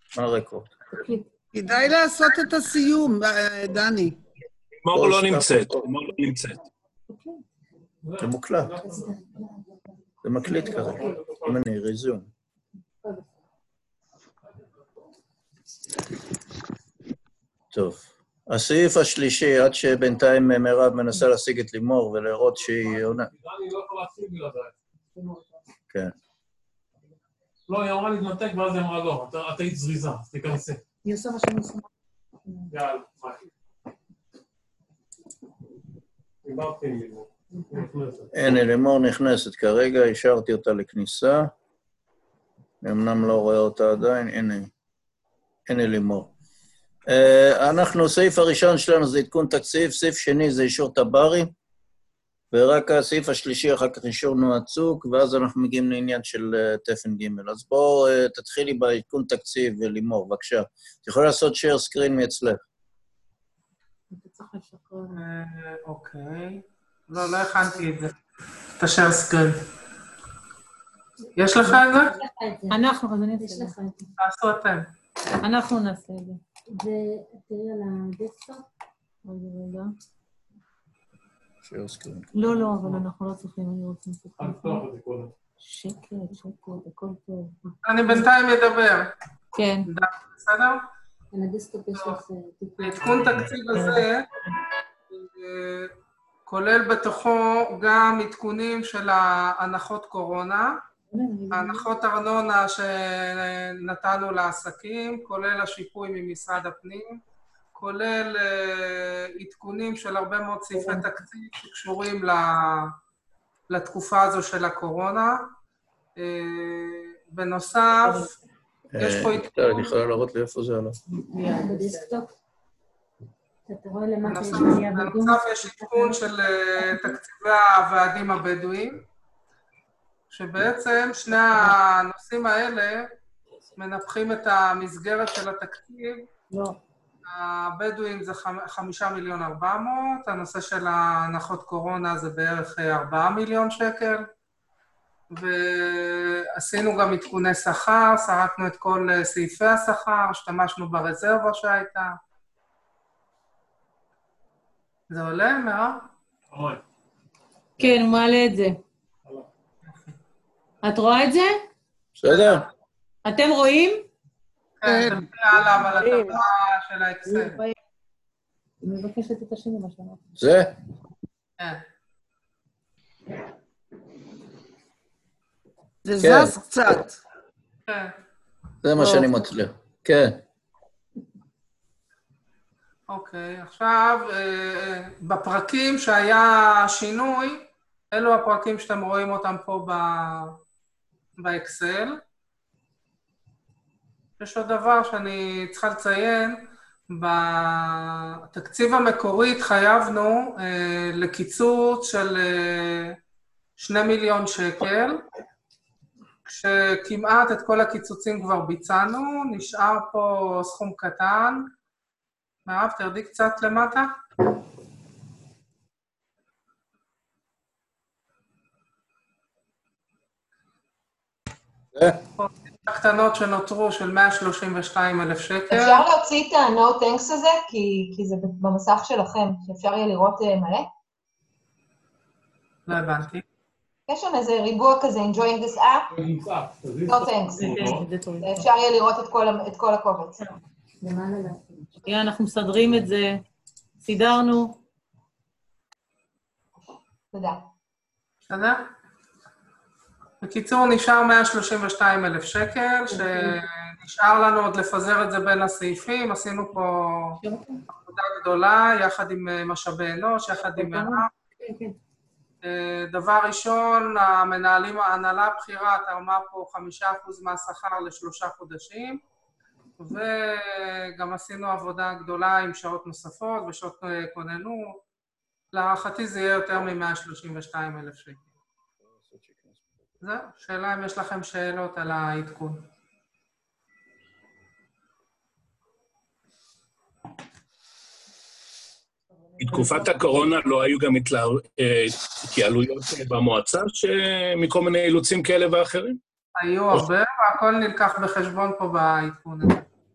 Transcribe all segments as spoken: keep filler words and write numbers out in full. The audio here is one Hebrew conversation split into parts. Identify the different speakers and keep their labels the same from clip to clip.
Speaker 1: מה הרקורד?
Speaker 2: כדאי לעשות את הסיום, דני.
Speaker 3: מור לא נמצאת, מור לא נמצאת.
Speaker 1: זה מוקלט. זה מקליט כרגע. אם אני ריזום. טוב. הסעיף השלישי, עד שבינתיים מירב מנסה להשיג את לימור ולראות שהיא עונה.
Speaker 4: אני לא יכול להשיג בלעדיי.
Speaker 1: כן.
Speaker 4: לא, היא אמרה להתנתק, ואז היא אמרה לא, את היית זריזה, אז תיכנסי.
Speaker 5: היא עושה מה שאני עושה.
Speaker 4: יאללה, ביי. דיברתי עם לימור.
Speaker 1: הנה, לימור נכנסת כרגע, השארתי אותה לכניסה. אמנם לא רואה אותה עדיין, הנה. הנה לימור. אנחנו, הסעיף הראשון שלנו זה עדכון תקציב, סעיף שני זה אישור טברי, ורק הסעיף השלישי אחר כך אישור נועה צוק, ואז אנחנו מגיעים לעניין של תפן ג'. אז בואו תתחילי בעדכון תקציב, לימור, בבקשה. את יכולה לעשות share screen מאצלך.
Speaker 5: אתה צריך לשחרר.
Speaker 2: אוקיי. לא, לא הכנתי את זה. את ה-share screen. יש לך את זה?
Speaker 5: אנחנו, אז אני אעשה לך את זה.
Speaker 2: תעשו אתם.
Speaker 5: אנחנו נעשה את זה.
Speaker 6: ותראי על הדסקטופ.
Speaker 5: רגע, רגע.
Speaker 1: share screen.
Speaker 5: לא, לא, אבל אנחנו לא צריכים, אני רוצה לספר.
Speaker 4: אני אפתוח את זה קודם.
Speaker 5: שקט, שקט, הכל טוב.
Speaker 2: אני בינתיים אדבר.
Speaker 5: כן.
Speaker 2: בסדר?
Speaker 6: על הדסקטופ יש לך טיפול.
Speaker 2: העדכון תקציב הזה כולל בתוכו גם עדכונים של ההנחות קורונה, ההנחות ארנונה שנתנו לעסקים, כולל השיפוי ממשרד הפנים, כולל עדכונים של הרבה מאוד סעיפי תקציב שקשורים לתקופה הזו של הקורונה. בנוסף, יש פה עדכון...
Speaker 1: אני יכולה להראות לי איפה זה עלה.
Speaker 6: בדסקטופ. אתה רואה למטה יש
Speaker 2: בנוסף יש עדכון של תקציבי הוועדים הבדואים, שבעצם שני הנושאים האלה מנפחים את המסגרת של התקציב.
Speaker 5: לא.
Speaker 2: הבדואים זה חמישה מיליון ארבע מאות, הנושא של ההנחות קורונה זה בערך ארבעה מיליון שקל, ועשינו גם עדכוני שכר, סרקנו את כל סעיפי השכר, השתמשנו ברזרבה שהייתה. זה עולה, מירב?
Speaker 4: אוי.
Speaker 5: כן, הוא מעלה את זה. את רואה את זה?
Speaker 1: בסדר?
Speaker 5: אתם רואים?
Speaker 2: כן, תמתיע עליו על הטבלה של האקסל.
Speaker 5: אני מבקשת את השני מה שאמרת.
Speaker 1: זה?
Speaker 2: כן. זה
Speaker 1: זז
Speaker 2: קצת. כן.
Speaker 1: זה מה שאני מצליח. כן.
Speaker 2: אוקיי, עכשיו, בפרקים שהיה שינוי, אלו הפרקים שאתם רואים אותם פה באקסל. יש עוד דבר שאני צריכה לציין, בתקציב המקורי התחייבנו לקיצוץ של שני מיליון שקל, כשכמעט את כל הקיצוצים כבר ביצענו, נשאר פה סכום קטן. מירב, תרדי קצת למטה. הקטנות שנותרו של מאה שלושים ושתיים אלף שקל.
Speaker 7: אפשר להוציא את ה-No Thanks הזה, כי, כי זה במסך שלכם, שאפשר יהיה לראות מלא?
Speaker 2: לא הבנתי.
Speaker 7: יש שם איזה ריבוע כזה, enjoying this app? No Thanks. אפשר יהיה לראות את כל, את כל הקובץ.
Speaker 5: שנייה, אנחנו מסדרים את זה, סידרנו.
Speaker 7: תודה.
Speaker 2: בסדר? בקיצור, נשאר מאה שלושים ושתיים אלף שקל, שנשאר לנו עוד לפזר את זה בין הסעיפים, עשינו פה עבודה גדולה, יחד עם משאבי אנוש, יחד עם מירב. דבר ראשון, המנהלים, ההנהלה הבכירה תרמה פה חמישה אחוז מהשכר לשלושה חודשים, וגם עשינו עבודה גדולה עם שעות נוספות ושעות כוננות. להערכתי זה יהיה יותר מ-מאה שלושים ושתיים אלף שקל. זהו, שאלה אם יש לכם שאלות על העדכון.
Speaker 3: בתקופת הקורונה לא היו גם התייעלויות במועצה מכל מיני אילוצים כאלה ואחרים?
Speaker 2: היו הרבה, והכל נלקח בחשבון פה בעדכון הזה.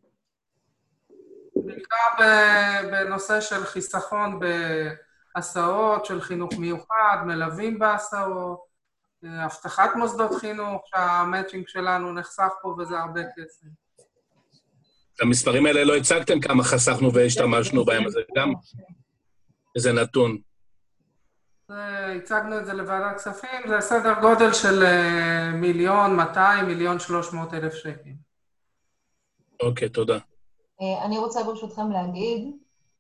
Speaker 2: גם בנושא של חיסכון בהסעות, של חינוך מיוחד, מלווים בהסעות, הבטחת מוסדות חינוך, שהמאצ'ינג שלנו נחסך פה וזה הרבה כסף.
Speaker 3: המספרים האלה לא הצגתם כמה חסכנו והשתמשנו בהם, אז זה גם איזה נתון.
Speaker 2: הצגנו את זה לוועדת כספים, זה סדר גודל של מיליון, מאתיים, מיליון שלוש מאות אלף שקל.
Speaker 3: אוקיי, תודה.
Speaker 7: אני רוצה ברשותכם להגיד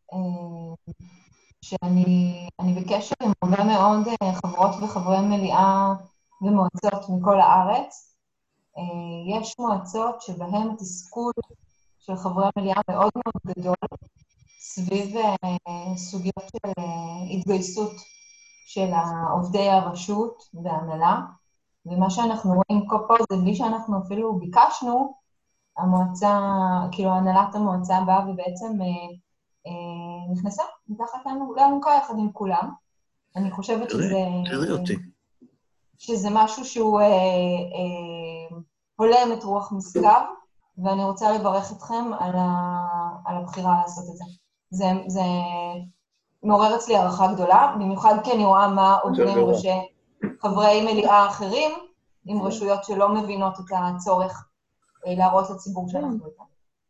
Speaker 7: שאני בקשר עם הרבה מאוד חברות וחברי מליאה ומועצות מכל הארץ. יש מועצות שבהן התסכול של חברי המליאה מאוד מאוד גדול סביב סוגיות של התגייסות של עובדי הרשות וההנהלה, ומה שאנחנו רואים פה זה בלי שאנחנו אפילו ביקשנו, המועצה, כאילו הנהלת המועצה באה ובעצם אה, אה, נכנסה מתחת לנו, לאלונקה יחד עם כולם. אני חושבת
Speaker 1: תראי,
Speaker 7: שזה...
Speaker 1: תראי אותי.
Speaker 7: שזה משהו שהוא אה, אה, הולם את רוח משגב, ואני רוצה לברך אתכם על, ה, על הבחירה לעשות את זה. זה, זה מעורר אצלי הערכה גדולה, במיוחד כי אני רואה מה עוברים ראשי חברי מליאה אחרים, עם רשויות שלא מבינות את הצורך להראות לציבור שאנחנו איתם.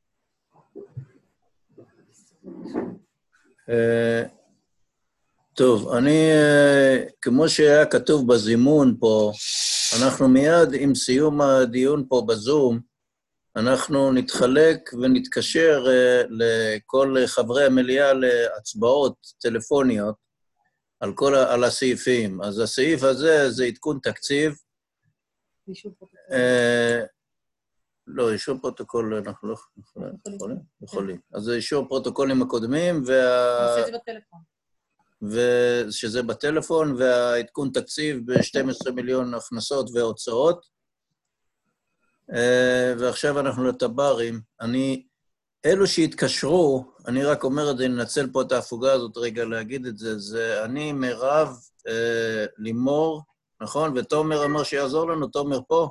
Speaker 1: טוב, אני, כמו שהיה כתוב בזימון פה, אנחנו מיד עם סיום הדיון פה בזום, אנחנו נתחלק ונתקשר לכל חברי המליאה להצבעות טלפוניות על כל על הסעיפים. אז הסעיף הזה זה עדכון תקציב. לא, אישור פרוטוקול אנחנו לא יכולים. יכולים. אז זה אישור פרוטוקולים הקודמים,
Speaker 5: נעשה את זה בטלפון.
Speaker 1: ושזה בטלפון, והעדכון תקציב ב-שנים עשר מיליון הכנסות והוצאות. ועכשיו אנחנו לטברים. אני, אלו שהתקשרו, אני רק אומר את זה, ננצל פה את ההפוגה הזאת רגע להגיד את זה, זה אני, מירב, לימור, נכון? ותומר אמר שיעזור לנו, תומר פה?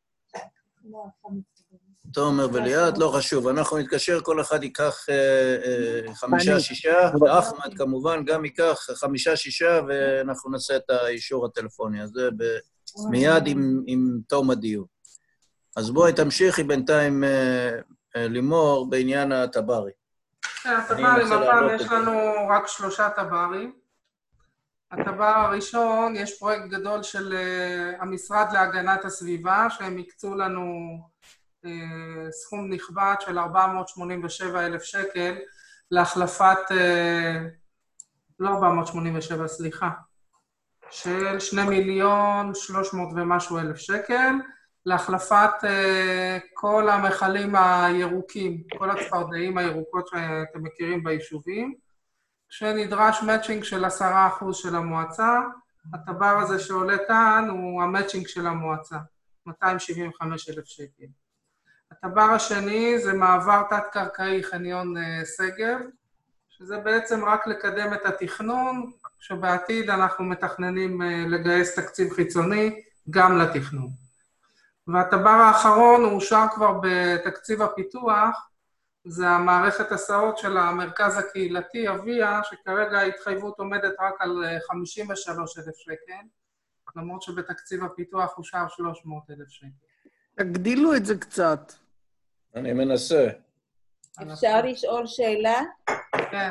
Speaker 1: תומר וליאת, לא חשוב, אנחנו נתקשר, כל אחד ייקח חמישה, שישה, ואחמד כמובן גם ייקח חמישה, שישה, ואנחנו נעשה את האישור הטלפוני הזה מיד עם תום הדיון. אז בואי תמשיכי בינתיים לימור בעניין הטברי.
Speaker 2: הטברים, הפעם יש לנו רק שלושה טברים. הטבר הראשון, יש פרויקט גדול של המשרד להגנת הסביבה, שהם יקצו לנו סכום נכבד של ארבע מאות שמונים ושבע אלף שקל להחלפת, לא ארבע מאות שמונים ושבע, סליחה, של שני מיליון שלוש מאות ומשהו אלף שקל, להחלפת כל המחלים הירוקים, כל הצפרדעים הירוקות שאתם מכירים ביישובים, שנדרש מאצ'ינג של עשרה אחוז של המועצה. הטבר הזה שעולה כאן הוא המאצ'ינג של המועצה, מאתיים שבעים וחמישה אלף שקל. הטבר השני זה מעבר תת-קרקעי חניון סגב, שזה בעצם רק לקדם את התכנון, שבעתיד אנחנו מתכננים לגייס תקציב חיצוני גם לתכנון. והטבר האחרון הוא אושר כבר בתקציב הפיתוח, זה המערכת הסעות של המרכז הקהילתי, אביה, שכרגע ההתחייבות עומדת רק על חמישים ושלושה אלף שקל, למרות שבתקציב הפיתוח אושר שלוש מאות אלף שקל.
Speaker 8: תגדילו את זה קצת.
Speaker 1: אני מנסה.
Speaker 9: אפשר לשאול שאלה?
Speaker 2: כן.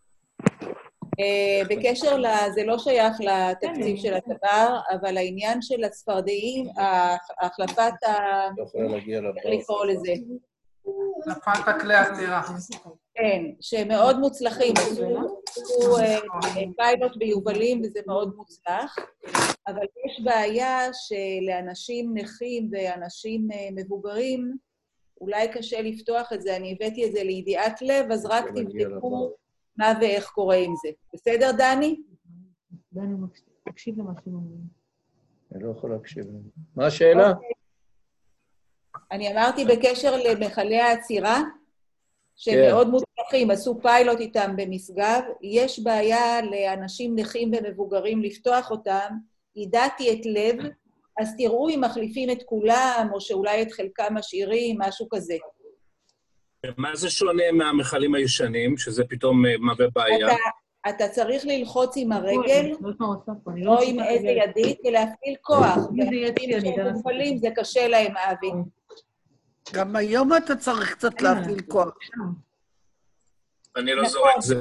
Speaker 9: בקשר לזה לא שייך לתקציב של הטבר, אבל העניין של הצפרדעים, ההחלפת ה...
Speaker 1: לא יכולה להגיע לבא.
Speaker 9: איך לקרוא לזה?
Speaker 2: החלפת הכלי הטירה.
Speaker 9: כן, שהם מאוד מוצלחים. עשו פיילוט ביובלים וזה מאוד מוצלח, אבל יש בעיה שלאנשים נכים ואנשים מבוגרים, אולי קשה לפתוח את זה, אני הבאתי את זה לידיעת לב, אז רק תבדקו מה ואיך קורה עם זה. בסדר, דני?
Speaker 5: דני, תקשיב למה שאומרים.
Speaker 1: אני לא יכול להקשיב. מה השאלה?
Speaker 9: אני אמרתי בקשר למחלי העצירה, שהם מאוד מוצלחים, עשו פיילוט איתם במשגב, יש בעיה לאנשים נכים ומבוגרים לפתוח אותם, ידעתי את לב, אז תראו אם מחליפים את כולם, או שאולי את חלקם משאירים, משהו כזה.
Speaker 3: ומה זה שונה מהמכלים הישנים, שזה פתאום מהווה בעיה?
Speaker 9: אתה, אתה צריך ללחוץ עם הרגל, או עם איזה ידית, ולהפעיל כוח. ואנשים שהם מוגבלים, זה קשה להם, אבי.
Speaker 8: גם היום אתה צריך קצת להפעיל כוח.
Speaker 3: אני לא זורק זה.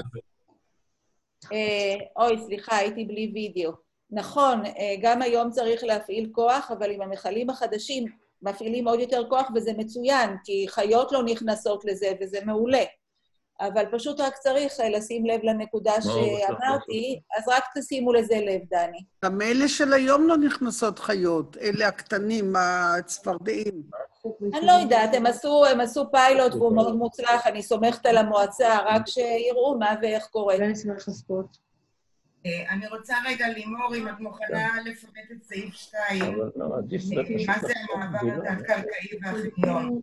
Speaker 9: אוי, סליחה, הייתי בלי וידאו. נכון, גם היום צריך להפעיל כוח, אבל עם המכלים החדשים מפעילים עוד יותר כוח, וזה מצוין, כי חיות לא נכנסות לזה, וזה מעולה. אבל פשוט רק צריך לשים לב לנקודה שאמרתי, אז רק תשימו לזה לב, דני.
Speaker 8: גם אלה של היום לא נכנסות חיות, אלה הקטנים, הצפרדעים.
Speaker 9: אני לא יודעת, הם עשו, הם עשו פיילוט והוא מאוד מוצלח, אני סומכת על המועצה, רק שיראו מה ואיך קורה.
Speaker 10: אני רוצה רגע, לימור, אם את מוכנה לפרט את סעיף שתיים, מה זה המעבר התת-קרקעי והחניון?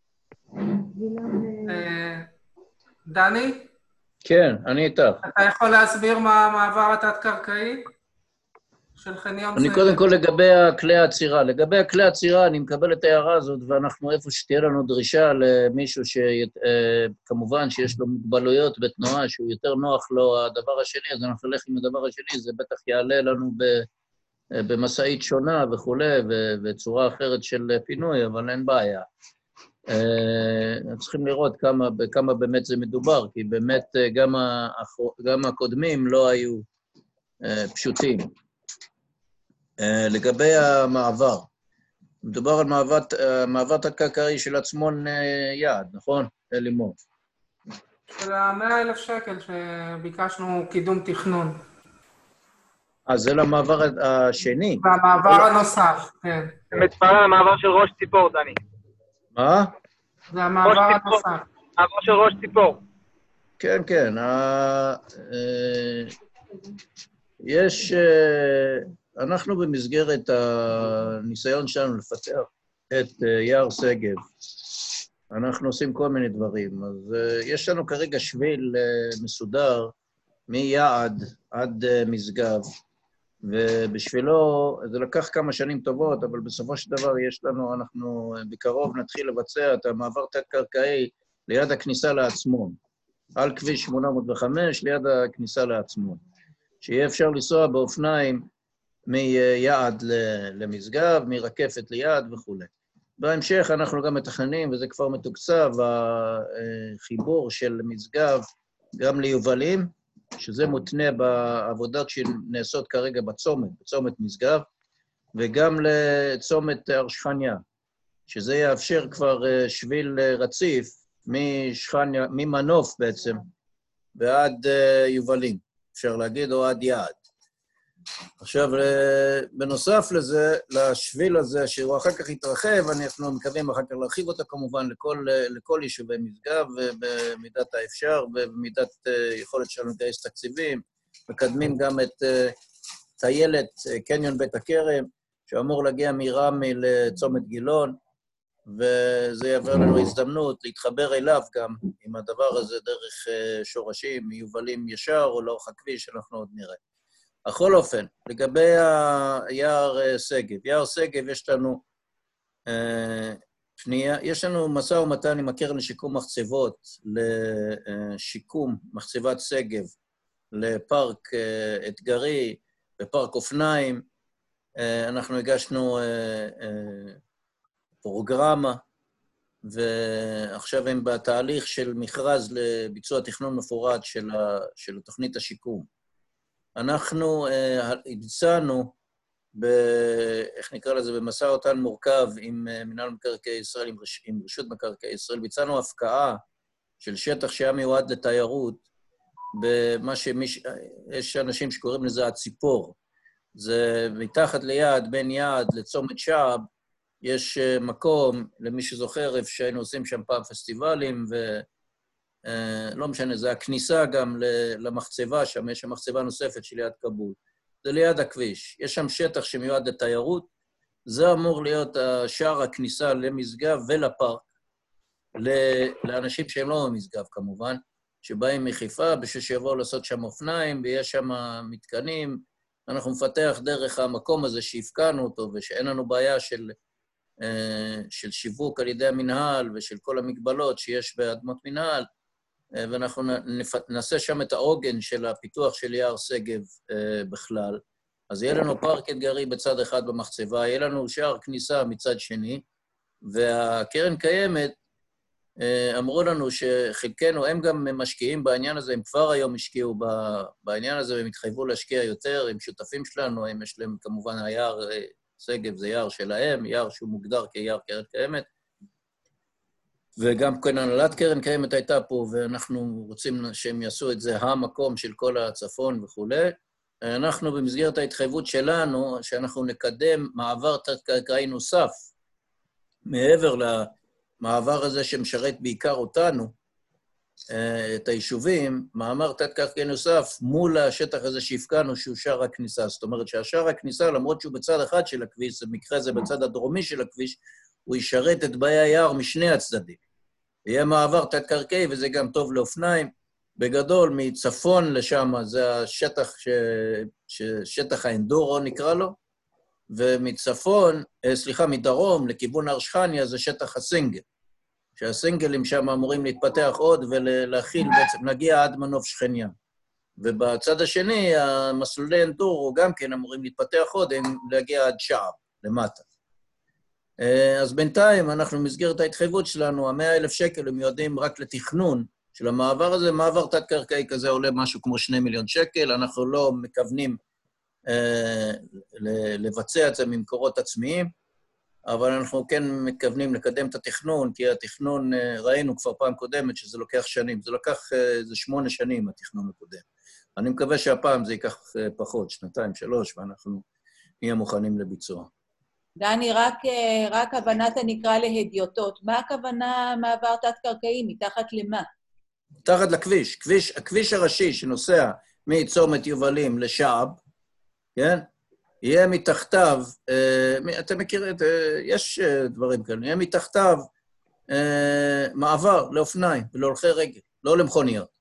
Speaker 2: דני?
Speaker 1: כן, אני איתך.
Speaker 2: אתה יכול להסביר מה המעבר התת-קרקעי של חניון?
Speaker 1: אני קודם כל לגבי הכלי העצירה. לגבי הכלי העצירה, אני מקבל את ההערה הזאת, ואנחנו איפה שתהיה לנו דרישה למישהו שכמובן שיש לו מוגבלויות בתנועה, שהוא יותר נוח לו הדבר השני, אז אנחנו נלך עם הדבר השני, זה בטח יעלה לנו במסעית שונה וכו', וצורה אחרת של פינוי, אבל אין בעיה. צריכים לראות כמה, בכמה באמת זה מדובר, כי באמת גם, גם הקודמים לא היו פשוטים. לגבי המעבר, מדובר על מעבר תת-קרקעי של עצמון יעד, נכון, לימור?
Speaker 2: של ה-מאה אלף שקל שביקשנו קידום תכנון.
Speaker 1: אז זה למעבר השני.
Speaker 2: והמעבר הנוסף, כן.
Speaker 11: זה מתפרע למעבר של ראש ציפור, דני.
Speaker 1: מה?
Speaker 2: זה המעבר הנוסף.
Speaker 11: מעבר של ראש ציפור.
Speaker 1: כן, כן. יש... אנחנו במסגרת הניסיון שלנו לפתח את יער סגב. אנחנו עושים כל מיני דברים. אז יש לנו כרגע שביל מסודר מיעד עד משגב, ובשבילו זה לקח כמה שנים טובות, אבל בסופו של דבר יש לנו, אנחנו בקרוב נתחיל לבצע את המעבר תת-קרקעי ליד הכניסה לעצמון, על כביש שמונה מאות וחמש ליד הכניסה לעצמון, שיהיה אפשר לנסוע באופניים מיעד למשגב, מרקפת ליעד וכו'. בהמשך אנחנו גם מתכננים, וזה כבר מתוקצב, החיבור של משגב גם ליובלים, שזה מותנה בעבודות שנעשות כרגע בצומת, בצומת משגב, וגם לצומת הרשחניה, שזה יאפשר כבר שביל רציף משכניה, ממנוף בעצם, ועד יובלים, אפשר להגיד, או עד יעד. עכשיו, בנוסף לזה, לשביל הזה, שהוא אחר כך יתרחב, אנחנו מקווים אחר כך להרחיב אותו כמובן לכל, לכל יישובי משגב, במידת האפשר, ובמידת יכולת שלנו לגייס תקציבים, מקדמים גם את טיילת קניון בית הכרם, שאמור להגיע מרמי לצומת גילון, וזה יעבר לנו הזדמנות להתחבר אליו גם עם הדבר הזה דרך שורשים, מיובלים ישר או לאורך הכביש, שאנחנו עוד נראה. בכל אופן, לגבי היער סגב, יער סגב יש לנו אה, פנייה, יש לנו משא ומתן עם הקרן לשיקום מחצבות, לשיקום מחצבת סגב, לפארק אה, אתגרי, בפארק אופניים, אה, אנחנו הגשנו אה, אה, פרוגרמה, ועכשיו הם בתהליך של מכרז לביצוע תכנון מפורט של, ה, של תוכנית השיקום. אנחנו הצענו, ב, איך נקרא לזה, במשא אותן מורכב עם מינהל מקרקעי ישראל, עם, רש, עם רשות מקרקעי ישראל, ביצענו הפקעה של שטח שהיה מיועד לתיירות, במה שמש... יש אנשים שקוראים לזה הציפור. זה מתחת ליד, בין יעד לצומת שעב, יש מקום, למי שזוכר, איפה שהיינו עושים שם פעם פסטיבלים, ו... לא משנה, זה הכניסה גם למחצבה שם, יש שם מחצבה נוספת של יד קבול. זה ליד הכביש. יש שם שטח שמיועד לתיירות, זה אמור להיות שער הכניסה למשגב ולפארק, לאנשים שהם לא במשגב כמובן, שבאים מחיפה, בשביל שיבואו לעשות שם אופניים, ויש שם מתקנים, אנחנו מפתח דרך המקום הזה שהפקענו אותו, ושאין לנו בעיה של של שיווק על ידי המנהל ושל כל המגבלות שיש באדמות מנהל, ואנחנו נעשה שם את העוגן של הפיתוח של יער שגב בכלל. אז יהיה לנו פארק אתגרי בצד אחד במחצבה, יהיה לנו שער כניסה מצד שני, והקרן קיימת אמרו לנו שחלקנו, הם גם משקיעים בעניין הזה, הם כבר היום השקיעו בעניין הזה, והם התחייבו להשקיע יותר, הם שותפים שלנו, הם יש להם כמובן היער שגב, זה יער שלהם, יער שהוא מוגדר כיער קרן קיימת, וגם כן הנהלת קרן קיימת הייתה פה, ואנחנו רוצים שהם יעשו את זה המקום של כל הצפון וכו'. אנחנו במסגרת ההתחייבות שלנו, שאנחנו נקדם מעבר תת-קרקעי נוסף, מעבר למעבר הזה שמשרת בעיקר אותנו, את היישובים, מעבר תת-קרקעי נוסף מול השטח הזה שהפקענו, שהוא שער הכניסה. זאת אומרת שהשער הכניסה, למרות שהוא בצד אחד של הכביש, במקרה זה בצד הדרומי של הכביש, הוא ישרת את באי היער משני הצדדים. יהיה מעבר תת-קרקעי, וזה גם טוב לאופניים. בגדול, מצפון לשם, זה השטח, ש... ש... שטח האנדורו נקרא לו, ומצפון, סליחה, מדרום לכיוון הרשחניה, זה שטח הסינגל. שהסינגלים שם אמורים להתפתח עוד ולהכיל, בעצם נגיע עד מנוף שכניה. ובצד השני, המסלולי אנדורו גם כן אמורים להתפתח עוד, הם להגיע עד שער, למטה. אז בינתיים אנחנו במסגרת ההתחייבות שלנו, המאה אלף שקל הם מיועדים רק לתכנון של המעבר הזה, מעבר תת-קרקעי כזה עולה משהו כמו שני מיליון שקל, אנחנו לא מכוונים אה, לבצע את זה ממקורות עצמיים, אבל אנחנו כן מכוונים לקדם את התכנון, כי התכנון, אה, ראינו כבר פעם קודמת שזה לוקח שנים, זה לקח איזה שמונה שנים התכנון הקודם. אני מקווה שהפעם זה ייקח אה, פחות, שנתיים, שלוש, ואנחנו נהיה מוכנים לביצוע.
Speaker 9: דני, רק, רק הבנת הנקרא להדיוטות. מה הכוונה מעבר תת-קרקעי? מתחת למה?
Speaker 1: מתחת לכביש. כביש, הכביש הראשי שנוסע מצומת יובלים לשעב, כן? יהיה מתחתיו, אה, אתם מכירים, אה, יש אה, דברים כאלה, יהיה מתחתיו אה, מעבר לאופניים ולהולכי רגל, לא למכוניות.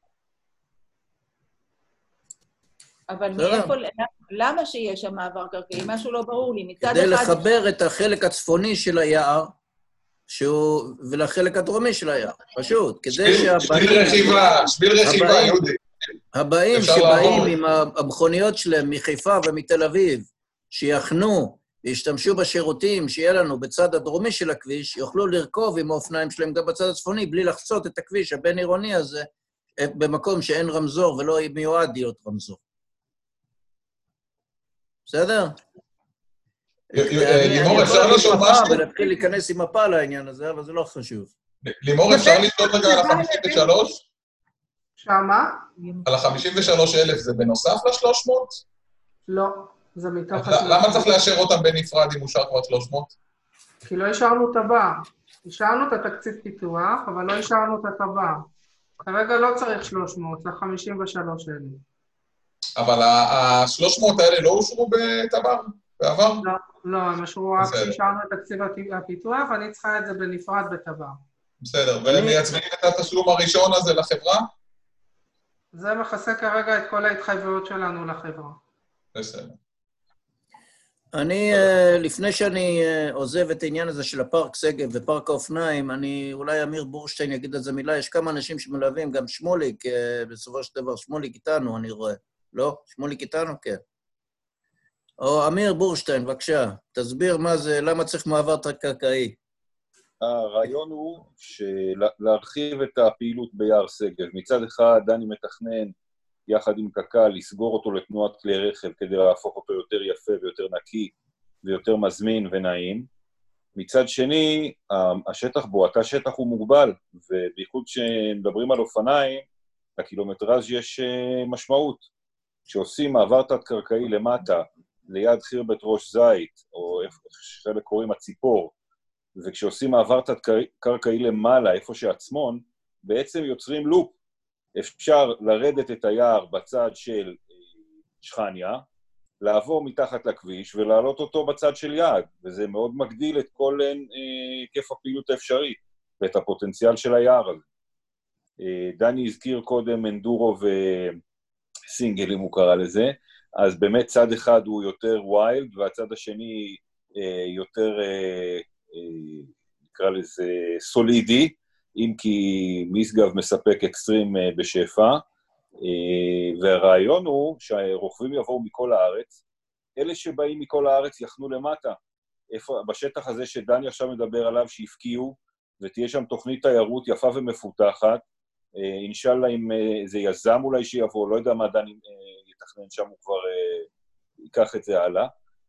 Speaker 9: אבל מאיפה, למה שיש שם מעבר קרקעי? משהו לא ברור לי. מצד אחד...
Speaker 1: כדי לחבר את החלק הצפוני של היער, שהוא, ולחלק הדרומי של היער, פשוט. כדי שהבאים...
Speaker 12: שביל רכיבה, שביל רכיבה, יהודי.
Speaker 1: הבאים שבאים עם המכוניות שלהם מחיפה ומתל אביב, שיחנו וישתמשו בשירותים שיהיה לנו בצד הדרומי של הכביש, יוכלו לרכוב עם האופניים שלהם גם בצד הצפוני, בלי לחצות את הכביש הבין-עירוני הזה, במקום שאין רמזור ולא מיועד להיות רמזור. בסדר?
Speaker 12: לימור, אפשר לשאול משהו?
Speaker 1: ולהתחיל להיכנס עם מפה לעניין הזה, אבל זה לא חשוב.
Speaker 12: לימור, אפשר לשאול רגע על ה-חמישים ושלוש?
Speaker 2: שמה?
Speaker 12: על ה-חמישים ושלוש אלף זה בנוסף ל-שלוש מאות?
Speaker 2: לא, זה מתוך...
Speaker 12: למה צריך לאשר אותם בנפרד אם אושר כבר שלוש מאות?
Speaker 2: כי לא השארנו את הבא. השארנו את התקציב פיתוח, אבל לא השארנו את הבא. כרגע לא צריך שלוש מאות, זה חמישים ושלוש אלף.
Speaker 12: אבל ה-שלוש מאות האלה לא אושרו בטבר? בעבר?
Speaker 2: לא, לא, הם אושרו רק שהשארנו את תקציב הפיתוח, אני צריכה את זה בנפרד בטבר.
Speaker 12: בסדר, והם מייצבים את התשלום הראשון הזה לחברה?
Speaker 2: זה מכסה כרגע את כל ההתחייבויות שלנו לחברה.
Speaker 12: בסדר.
Speaker 1: אני, לפני שאני עוזב את העניין הזה של הפארק שגב ופארק האופניים, אני, אולי אמיר בורשטיין יגיד על זה מילה, יש כמה אנשים שמלווים, גם שמוליק, בסופו של דבר, שמוליק איתנו, אני רואה. לא? שמוליק איתנו? כן. או אמיר בורשטיין, בבקשה, תסביר מה זה, למה צריך מעבר תת-קרקעי.
Speaker 13: הרעיון הוא להרחיב את הפעילות ביער שגב. מצד אחד, דני מתכנן יחד עם קק"ל לסגור אותו לתנועת כלי רכב כדי להפוך אותו יותר יפה ויותר נקי ויותר מזמין ונעים. מצד שני, השטח בו, התא שטח הוא מוגבל, ובייחוד שמדברים על אופניים, לקילומטראז' יש משמעות. כשעושים מעבר תת-קרקעי למטה, ליד חירבת ראש זית, או איך חלק קוראים הציפור, וכשעושים מעבר תת-קרקעי למעלה, איפה שעצמון, בעצם יוצרים לופ. אפשר לרדת את היער בצד של שכניה, לעבור מתחת לכביש ולעלות אותו בצד של יעד, וזה מאוד מגדיל את כל היקף הפעילות האפשרית, ואת הפוטנציאל של היער הזה. דני הזכיר קודם אנדורו וסינגל, אם הוא קרא לזה, אז באמת צד אחד הוא יותר ווילד, והצד השני יותר נקרא לזה סולידי, אם כי משגב מספק אקסטרים בשפע, והרעיון הוא שהרוכבים יבואו מכל הארץ, אלה שבאים מכל הארץ יחנו למטה, איפה, בשטח הזה שדני עכשיו מדבר עליו, שהפקיעו, ותהיה שם תוכנית תיירות יפה ומפותחת, אינשאללה אם זה יזם אולי שיבוא, לא יודע מה דני יתכנן שם, הוא כבר ייקח את זה הלאה,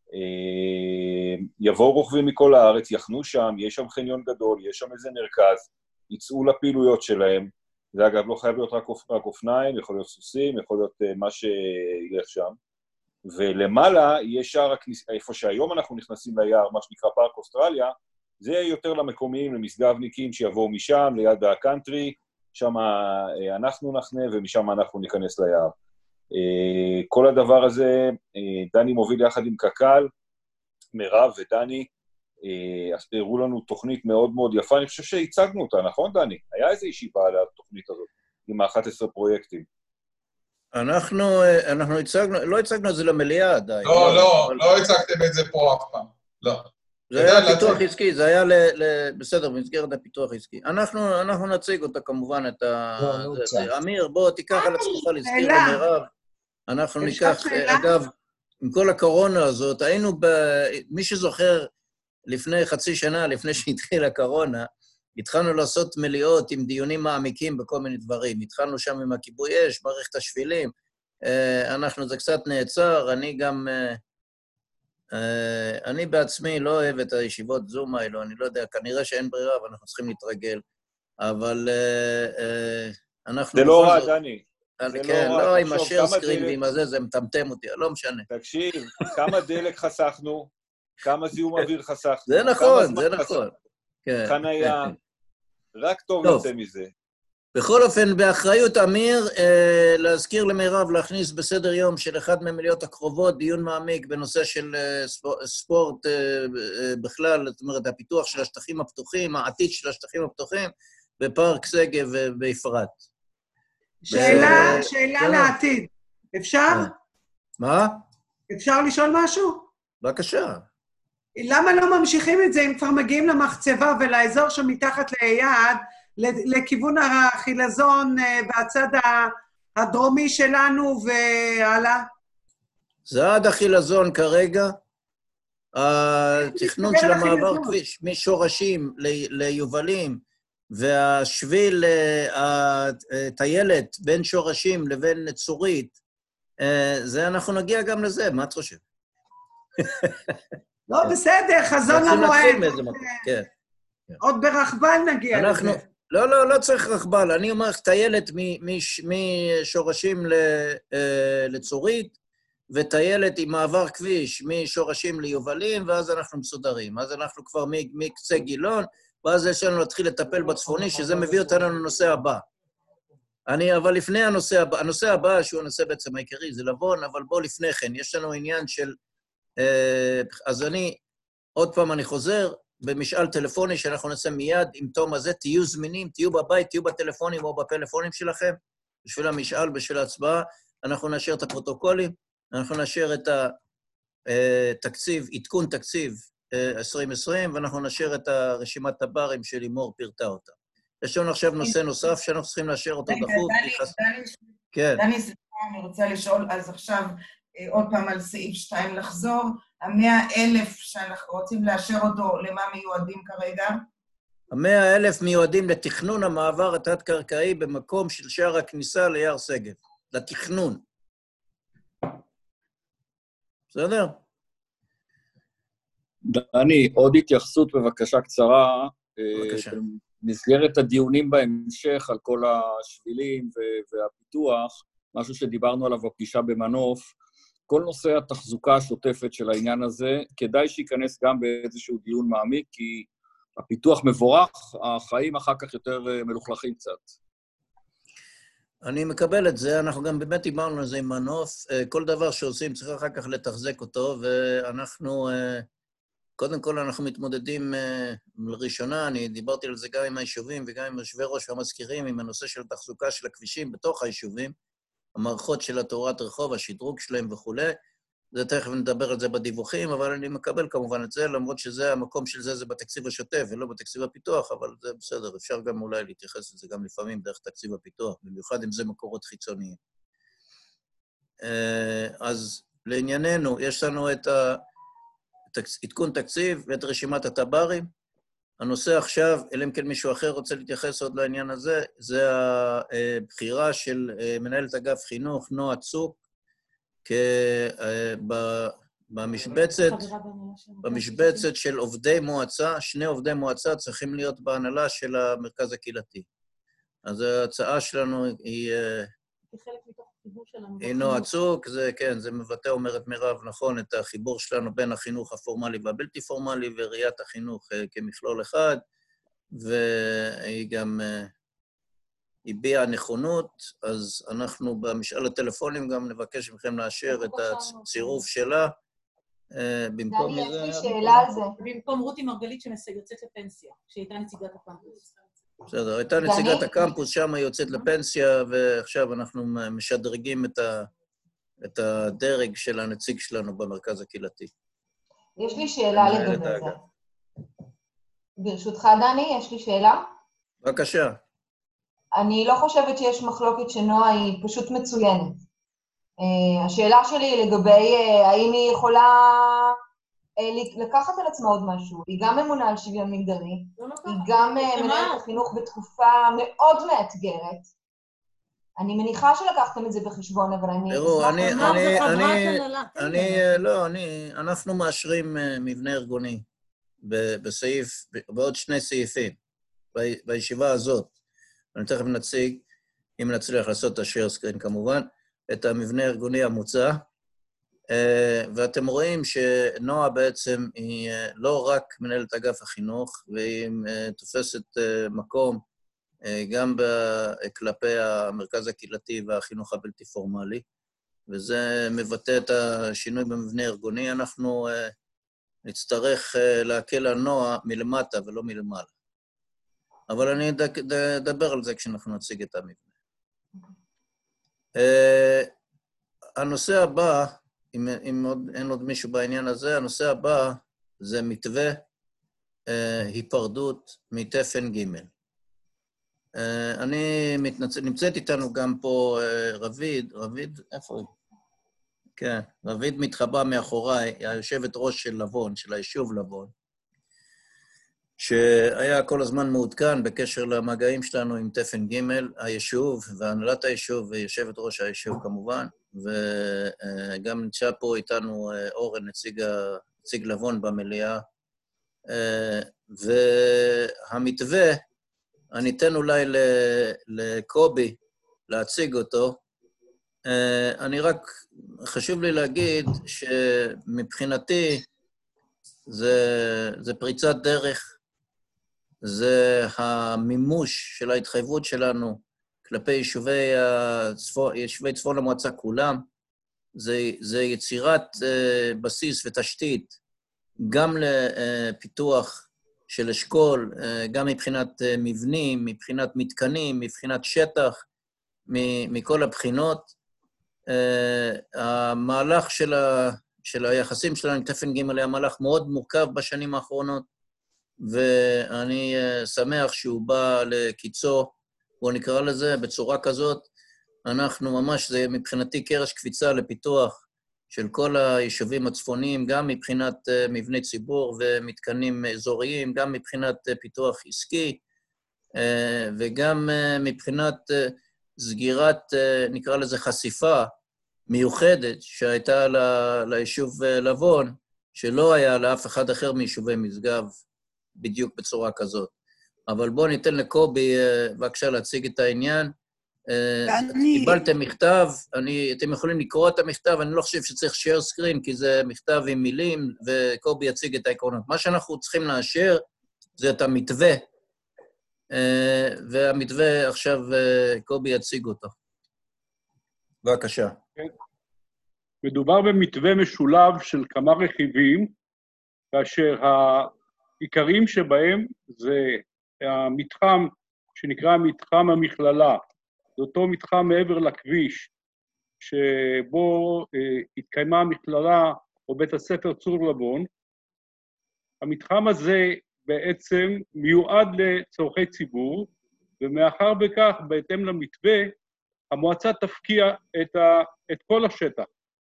Speaker 13: יבואו רוכבים מכל הארץ, יחנו שם, יש שם חניון גדול, יש שם איזה מרכז, יצאו לפעילויות שלהם, זה אגב לא חייב להיות רק, רק אופניים, יכול להיות סוסים, יכול להיות מה שילך שם, ולמעלה יש שער הכניסה, איפה שהיום אנחנו נכנסים ליער, מה שנקרא פארק אוסטרליה, זה יותר למקומיים, למסגבניקים שיבואו משם, ליד הקאנטרי, שם אנחנו נחנה ומשם אנחנו ניכנס ליער. כל הדבר הזה, דני מוביל יחד עם קק"ל, מירב ודני, הראו לנו תוכנית מאוד מאוד יפה, אני חושב שהצגנו אותה, נכון דני? היה איזו ישיבה על התוכנית הזאת, עם ה-אחד עשר פרויקטים.
Speaker 1: אנחנו, אנחנו הצגנו, לא הצגנו את זה למליאה עדיין.
Speaker 12: לא, לא, לא הצגתם את זה פה אף פעם, לא.
Speaker 1: זה היה פיתוח עסקי, זה היה בסדר, במסגרת הפיתוח עסקי. אנחנו, אנחנו נציג אותה כמובן, את ה... אמיר, בוא, תיקח על עצמך להזכיר למירב. אנחנו ניקח, אגב, עם כל הקורונה הזאת, היינו ב... מי שזוכר, לפני חצי שנה, לפני שהתחילה הקורונה, התחלנו לעשות מליאות עם דיונים מעמיקים בכל מיני דברים. התחלנו שם עם הכיבוי אש, מערכת השבילים. אנחנו, זה קצת נעצר, אני גם... אני בעצמי לא אוהב את הישיבות זום האלו, אני לא יודע, כנראה שאין ברירה, ואנחנו צריכים להתרגל. אבל אנחנו...
Speaker 13: זה לא רע, דני.
Speaker 1: כן, לא, עם השאר סקרין ועם הזה, זה מטמטם אותי, לא משנה.
Speaker 13: תקשיב, כמה דלק חסכנו, כמה זיהום אוויר חסכנו.
Speaker 1: זה נכון, זה נכון.
Speaker 13: חנייה, רק טוב יוצא מזה.
Speaker 1: בכל אופן, באחריות אמיר, להזכיר למירב להכניס בסדר יום של אחד מהמליאות הקרובות, דיון מעמיק בנושא של ספורט בכלל, זאת אומרת, הפיתוח של השטחים הפתוחים, העתיד של השטחים הפתוחים, בפארק שגב ובפרט.
Speaker 8: שאלה, שאלה לעתיד. אפשר?
Speaker 1: מה?
Speaker 8: אפשר לשאול משהו?
Speaker 1: בבקשה.
Speaker 8: למה לא ממשיכים את זה אם כבר מגיעים למחצבה ולאזור שמתחת ליעד, לכיוון החילזון והצד הדרומי שלנו והלאה?
Speaker 1: זה עד החילזון כרגע. התכנון של המעבר כביש משורשים ליובלים, והשביל הטיילת בין שורשים לבין צורית, זה אנחנו נגיע גם לזה, מה את חושב?
Speaker 8: לא, בסדר, חזון המועד. עוד ברכבל נגיע לזה.
Speaker 1: לא, לא, לא צריך רכבל. אני אומר, טיילת משורשים לצורית, וטיילת עם מעבר כביש משורשים ליובלים, ואז אנחנו מסודרים. אז אנחנו כבר מקצה גילון, ואז יש לנו להתחיל לטפל בצפוני, שזה מביא אותנו לנושא הבא. אני, אבל לפני הנושא הבא, הנושא הבא, שהוא הנושא בעצם העיקרי, זה לבון, אבל בוא לפני כן, יש לנו עניין של... אז אני, עוד פעם אני חוזר, במשאל טלפוני שאנחנו נעשה מיד עם תום הזה, תהיו זמינים, תהיו בבית, תהיו בטלפונים או בפלאפונים שלכם, בשביל המשאל, בשביל ההצבעה, אנחנו נאשר את הפרוטוקולים, אנחנו נאשר את התקציב, עדכון תקציב עשרים עשרים, ואנחנו נאשר את הרשימת הברים של לימור פירטה אותה. יש לנו עכשיו נושא נוסף שאנחנו צריכים לאשר אותו דחוף.
Speaker 10: דני, אני רוצה לשאול, אז עכשיו עוד פעם על סעיף שתיים לחזור, המאה אלף שאנחנו רוצים לאשר אותו, למה מיועדים כרגע?
Speaker 1: המאה אלף מיועדים לתכנון המעבר התת-קרקעי במקום של שער הכניסה ליער שגב, לתכנון. בסדר?
Speaker 14: דני, עוד התייחסות בבקשה קצרה.
Speaker 1: בבקשה.
Speaker 14: במסגרת הדיונים בהמשך על כל השבילים והפיתוח, משהו שדיברנו עליו בפגישה במנוף, כל נושא התחזוקה השוטפת של העניין הזה, כדאי שייכנס גם באיזשהו דיון מעמיק, כי הפיתוח מבורך, החיים אחר כך יותר מלוכלכים קצת.
Speaker 1: אני מקבל את זה, אנחנו גם באמת דיברנו על זה עם מנוף, כל דבר שעושים צריך אחר כך לתחזק אותו, ואנחנו, קודם כל אנחנו מתמודדים לראשונה, אני דיברתי על זה גם עם היישובים וגם עם יושבי ראש והמזכירים, עם הנושא של התחזוקה של הכבישים בתוך היישובים, המערכות של התאורת רחוב, השדרוג שלהם וכו', זה תכף נדבר על זה בדיווחים, אבל אני מקבל כמובן את זה, למרות שזה, המקום של זה זה בתקציב השוטף ולא בתקציב הפיתוח, אבל זה בסדר, אפשר גם אולי להתייחס לזה גם לפעמים דרך תקציב הפיתוח, במיוחד אם זה מקורות חיצוניים. אז לענייננו, יש לנו את עדכון תקציב ואת רשימת הטברים. הנושא עכשיו, אלא אם כן מישהו אחר רוצה להתייחס עוד לעניין הזה, זה הבחירה של מנהלת אגף חינוך, נועה צוק, במשבצת, במשבצת של עובדי מועצה, שני עובדי מועצה צריכים להיות בהנהלה של המרכז הקהילתי. אז ההצעה שלנו היא... היא נועה צוק, זה כן, זה מבטא, אומרת מירב, נכון, את החיבור שלנו בין החינוך הפורמלי והבלתי פורמלי וראיית החינוך כמכלול אחד, והיא גם הביעה נכונות, אז אנחנו במשאל הטלפונים גם נבקש מכם לאשר את הצירוף שלה. במקום
Speaker 7: דני,
Speaker 1: זה...
Speaker 7: יש לי שאלה על זה.
Speaker 5: במקום רותי מרגלית שיוצאת לפנסיה, שהייתה נציגת הקמפוס.
Speaker 1: בסדר, הייתה נציגת הקמפוס, שם היא יוצאת לפנסיה, ועכשיו אנחנו משדרגים את, ה, את הדרג של הנציג שלנו במרכז הקהילתי.
Speaker 7: יש לי שאלה לגבי זה. ברשותך, דני, יש לי שאלה?
Speaker 1: בבקשה.
Speaker 7: אני לא חושבת שיש מחלוקת שנועה היא פשוט מצוינת. השאלה שלי היא לגבי האם היא יכולה לקחת על עצמה עוד משהו. היא גם ממונה על שוויון מגדרי, היא גם מנהלת החינוך בתקופה מאוד מאתגרת. אני מניחה שלקחתם את זה בחשבון, אבל אני...
Speaker 1: תראו, אני, אני, אני, אני, לא, אני, אנחנו מאשרים מבנה ארגוני בסעיף, בעוד שני סעיפים, בישיבה הזאת. אני תכף נציג, אם נצליח לעשות את השיר סקרין כמובן, את המבנה הארגוני המוצע, ואתם רואים שנועה בעצם היא לא רק מנהלת אגף החינוך, והיא תופסת מקום גם כלפי המרכז הקהילתי והחינוך הבלתי פורמלי, וזה מבטא את השינוי במבנה הארגוני. אנחנו נצטרך להקל על נועה מלמטה ולא מלמעלה. אבל אני אדבר על זה כשאנחנו נציג את המבנה. הנושא הבא, אם, אם עוד, אין עוד מישהו בעניין הזה, הנושא הבא זה מתווה אה, היפרדות מתפן ג'. אה, אני מתנצל, נמצאת איתנו גם פה אה, רביד, רביד, איפה היא? כן, רביד מתחבא מאחוריי, היושבת ראש של לבון, של היישוב לבון, שהיה כל הזמן מעודכן בקשר למגעים שלנו עם תפן ג', היישוב והנהלת היישוב ויושבת ראש היישוב כמובן, וגם נמצא פה איתנו אורן, נציג, נציג לבון במליאה. והמתווה, אני אתן אולי לקובי להציג אותו. אני רק, חשוב לי להגיד שמבחינתי זה, זה פריצת דרך, זה המימוש של ההתחייבות שלנו כלפי יישובי, הצפון, יישובי צפון המועצה כולם, זה, זה יצירת uh, בסיס ותשתית גם לפיתוח של אשכול, uh, גם מבחינת uh, מבנים, מבחינת מתקנים, מבחינת שטח, מכל הבחינות. Uh, המהלך של, ה, של היחסים שלנו עם תפן ג' היה מהלך מאוד מורכב בשנים האחרונות, ואני uh, שמח שהוא בא לקיצו, בואו נקרא לזה, בצורה כזאת. אנחנו ממש, זה מבחינתי קרש קפיצה לפיתוח של כל היישובים הצפוניים, גם מבחינת uh, מבני ציבור ומתקנים אזוריים, גם מבחינת uh, פיתוח עסקי, uh, וגם uh, מבחינת uh, סגירת, uh, נקרא לזה חשיפה מיוחדת, שהייתה ל- ליישוב uh, לבון, שלא היה לאף אחד אחר מיישובי משגב, בדיוק בצורה כזאת. אבל בואו ניתן לקובי, בבקשה, להציג את העניין. אני... קיבלתם מכתב, אני, אתם יכולים לקרוא את המכתב, אני לא חושב שצריך share screen, כי זה מכתב עם מילים, וקובי יציג את העקרונות. מה שאנחנו צריכים לאשר זה את המתווה, והמתווה עכשיו קובי יציג אותו. בבקשה.
Speaker 15: מדובר במתווה משולב של כמה רכיבים, כאשר העיקרים שבהם זה המתחם שנקרא מתחם המכללה, זה אותו מתחם מעבר לכביש, שבו אה, התקיימה המכללה או בית הספר צור לבון. המתחם הזה בעצם מיועד לצורכי ציבור, ומאחר בכך, בהתאם למתווה, המועצה תפקיע את, ה, את כל השטח.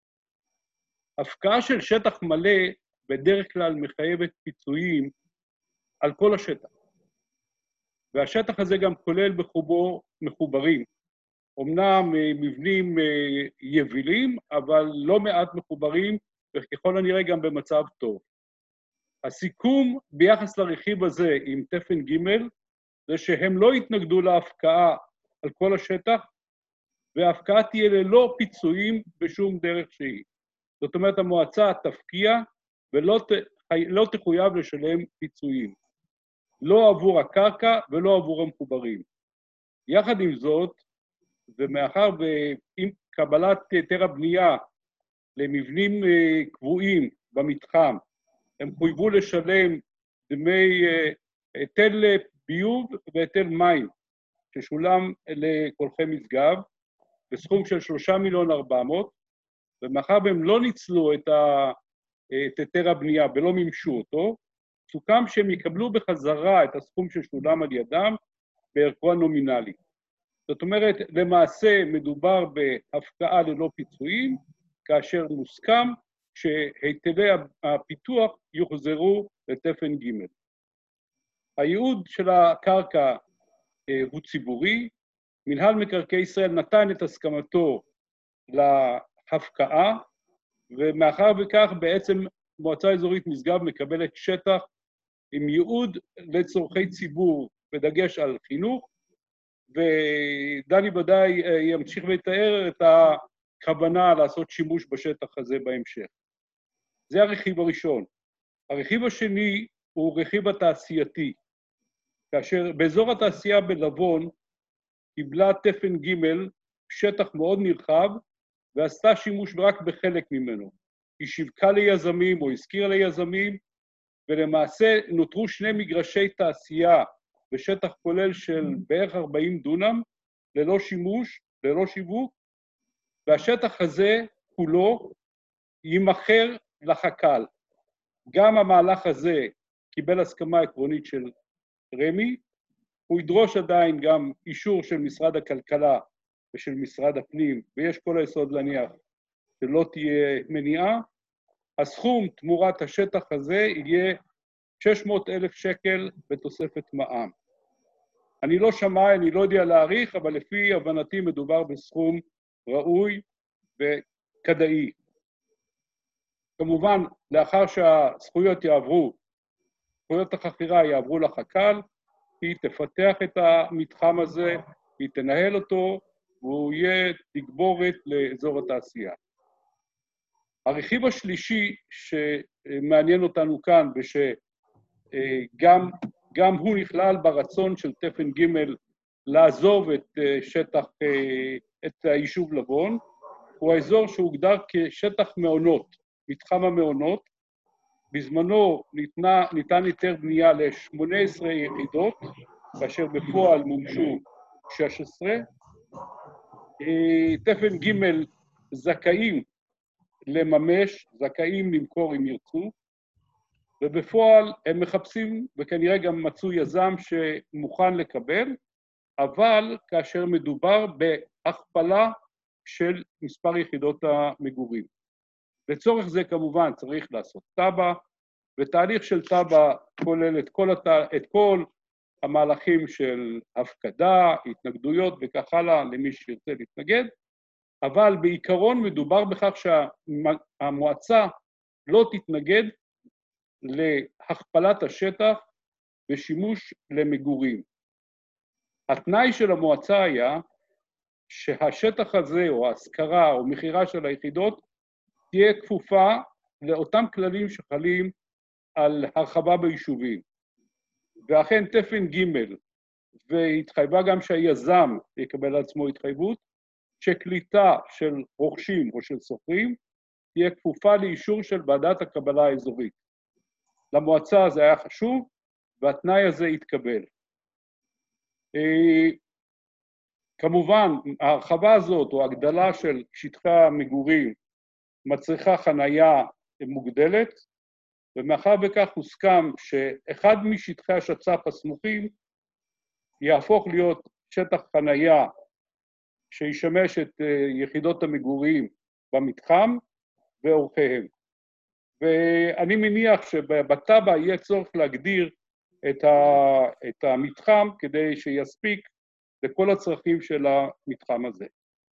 Speaker 15: הפקעה של שטח מלא בדרך כלל מחייבת פיצויים על כל השטח. והשטח הזה גם כולל בחובו מחוברים. אמנם מבנים יבילים, אבל לא מעט מחוברים, וככל הנראה גם במצב טוב. הסיכום ביחס לרכיב הזה עם תפן ג' זה שהם לא יתנגדו להפקעה על כל השטח, וההפקעה תהיה ללא פיצויים בשום דרך שהיא. זאת אומרת, המועצה תפקיע ולא ת, לא תחויב לשלם פיצויים. לא עבור הקרקע ולא עבור המחוברים. יחד עם זאת, ומאחר ועם קבלת היתר הבנייה למבנים קבועים במתחם, הם חויבו לשלם דמי היטל ביוב והיטל מים, ששולם לקולחי משגב, בסכום של שלושה מיליון ארבע מאות, ומאחר והם לא ניצלו את היתר הבנייה ולא מימשו אותו, סוכם שהם יקבלו בחזרה את הסכום ששולם על ידם בערכו הנומינלי. זאת אומרת, למעשה מדובר בהפקעה ללא פיצויים, כאשר מוסכם שהיטלי הפיתוח יוחזרו לתפן ג'. הייעוד של הקרקע אה, הוא ציבורי, מנהל מקרקעי ישראל נתן את הסכמתו להפקעה, ומאחר וכך בעצם מועצה אזורית משגב מקבלת שטח עם ייעוד לצורכי ציבור, בדגש על חינוך, ודני ודאי ימשיך ויתאר את הכוונה לעשות שימוש בשטח הזה בהמשך. זה הרכיב הראשון. הרכיב השני הוא רכיב התעשייתי, כאשר באזור התעשייה בלבון קיבלה תפן ג' שטח מאוד נרחב, ועשתה שימוש רק בחלק ממנו. היא שיווקה ליזמים או הזכירה ליזמים, ולמעשה נותרו שני מגרשי תעשייה בשטח כולל של בערך ארבעים דונם, ללא שימוש, ללא שיווק, והשטח הזה כולו יימכר לחק"ל. גם המהלך הזה קיבל הסכמה עקרונית של רמ"י, הוא ידרוש עדיין גם אישור של משרד הכלכלה ושל משרד הפנים, ויש כל היסוד להניח שלא תהיה מניעה. הסכום תמורת השטח הזה יהיה שש מאות אלף שקל בתוספת מע"מ. אני לא שמע, אני לא יודע להעריך, אבל לפי הבנתי מדובר בסכום ראוי וכדאי. כמובן, לאחר שהזכויות יעברו, זכויות החכירה יעברו לחק"ל, היא תפתח את המתחם הזה, היא תנהל אותו, והוא יהיה תגבורת לאזור התעשייה. הרכיב השלישי שמעניין אותנו כאן, ושגם גם הוא נכלל ברצון של תפן ג' לעזוב את שטח, את היישוב לבון, הוא האזור שהוגדר כשטח מעונות, מתחם המעונות. בזמנו ניתנה, ניתן היתר בנייה ל-שמונה עשרה יחידות, כאשר בפועל מומשו שש עשרה. תפן ג' זכאים לממש, זכאים למכור אם ירצו, ובפועל הם מחפשים, וכנראה גם מצאו יזם שמוכן לקבל, אבל כאשר מדובר בהכפלה של מספר יחידות המגורים. לצורך זה כמובן צריך לעשות טאבה, ותהליך של טאבה כולל את כל, הת... את כל המהלכים של הפקדה, התנגדויות וכך הלאה למי שירצה להתנגד, אבל בעיקרון מדובר בכך שהמועצה לא תתנגד להכפלת השטח ושימוש למגורים. התנאי של המועצה היה שהשטח הזה, או ההשכרה, או מחירה של היחידות, תהיה כפופה לאותם כללים שחלים על הרחבה ביישובים. ואכן תפן ג' והתחייבה גם שהיזם יקבל על עצמו התחייבות, שקליטה של רוכשים או של שוכרים תהיה כפופה לאישור של ועדת הקבלה האזורית. למועצה זה היה חשוב, והתנאי הזה התקבל. כמובן, ההרחבה הזאת או הגדלה של שטחי המגורים מצריכה חנייה מוגדלת, ומאחר בכך הוסכם שאחד משטחי השצ"פ הסמוכים יהפוך להיות שטח חנייה שישמש את יחידות המגורים במתחם ואורחיהם. ואני מניח שבתב"ע יהיה צורך להגדיר את, ה, את המתחם כדי שיספיק לכל הצרכים של המתחם הזה.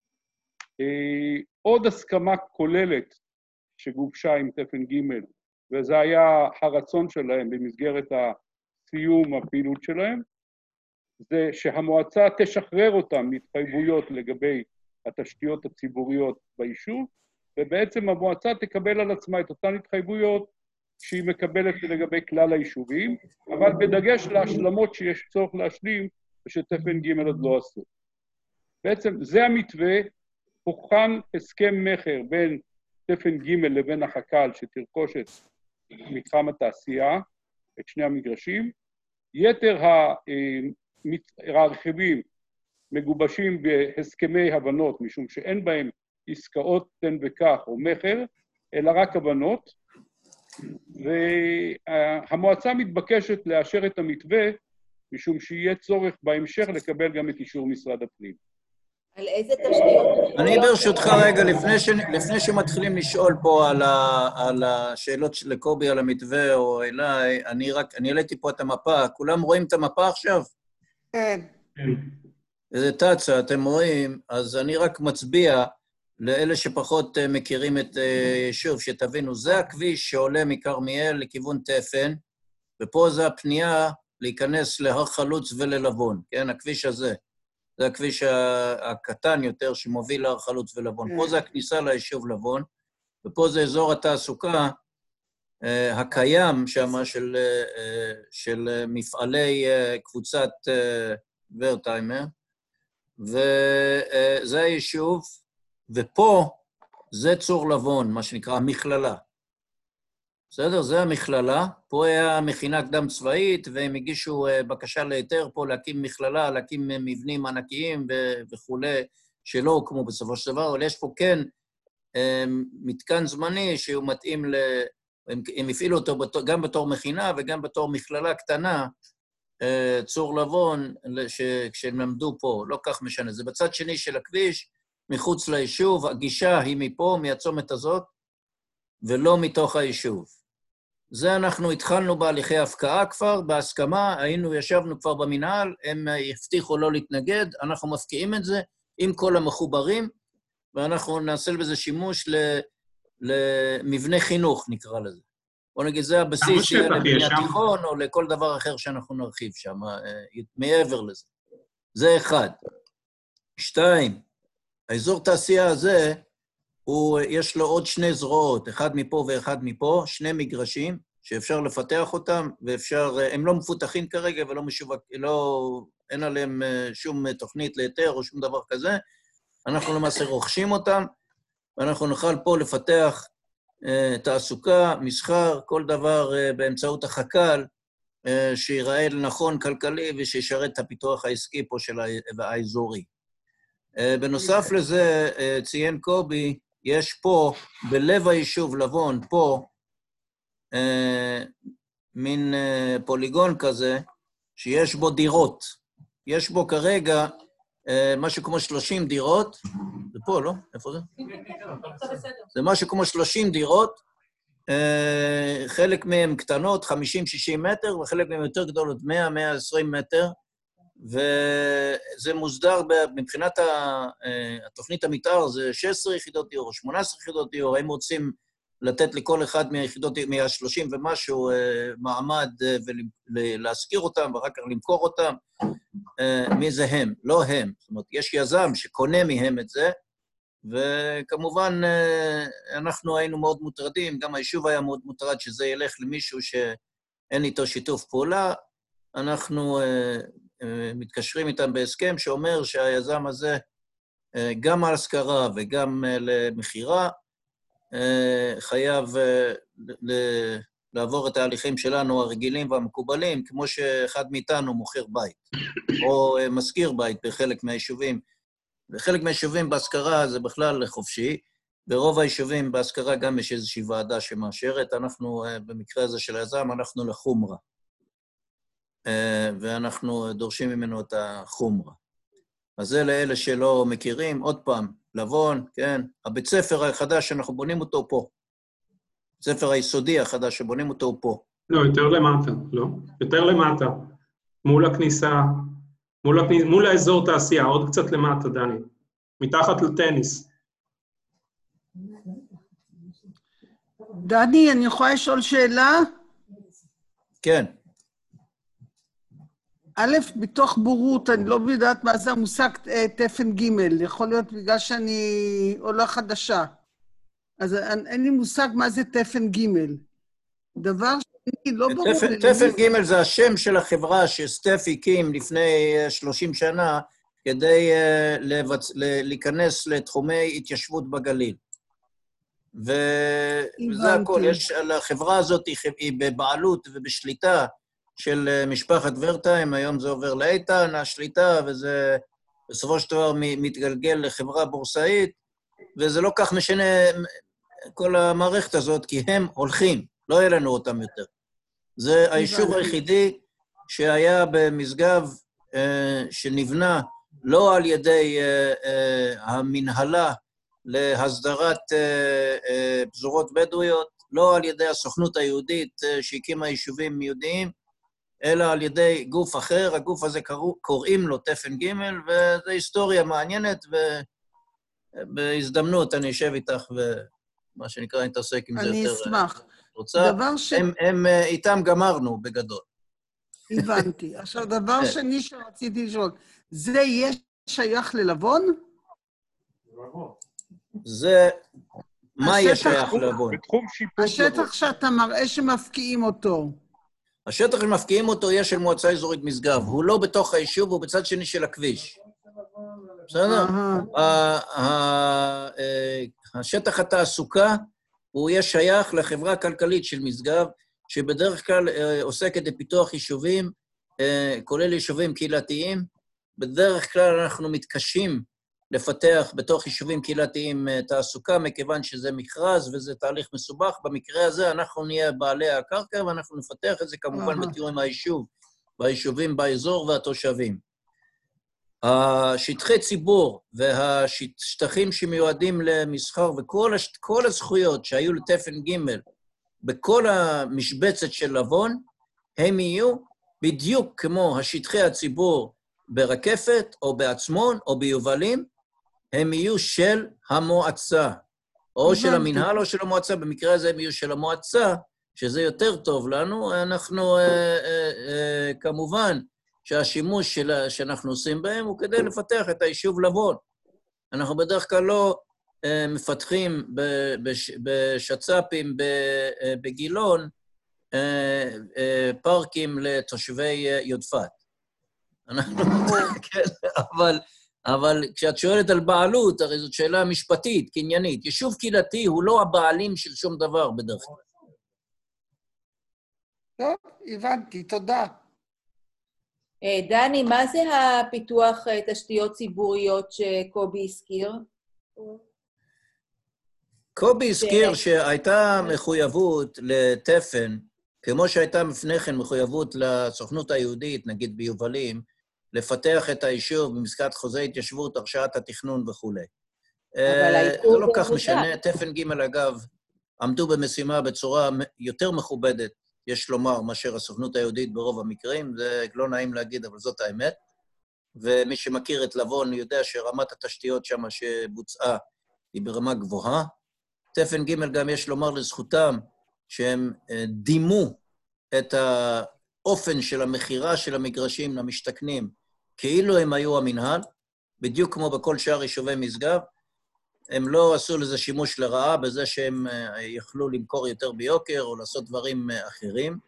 Speaker 15: עוד הסכמה כוללת שגובשה עם תפן ג', וזה היה הרצון שלהם במסגרת הסיום הפעילות שלהם, זה שהמועצה תשחרר אותם מהתחייבויות לגבי התשתיות הציבוריות ביישוב, ובעצם המועצה תקבל על עצמה את אותן התחייבויות שהיא מקבלת לגבי כלל היישובים, אבל בדגש להשלמות שיש צורך להשלים ושתפן ג' עוד לא עשו. בעצם זה המתווה, הוכן הסכם מחר בין תפן ג' לבין החק"ל שתרכוש את מתחם התעשייה, את שני המגרשים. יתר הרכיבים מגובשים בהסכמי הבנות, משום שאין בהם עסקאות תן וכך או מחר, אלא רק הבנות, והמועצה מתבקשת לאשר את המתווה, משום שיהיה צורך בהמשך לקבל גם את אישור משרד הפנים.
Speaker 9: על איזה תשתיות?
Speaker 1: אני ברשותך רגע, לפני, ש... לפני שמתחילים לשאול פה על, ה... על השאלות של קובי על המתווה או אליי, אני רק, אני העליתי פה את המפה, כולם רואים את המפה עכשיו?
Speaker 8: כן.
Speaker 1: איזה תצה, אתם רואים, אז אני רק מצביע לאלה שפחות מכירים את יישוב, שתבינו, זה הכביש שעולה מכרמיאל לכיוון תפן, ופה זה הפנייה להיכנס להר חלוץ וללבון, כן, הכביש הזה. זה הכביש הקטן יותר שמוביל להר חלוץ ולבון. פה זה הכניסה ליישוב לבון, ופה זה אזור התעסוקה הקיים שם של, של מפעלי קבוצת ורטיימר, וזה היישוב, ופה זה צור לבון, מה שנקרא המכללה. בסדר? זה המכללה. פה היה מכינה קדם צבאית, והם הגישו בקשה להיתר פה להקים מכללה, להקים מבנים ענקיים וכו', שלא הוקמו בסופו של דבר, אבל יש פה כן מתקן זמני שהוא מתאים ל... הם הפעילו אותו גם בתור מכינה וגם בתור מכללה קטנה, צור לבון, כשהם למדו פה, לא כך משנה. זה בצד שני של הכביש, מחוץ ליישוב, הגישה היא מפה, מהצומת הזאת, ולא מתוך היישוב. זה אנחנו התחלנו בהליכי הפקעה כבר, בהסכמה, היינו, ישבנו כבר במנהל, הם הבטיחו לא להתנגד, אנחנו מפקיעים את זה עם כל המחוברים, ואנחנו נעשה בזה שימוש למבנה חינוך, נקרא לזה. בוא נגיד, זה הבסיס לבניית תיכון, או לכל דבר אחר שאנחנו נרחיב שם, מעבר לזה. זה אחד. שתיים, האזור תעשייה הזה, הוא, יש לו עוד שני זרועות, אחד מפה ואחד מפה, שני מגרשים שאפשר לפתח אותם, ואפשר, הם לא מפותחים כרגע ולא משווק, לא, אין עליהם שום תוכנית להיתר או שום דבר כזה, אנחנו למעשה רוכשים אותם, ואנחנו נוכל פה לפתח uh, תעסוקה, מסחר, כל דבר uh, באמצעות החק"ל, uh, שיראה נכון כלכלי ושישרת את הפיתוח העסקי פה של האזורי. Uh, בנוסף לזה, uh, ציין קובי, יש פה, בלב היישוב לבון, פה, אה, מין אה, פוליגון כזה, שיש בו דירות. יש בו כרגע אה, משהו כמו שלושים דירות. זה פה, לא? איפה זה? זה משהו כמו שלושים דירות. אה, חלק מהם קטנות, חמישים שישים מטר, וחלק מהם יותר גדולות, מאה מאה ועשרים מטר. וזה מוסדר מבחינת התוכנית המתאר, זה שש עשרה יחידות דיור או שמונה עשרה יחידות דיור, הם רוצים לתת לכל אחד מהיחידות, מה-שלושים ומשהו מעמד ולהזכיר אותם ואחר כך למכור אותם. מי זה הם? לא הם. זאת אומרת, יש יזם שקונה מהם את זה, וכמובן אנחנו היינו מאוד מוטרדים, גם היישוב היה מאוד מוטרד שזה ילך למישהו שאין איתו שיתוף פעולה, אנחנו מתקשרים איתם בהסכם שאומר שהיזם הזה, גם על השכרה וגם למחירה, חייב לעבור את ההליכים שלנו הרגילים והמקובלים, כמו שאחד מאיתנו מוכר בית, או מזכיר בית בחלק מהיישובים. בחלק מהיישובים בהשכרה זה בכלל חופשי, ברוב היישובים בהשכרה גם יש איזושהי ועדה שמאשרת, אנחנו, במקרה הזה של היזם, אנחנו לחומרה. ואנחנו דורשים ממנו את החומרה. אז זה לאלה שלא מכירים, עוד פעם, לבון, כן, הבית ספר החדש שאנחנו בונים אותו פה. בית ספר היסודי החדש שבונים אותו פה.
Speaker 16: לא, יותר למטה, לא. יותר למטה. מול הכניסה, מול, הכניס, מול האזור תעשייה, עוד קצת למטה, דני. מתחת לטניס.
Speaker 8: דני, אני יכולה לשאול שאלה?
Speaker 1: כן.
Speaker 8: א', בתוך בורות, אני לא יודעת מה זה המושג תפן ג', יכול להיות בגלל שאני עולה חדשה. אז אין לי מושג מה זה תפן ג'. דבר שאני לא ברור...
Speaker 1: תפן ג' זה השם של החברה שסטף הקים לפני שלושים שנה, כדי להיכנס לתחומי התיישבות בגליל. וזה הכל, יש, החברה הזאת היא בבעלות ובשליטה של משפחת ורטיים, היום זה עובר לאיתן, השליטה, וזה בסופו של דבר מתגלגל לחברה בורסאית, וזה לא כך משנה כל המערכת הזאת, כי הם הולכים, לא יהיה לנו אותם יותר. זה היישוב היחידי שהיה במשגב, שנבנה לא על ידי המנהלה להסדרת פזורות בדואיות, לא על ידי הסוכנות היהודית שהקימה יישובים יהודיים, אלא על ידי גוף אחר, הגוף הזה קוראים לו תפן ג', וזו היסטוריה מעניינת, ובהזדמנות אני אשב איתך, ומה שנקרא, נתעסק עם זה יותר.
Speaker 8: אני אשמח.
Speaker 1: רוצה? הם איתם גמרנו בגדול.
Speaker 8: הבנתי. עכשיו, דבר שני שרציתי לשאול, זה יהיה שייך ללבון?
Speaker 1: זה... מה יהיה שייך ללבון?
Speaker 8: השטח שאתה מראה שמפקיעים אותו.
Speaker 1: השטח שמפקיעים אותו יהיה של מועצה אזורית משגב. הוא לא בתוך היישוב, הוא בצד שני של הכביש. בסדר? השטח התעסוקה, הוא יהיה שייך לחברה הכלכלית של משגב, שבדרך כלל עוסקת בפיתוח יישובים, כולל יישובים קהילתיים. בדרך כלל אנחנו מתקשים לפתח בתוך יישובים קהילתיים תעסוקה, מכיוון שזה מכרז וזה תהליך מסובך. במקרה הזה אנחנו נהיה בעלי הקרקע, ואנחנו נפתח את זה כמובן בתיאום עם היישוב, והיישובים באזור והתושבים. השטחי ציבור והשטחים שמיועדים למסחר וכל הש... כל הזכויות שהיו לתפן ג' בכל המשבצת של לבון, הם יהיו בדיוק כמו השטחי הציבור ברקפת או בעצמון או ביובלים, הם יהיו של המועצה, או של המנהל או של המועצה. במקרה הזה הם יהיו של המועצה, שזה יותר טוב לנו. אנחנו, אה, אה, אה, כמובן, שהשימוש של, שאנחנו עושים בהם הוא כדי לפתח את היישוב לבון. אנחנו בדרך כלל לא אה, מפתחים בש, בשצ"פים בגילון אה, אה, פארקים לתושבי יודפת. אנחנו, כן, אבל, אבל כשאת שואלת על בעלות, הרי זאת שאלה משפטית, קניינית. יישוב קהילתי הוא לא הבעלים של שום דבר בדרך כלל.
Speaker 8: טוב, הבנתי, תודה.
Speaker 9: דני, מה זה הפיתוח תשתיות ציבוריות שקובי הזכיר?
Speaker 1: קובי הזכיר שהייתה מחויבות לתפן, כמו שהייתה לפני כן מחויבות לסוכנות היהודית, נגיד ביובלים, לפתח את היישוב במסגרת חוזה התיישבות, הרשאת התכנון וכו'. זה לא כך משנה. תפן ג' אגב, עמדו במשימה בצורה יותר מכובדת, יש לומר, מאשר הסוכנות היהודית ברוב המקרים, זה לא נעים להגיד, אבל זאת האמת. ומי שמכיר את לבון יודע שרמת התשתיות שם שבוצעה היא ברמה גבוהה. תפן ג' גם יש לומר לזכותם שהם דימו את האופן של המחירה של המגרשים למשתכנים, כאילו הם היו המנהל, בדיוק כמו בכל שאר יישובי משגב. הם לא עשו לזה שימוש לרעה בזה שהם יכלו למכור יותר ביוקר או לעשות דברים אחרים.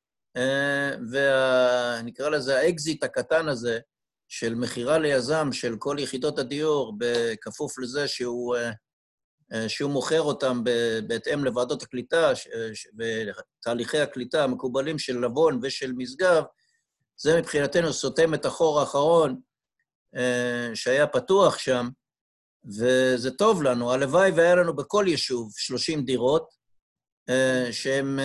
Speaker 1: ונקרא לזה האקזיט הקטן הזה של מחירה ליזם של כל יחידות הדיור, בכפוף לזה שהוא שהוא מוכר אותם בהתאם לוועדות הקליטה ותהליכי הקליטה המקובלים של לבון ושל משגב, זה מבחינתנו סותם את החור האחרון שהיה פתוח שם, וזה טוב לנו. הלוואי והיה לנו בכל יישוב שלושים דירות, שהם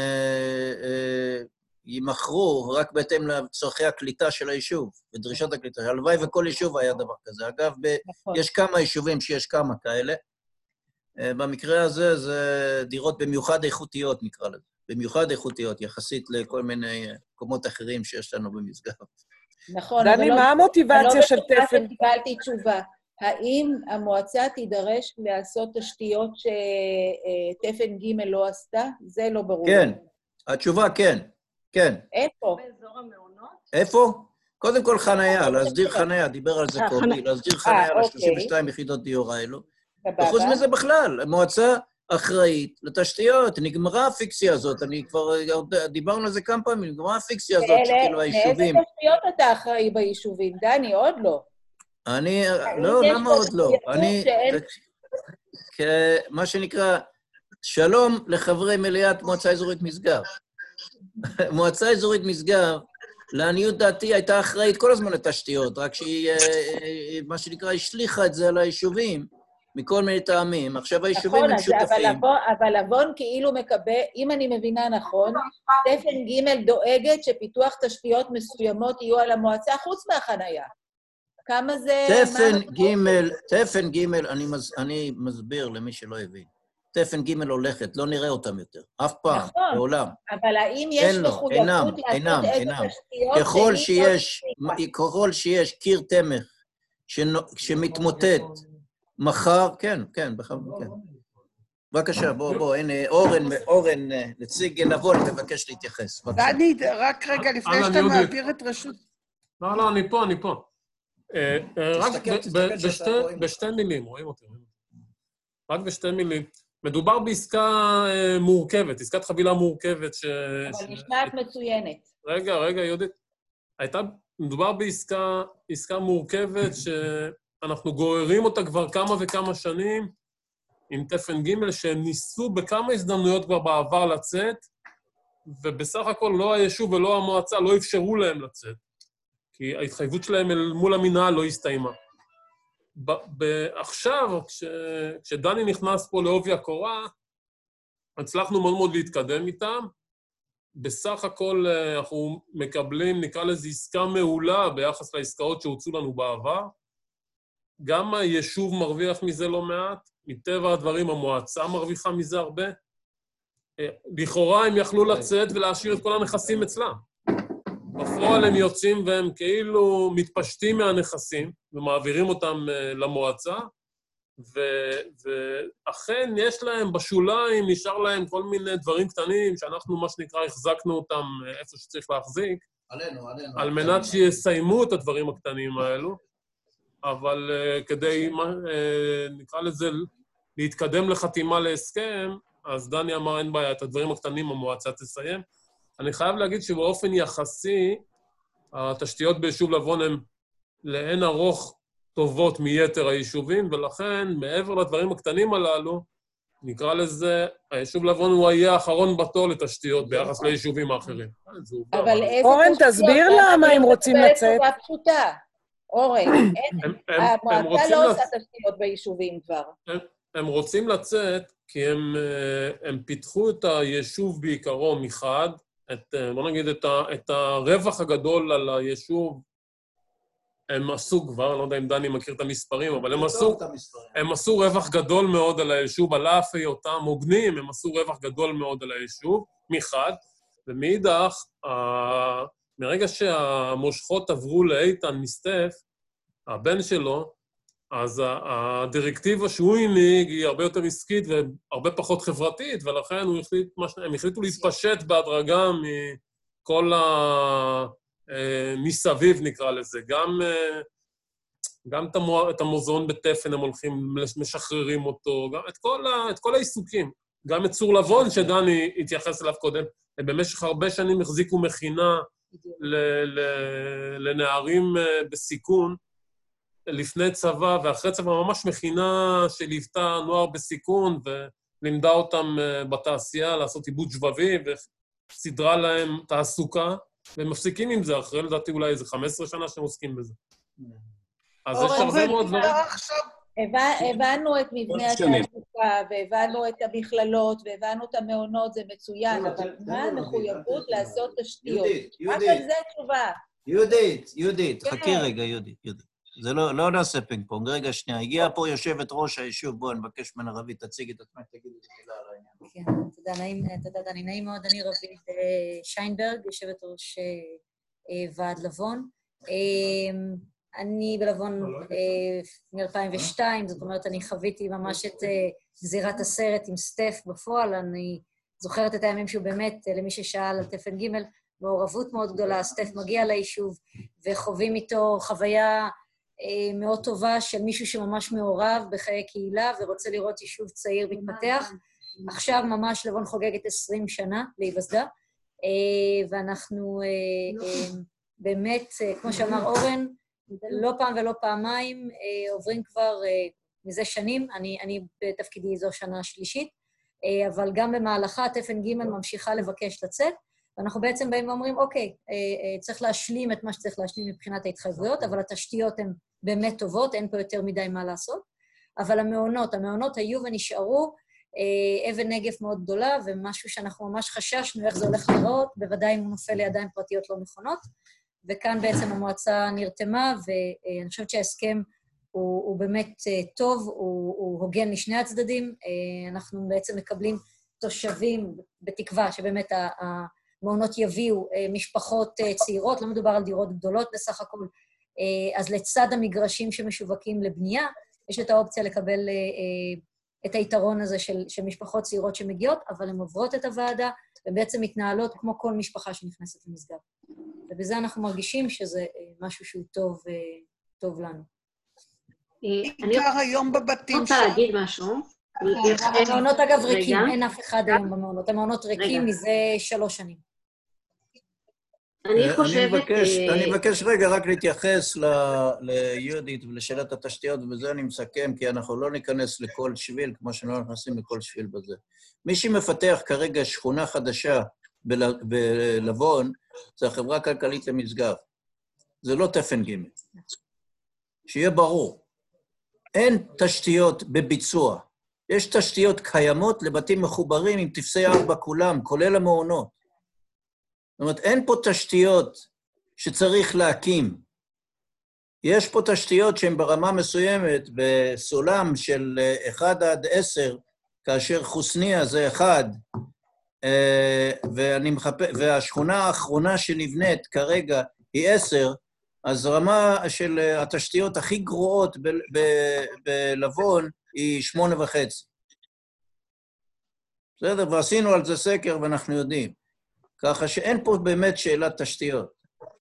Speaker 1: ימכרו רק בהתאם לצורכי הקליטה של היישוב, ודרישות הקליטה. הלוואי וכל יישוב היה דבר כזה. אגב, יש כמה יישובים שיש כמה כאלה. במקרה הזה זה דירות במיוחד איכותיות, נקרא לזה. במיוחד איכותיות, יחסית לכל מיני מקומות אחרים שיש לנו במשגב.
Speaker 9: נכון.
Speaker 17: דני, מה המוטיבציה של תפן?
Speaker 9: לא קיבלתי תשובה. האם המועצה תידרש לעשות תשתיות שתפן ג' לא עשתה? זה לא ברור.
Speaker 1: כן, התשובה כן, כן.
Speaker 9: איפה?
Speaker 6: באזור המעונות?
Speaker 1: איפה? קודם כל חנייה, להסדיר חנייה, דיבר על זה קובי, להסדיר חנייה ל-שלושים ושתיים יחידות דיור האלו. וחוץ מזה בכלל, המועצה אחראית לתשתיות, נגמרה הפיקסיה הזאת, אני כבר דיברנו על זה כמה פעמים, נגמרה הפיקסיה הזאת, שכאילו היישובים...
Speaker 9: לאיזה תשתיות אתה אחראי ביישובים? דני, עוד לא.
Speaker 1: אני, לא, למה עוד לא? אני, מה שנקרא, שלום לחברי מליאת מועצה אזורית משגב. מועצה אזורית משגב, לעניות דעתי, הייתה אחראית כל הזמן לתשתיות, רק שהיא, מה שנקרא, השליחה את זה על היישובים, מכל מיני טעמים. עכשיו היישובים הם שותפים.
Speaker 9: אבל לבון כאילו מקבל, אם אני מבינה נכון, תפן ג' דואגת שפיתוח תשתיות מסוימות יהיו על המועצה חוץ מהחנייה. כמה זה...
Speaker 1: תפן ג', תפן ג', אני, מס, אני מסביר למי שלא הבין. תפן ג' הולכת, לא נראה אותם יותר. אף פעם,
Speaker 9: נכון,
Speaker 1: בעולם.
Speaker 9: אבל האם יש מחויבות לעשות
Speaker 1: אינם,
Speaker 9: איזה
Speaker 1: אינם.
Speaker 9: תשתיות...
Speaker 1: ככל שיש, ככל שיש קיר תמך שמתמוטט מחר, כן, כן, בכלל, כן. בבקשה, בוא, בוא, הנה, אורן, אורן, נציג לבון, מבקש להתייחס.
Speaker 8: דני, רק רגע, לפני שאתה מעביר את רשות...
Speaker 16: לא, לא, אני פה, אני פה. רק בשתי מילים, רואים אותי. רק בשתי מילים. מדובר בעסקה מורכבת, עסקת חבילה מורכבת ש...
Speaker 9: אבל נשמעת מצוינת.
Speaker 16: רגע, רגע, יהודית. הייתה, מדובר בעסקה, עסקה מורכבת שאנחנו גוררים אותה כבר כמה וכמה שנים עם תפן ג' שהם ניסו בכמה הזדמנויות כבר בעבר לצאת, ובסך הכל לא היישוב ולא המועצה לא אפשרו להם לצאת. כי ההתחייבות שלהם אל מול המינהל לא הסתיימה. עכשיו, כש, כשדני נכנס פה לעובי הקורה, הצלחנו מאוד מאוד להתקדם איתם. בסך הכל אנחנו מקבלים, נקרא לזה עסקה מעולה ביחס לעסקאות שהוצאו לנו בעבר. גם היישוב מרוויח מזה לא מעט, מטבע הדברים המועצה מרוויחה מזה הרבה. לכאורה הם יכלו לצאת ולהשאיר את כל הנכסים אצלם. בפועל הם יוצאים והם כאילו מתפשטים מהנכסים ומעבירים אותם למועצה, ואכן יש להם בשוליים, נשאר להם כל מיני דברים קטנים שאנחנו, מה שנקרא, החזקנו אותם איפה שצריך להחזיק,
Speaker 1: עלינו, עלינו.
Speaker 16: על מנת שיסיימו את הדברים הקטנים האלו, אבל כדי, נקרא לזה, להתקדם לחתימה להסכם, אז דני אמר, אין בעיה, את הדברים הקטנים המועצה תסיים. אני חייב להגיד שבאופן יחסי, התשתיות ביישוב לבון הן לאין ארוך טובות מיתר היישובים, ולכן, מעבר לדברים הקטנים הללו, נקרא לזה, היישוב לבון הוא היה האחרון בתור לתשתיות ביחס ליישובים האחרים.
Speaker 17: אורן, תסביר למה הם רוצים לצאת.
Speaker 9: אורן, המועצה לא עושה תשתיות ביישובים כבר.
Speaker 16: הם רוצים לצאת כי הם פיתחו את היישוב בעיקרו מחד, את, בוא נגיד, את, ה, את הרווח הגדול על היישוב, הם עשו כבר, אני לא יודע אם דני מכיר את המספרים, אבל הם עשו, הם עשו רווח גדול מאוד על היישוב, על אף היותם הוגנים, הם עשו רווח גדול מאוד על היישוב, מחד, ומאידך, מרגע שהמושכות עברו לאיתן מסטף, הבן שלו, אז הדירקטיבה שהוא הנהיג היא הרבה יותר עסקית והרבה פחות חברתית, ולכן הוא החליט, הם החליטו להתפשט בהדרגה מכל המסביב, נקרא לזה. גם, גם את המוזיאון בתפן הם הולכים, משחררים אותו, גם את כל, את כל העיסוקים. גם את צור לבון, שדני התייחס אליו קודם, הם במשך הרבה שנים החזיקו מכינה לנערים בסיכון, לפני צבא ואחרי צבא, ממש מכינה שליוותה נוער בסיכון, ולימדה אותם בתעשייה לעשות עיבוד שבבי, וסדרה להם תעסוקה, והם מפסיקים עם זה, אחרי לדעתי אולי איזה חמש עשרה שנה שהם עוסקים בזה. אז יש הרבה מאוד דברים.
Speaker 9: הבנו את מבנה התעסוקה, והבנו את המכללות, והבנו את המעונות, זה מצוין, אבל מה המחויבות לעשות תשתיות? רק על זה תשובה.
Speaker 1: יהודית, יהודית, חכי רגע, יהודית, יהודית. זה לא, לא נעשה פינג פונג, רגע שנייה. הגיעה פה יושבת ראש היישוב, בואו, אני מבקש ממנה רבית, תציג את עצמך, תגיד את מילה על העניין.
Speaker 18: כן, תודה, נעים, תודה, דני, נעים מאוד, אני רבית שיינברג, יושבת ראש ועד לבון. אני בלבון מ-אלפיים ושתיים, זאת אומרת, אני חוויתי ממש את זירת הסרט עם סטף בפועל, אני זוכרת את הימים שהוא באמת, למי ששאל על תפן ג' מעורבות מאוד גדולה, סטף מגיע ליישוב, וחווים איתו חוויה מאוד טובה של מישהו שממש מעורב בחיי קהילה, ורוצה לראות יישוב צעיר מתפתח. עכשיו ממש לבון חוגגת עשרים שנה להיווסדה, ואנחנו באמת, כמו שאמר אורן, לא פעם ולא פעמיים, עוברים כבר מזה שנים, אני, אני בתפקידי זו שנה שלישית, אבל גם במהלכה תפן ג' ממשיכה לבקש לצאת, ואנחנו בעצם באים ואומרים, אוקיי, צריך להשלים את מה שצריך להשלים מבחינת ההתחייבויות, אבל התשתיות הן באמת טובות, אין פה יותר מדי מה לעשות, אבל המעונות, המעונות היו ונשארו אבן נגף מאוד גדולה, ומשהו שאנחנו ממש חששנו איך זה הולך לראות, בוודאי אם הוא נופל לידיים פרטיות לא נכונות, וכאן בעצם המועצה נרתמה, ואני חושבת שההסכם הוא, הוא באמת טוב, הוא, הוא הוגן לשני הצדדים, אנחנו בעצם מקבלים תושבים בתקווה שבאמת המעונות יביאו משפחות צעירות, לא מדובר על דירות גדולות בסך הכל, אז לצד המגרשים שמשווקים לבנייה, יש את האופציה לקבל את היתרון הזה של, של משפחות צעירות שמגיעות, אבל הן עוברות את הוועדה, ובעצם מתנהלות כמו כל משפחה שנכנסת למסגר. ובזה אנחנו מרגישים שזה משהו שהוא טוב, טוב לנו.
Speaker 8: בעיקר היום בבתים
Speaker 18: שם. אני רוצה להגיד משהו.
Speaker 9: המעונות אגב ריקים, אין אף אחד היום במעונות. המעונות ריקים מזה שלוש שנים.
Speaker 18: אני חושבת...
Speaker 1: אני מבקש רגע רק להתייחס ליהודית ולשאלת התשתיות, ובזה אני מסכם, כי אנחנו לא ניכנס לכל שביל, כמו שלא נכנסים לכל שביל בזה. מי שמפתח כרגע שכונה חדשה בלבון, זה החברה הכלכלית למשגב. זה לא תפן ג'. שיהיה ברור. אין תשתיות בביצוע. יש תשתיות קיימות לבתים מחוברים עם תפסי ארבע כולם, כולל המעונות. זאת אומרת, אין פה תשתיות שצריך להקים. יש פה תשתיות שהן ברמה מסוימת, בסולם של אחד עד עשר, כאשר חוסניה זה אחד, ואני מחפש, והשכונה האחרונה שנבנית כרגע היא עשר, אז רמה של התשתיות הכי גרועות בלבון היא שמונה וחצי. בסדר, ועשינו על זה סקר ואנחנו יודעים. ככה שאין פה באמת שאלת תשתיות.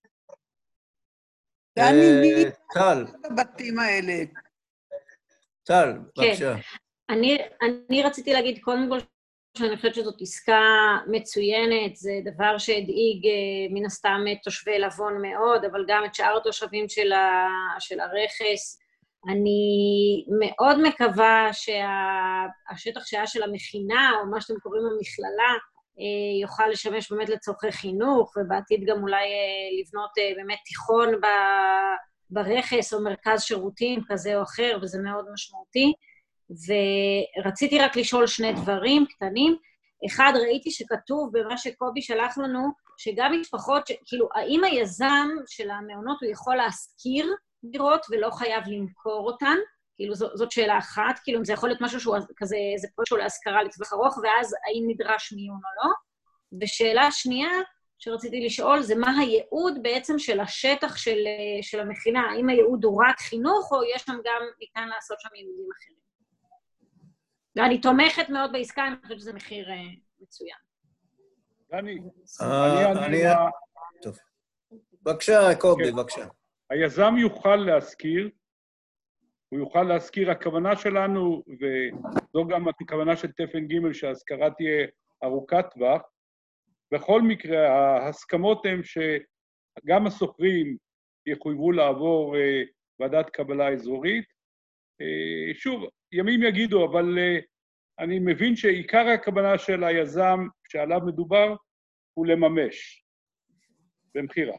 Speaker 8: דני, מי
Speaker 1: טל.
Speaker 8: בבתים האלה?
Speaker 1: טל, בבקשה.
Speaker 18: אני, אני רציתי להגיד קודם כל שאני חושבת שזאת עסקה מצוינת, זה דבר שהדאיג מן הסתם את תושבי לבון מאוד, אבל גם את שאר התושבים של, ה, של הרכס. אני מאוד מקווה שהשטח שהיה של המכינה, או מה שאתם קוראים המכללה, יוכל לשמש באמת לצורכי חינוך, ובעתיד גם אולי לבנות באמת תיכון ברכס, או מרכז שירותים כזה או אחר, וזה מאוד משמעותי. ורציתי רק לשאול שני דברים קטנים. אחד, ראיתי שכתוב במה שקובי שלח לנו, שגם משפחות, כאילו, האם היזם של המעונות הוא יכול להשכיר דירות ולא חייב למכור אותן? כאילו, זו, זאת שאלה אחת, כאילו, אם זה יכול להיות משהו שהוא כזה, זה פרויקט שהוא להשכרה לטווח ארוך, ואז האם נדרש מיון או לא? ושאלה שנייה שרציתי לשאול, זה מה הייעוד בעצם של השטח של, של המכינה? האם הייעוד הוא רק חינוך, או יש שם גם, ניתן לעשות שם ייעודים אחרים? ואני תומכת מאוד בעסקה, אני חושבת שזה מחיר מצוין.
Speaker 15: דני,
Speaker 1: אני... טוב. בבקשה, קובי, בבקשה.
Speaker 15: היזם יוכל להשכיר, הוא יוכל להשכיר, הכוונה שלנו, וזו גם הכוונה של תפן ג' שההשכרה תהיה ארוכת טווח, בכל מקרה, ההסכמות הן שגם הסוחרים יחויבו לעבור ועדת קבלה אזורית. שוב, ימים יגידו, אבל אני מבין שעיקר הכוונה של היזם שעליו מדובר הוא לממש במחירה.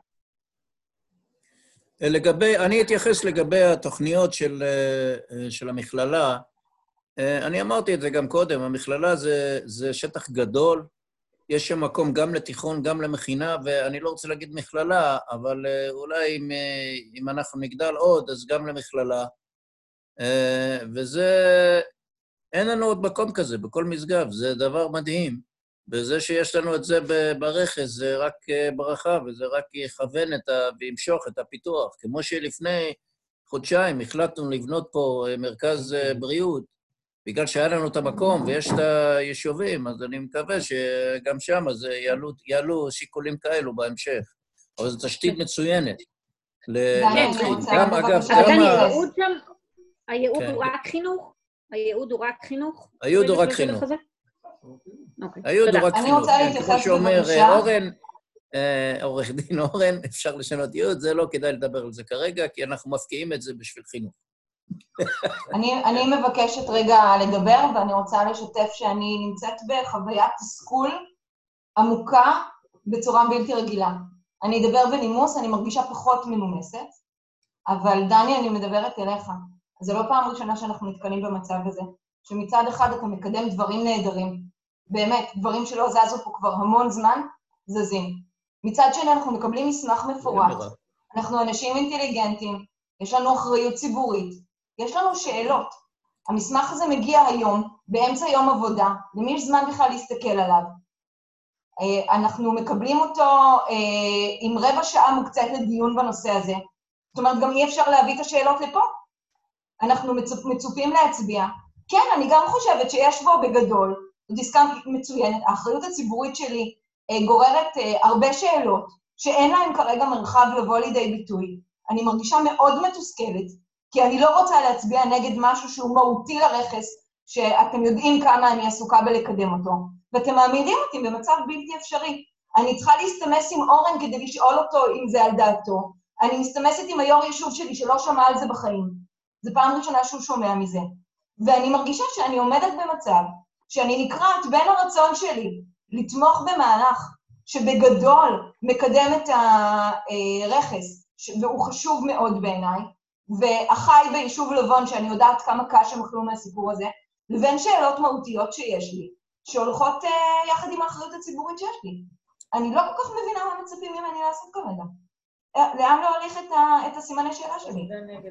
Speaker 1: לגבי, אני אתייחס לגבי התוכניות של, של המכללה. אני אמרתי את זה גם קודם, המכללה זה, זה שטח גדול, יש שם מקום גם לתיכון, גם למכינה, ואני לא רוצה להגיד מכללה, אבל אולי אם, אם אנחנו נגדל עוד, אז גם למכללה. וזה, אין לנו עוד מקום כזה, בכל משגב, זה דבר מדהים. וזה שיש לנו את זה ברכס, זה רק ברכה, וזה רק יכוון את ה... וימשוך את הפיתוח. כמו שלפני חודשיים החלטנו לבנות פה מרכז בריאות, בגלל שהיה לנו את המקום ויש את היישובים, אז אני מקווה שגם שם אז יעלו, יעלו שיקולים כאלו בהמשך. אבל זו תשתית מצוינת. להתחיל. גם, אגב, גם...
Speaker 19: הייעוד הוא רק חינוך? הייעוד הוא רק חינוך?
Speaker 1: הייעוד הוא רק חינוך. הייעוד הוא רק חינוך. כמו שאומר אורן, עורך דין אורן, אפשר לשנות ייעוד, זה לא כדאי לדבר על זה כרגע, כי אנחנו מפקיעים את זה בשביל חינוך.
Speaker 7: אני מבקשת רגע לדבר, ואני רוצה לשתף שאני נמצאת בחוויית תסכול עמוקה בצורה בלתי רגילה. אני אדבר בנימוס, אני מרגישה פחות מנומסת, אבל דני, אני מדברת אליך. זה לא פעם ראשונה שאנחנו נתקלים במצב הזה, שמצד אחד אתה מקדם דברים נהדרים, באמת, דברים שלא זזו פה כבר המון זמן, זזים. מצד שני אנחנו מקבלים מסמך מפורט, אנחנו אנשים אינטליגנטים, יש לנו אחריות ציבורית, יש לנו שאלות. המסמך הזה מגיע היום, באמצע יום עבודה, למי יש זמן בכלל להסתכל עליו. אנחנו מקבלים אותו עם רבע שעה מוקצת לדיון בנושא הזה. זאת אומרת, גם אי אפשר להביא את השאלות לפה. אנחנו מצופ, מצופים להצביע. כן, אני גם חושבת שיש בו בגדול, דיסקאנט מצוינת, האחריות הציבורית שלי גוררת הרבה שאלות, שאין להם כרגע מרחב לבוא לידי ביטוי. אני מרגישה מאוד מתוסכלת, כי אני לא רוצה להצביע נגד משהו שהוא מהותי לרכס, שאתם יודעים כמה אני עסוקה בלקדם אותו, ואתם מעמידים אותי במצב בלתי אפשרי. אני צריכה להסתמס עם אורן כדי לשאול אותו אם זה על דעתו. אני מסתמסת עם היו"ר יישוב שלי שלא שמע על זה בחיים. זו פעם ראשונה שהוא שומע מזה. ואני מרגישה שאני עומדת במצב, שאני נקראת בין הרצון שלי לתמוך במהלך שבגדול מקדם את הרכס, והוא חשוב מאוד בעיניי, ואחיי ביישוב לבון, שאני יודעת כמה קש הם אכלו מהסיפור הזה, לבין שאלות מהותיות שיש לי, שהולכות uh, יחד עם האחריות הציבורית שיש לי. אני לא כל כך מבינה מה מצפים ממני לעשות כרגע. לאן לא הוליך את, ה, את הסימני שאלה שלי?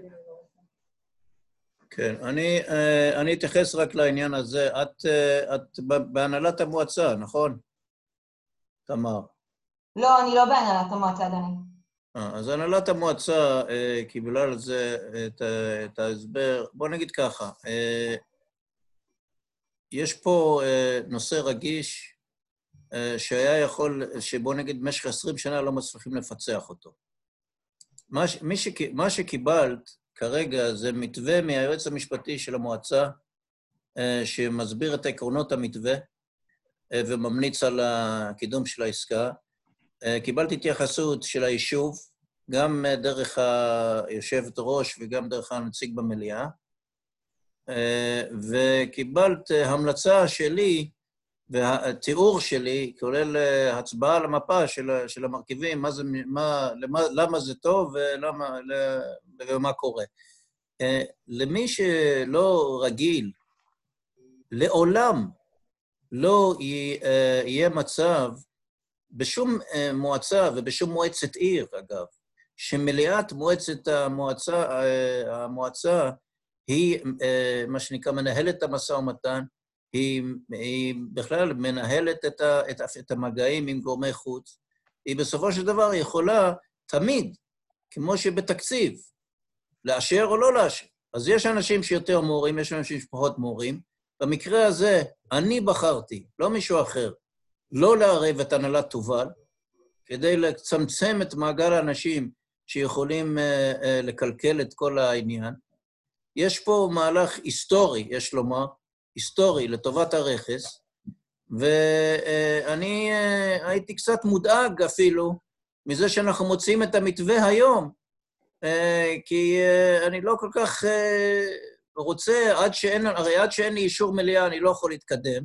Speaker 1: כן, אני, אני אתייחס רק לעניין הזה. את, את בהנהלת המועצה, נכון? תמר.
Speaker 7: לא, אני לא בהנהלת המועצה, דני.
Speaker 1: אז הנהלת המועצה קיבלה על זה את, את ההסבר. בוא נגיד ככה, יש פה נושא רגיש שהיה יכול, שבוא נגיד במשך עשרים שנה לא מצליחים לפצח אותו. מה, ש, מה שקיבלת כרגע זה מתווה מהיועץ המשפטי של המועצה, שמסביר את עקרונות המתווה וממליץ על הקידום של העסקה. קיבלתי התייחסות של היישוב, גם דרך היושבת ראש וגם דרך הנציג במליאה, וקיבלת המלצה שלי והתיאור שלי, כולל הצבעה על המפה של, של המרכיבים, מה זה, מה, למה, למה זה טוב ולמה, ומה קורה. למי שלא רגיל, לעולם לא יהיה מצב, בשום מועצה ובשום מועצת עיר, אגב, שמליאת מועצת המועצה, המועצה היא, מה שנקרא, מנהלת המשא ומתן, היא, היא בכלל מנהלת את, ה, את, את המגעים עם גורמי חוץ, היא בסופו של דבר יכולה תמיד, כמו שבתקציב, לאשר או לא לאשר. אז יש אנשים שיותר מורים, יש אנשים שפחות מורים. במקרה הזה, אני בחרתי, לא מישהו אחר, לא לערב את הנהלת תובל, כדי לצמצם את מעגל האנשים שיכולים uh, uh, לקלקל את כל העניין. יש פה מהלך היסטורי, יש לומר, היסטורי לטובת הרכס, ואני uh, הייתי קצת מודאג אפילו מזה שאנחנו מוצאים את המתווה היום, כי אני לא כל כך רוצה, עד שאין, הרי עד שאין לי אישור מליאה, אני לא יכול להתקדם.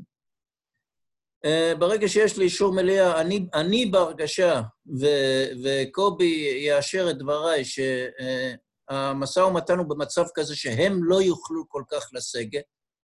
Speaker 1: ברגע שיש לי אישור מליאה, אני, אני בהרגשה, ו- וקובי יאשר את דבריי, שהמשא ומתן הוא במצב כזה שהם לא יוכלו כל כך לסגת,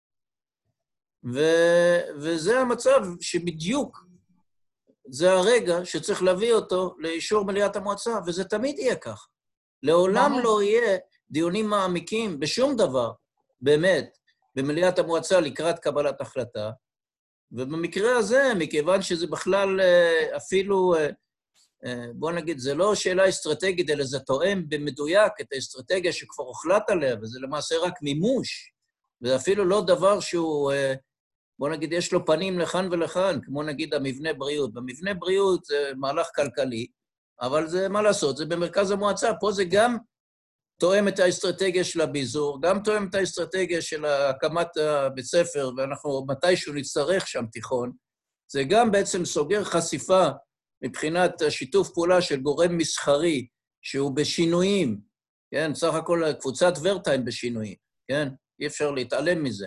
Speaker 1: ו- וזה המצב שבדיוק, זה הרגע שצריך להביא אותו לאישור מליאת המועצה, וזה תמיד יהיה כך. לעולם לא יהיה דיונים מעמיקים בשום דבר, באמת, במליאת המועצה לקראת קבלת החלטה, ובמקרה הזה, מכיוון שזה בכלל אפילו, בוא נגיד, זה לא שאלה אסטרטגית, אלא זה תואם במדויק את האסטרטגיה שכבר הוחלט עליה, וזה למעשה רק מימוש, וזה אפילו לא דבר שהוא, בוא נגיד, יש לו פנים לכאן ולכאן, כמו נגיד המבנה בריאות. במבנה בריאות זה מהלך כלכלי, אבל זה, מה לעשות, זה במרכז המועצה. פה זה גם תואם את האסטרטגיה של הביזור, גם תואם את האסטרטגיה של הקמת הבית ספר, ואנחנו מתישהו נצטרך שם תיכון. זה גם בעצם סוגר חשיפה מבחינת השיתוף פעולה של גורם מסחרי, שהוא בשינויים, כן? סך הכל קבוצת ורטיים בשינויים, כן? אי אפשר להתעלם מזה.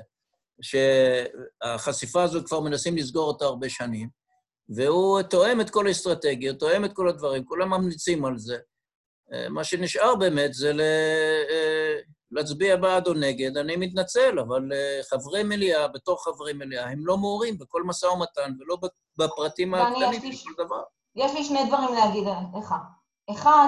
Speaker 1: שהחשיפה הזאת כבר מנסים לסגור אותה הרבה שנים, והוא תואם את כל האסטרטגיה, תואם את כל הדברים, כולם ממליצים על זה. מה שנשאר באמת זה להצביע בעד או נגד, אני מתנצל, אבל חברי מליאה, בתור חברי מליאה, הם לא מעורים בכל משא ומתן, ולא בפרטים הקטנים של כל דבר.
Speaker 7: יש לי שני דברים להגיד לך. אחד,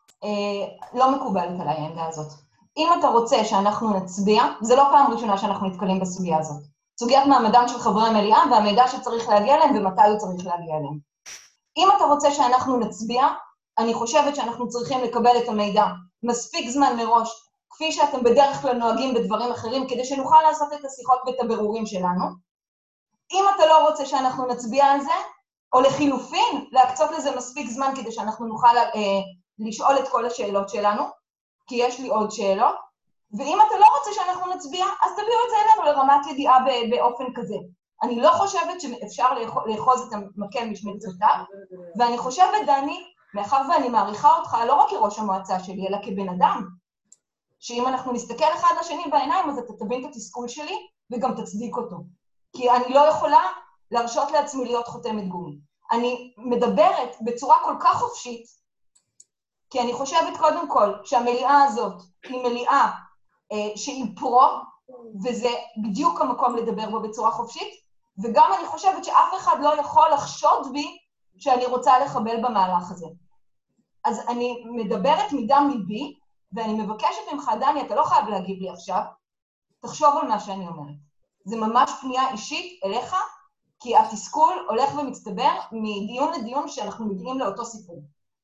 Speaker 7: לא מקובלת עליי העמדה הזאת. אם אתה רוצה שאנחנו נצביע, זה לא פעם ראשונה שאנחנו נתקלים בסוגיה הזאת. סוגיית מעמדם של חברי המליאה והמידע שצריך להגיע להם ומתי הוא צריך להגיע להם. אם אתה רוצה שאנחנו נצביע, אני חושבת שאנחנו צריכים לקבל את המידע מספיק זמן מראש, כפי שאתם בדרך כלל נוהגים בדברים אחרים, כדי שנוכל לעשות את השיחות ואת הבירורים שלנו. אם אתה לא רוצה שאנחנו נצביע על זה, או לחילופין, להקצות לזה מספיק זמן כדי שאנחנו נוכל אה, לשאול את כל השאלות שלנו, כי יש לי עוד שאלות, ואם אתה לא רוצה שאנחנו נצביע, אז תביאו את זה אלינו לרמת ידיעה באופן כזה. אני לא חושבת שאפשר לאחוז את המקל משמצותיו, ואני חושבת, דני, מאחר ואני מעריכה אותך לא רק כראש המועצה שלי, אלא כבן אדם, שאם אנחנו נסתכל אחד לשני בעיניים, אז אתה תבין את התסכול שלי, וגם תצדיק אותו. כי אני לא יכולה להרשות לעצמי להיות חותמת גומי. אני מדברת בצורה כל כך חופשית, כי אני חושבת קודם כל שהמליאה הזאת היא מליאה אה, שהיא פרו, וזה בדיוק המקום לדבר בו בצורה חופשית, וגם אני חושבת שאף אחד לא יכול לחשוד בי שאני רוצה לחבל במהלך הזה. אז אני מדברת מדם ליבי, ואני מבקשת ממך, דני, אתה לא חייב להגיב לי עכשיו, תחשוב על מה שאני אומרת. זה ממש פנייה אישית אליך, כי התסכול הולך ומצטבר מדיון לדיון שאנחנו מגיעים לאותו סיפור.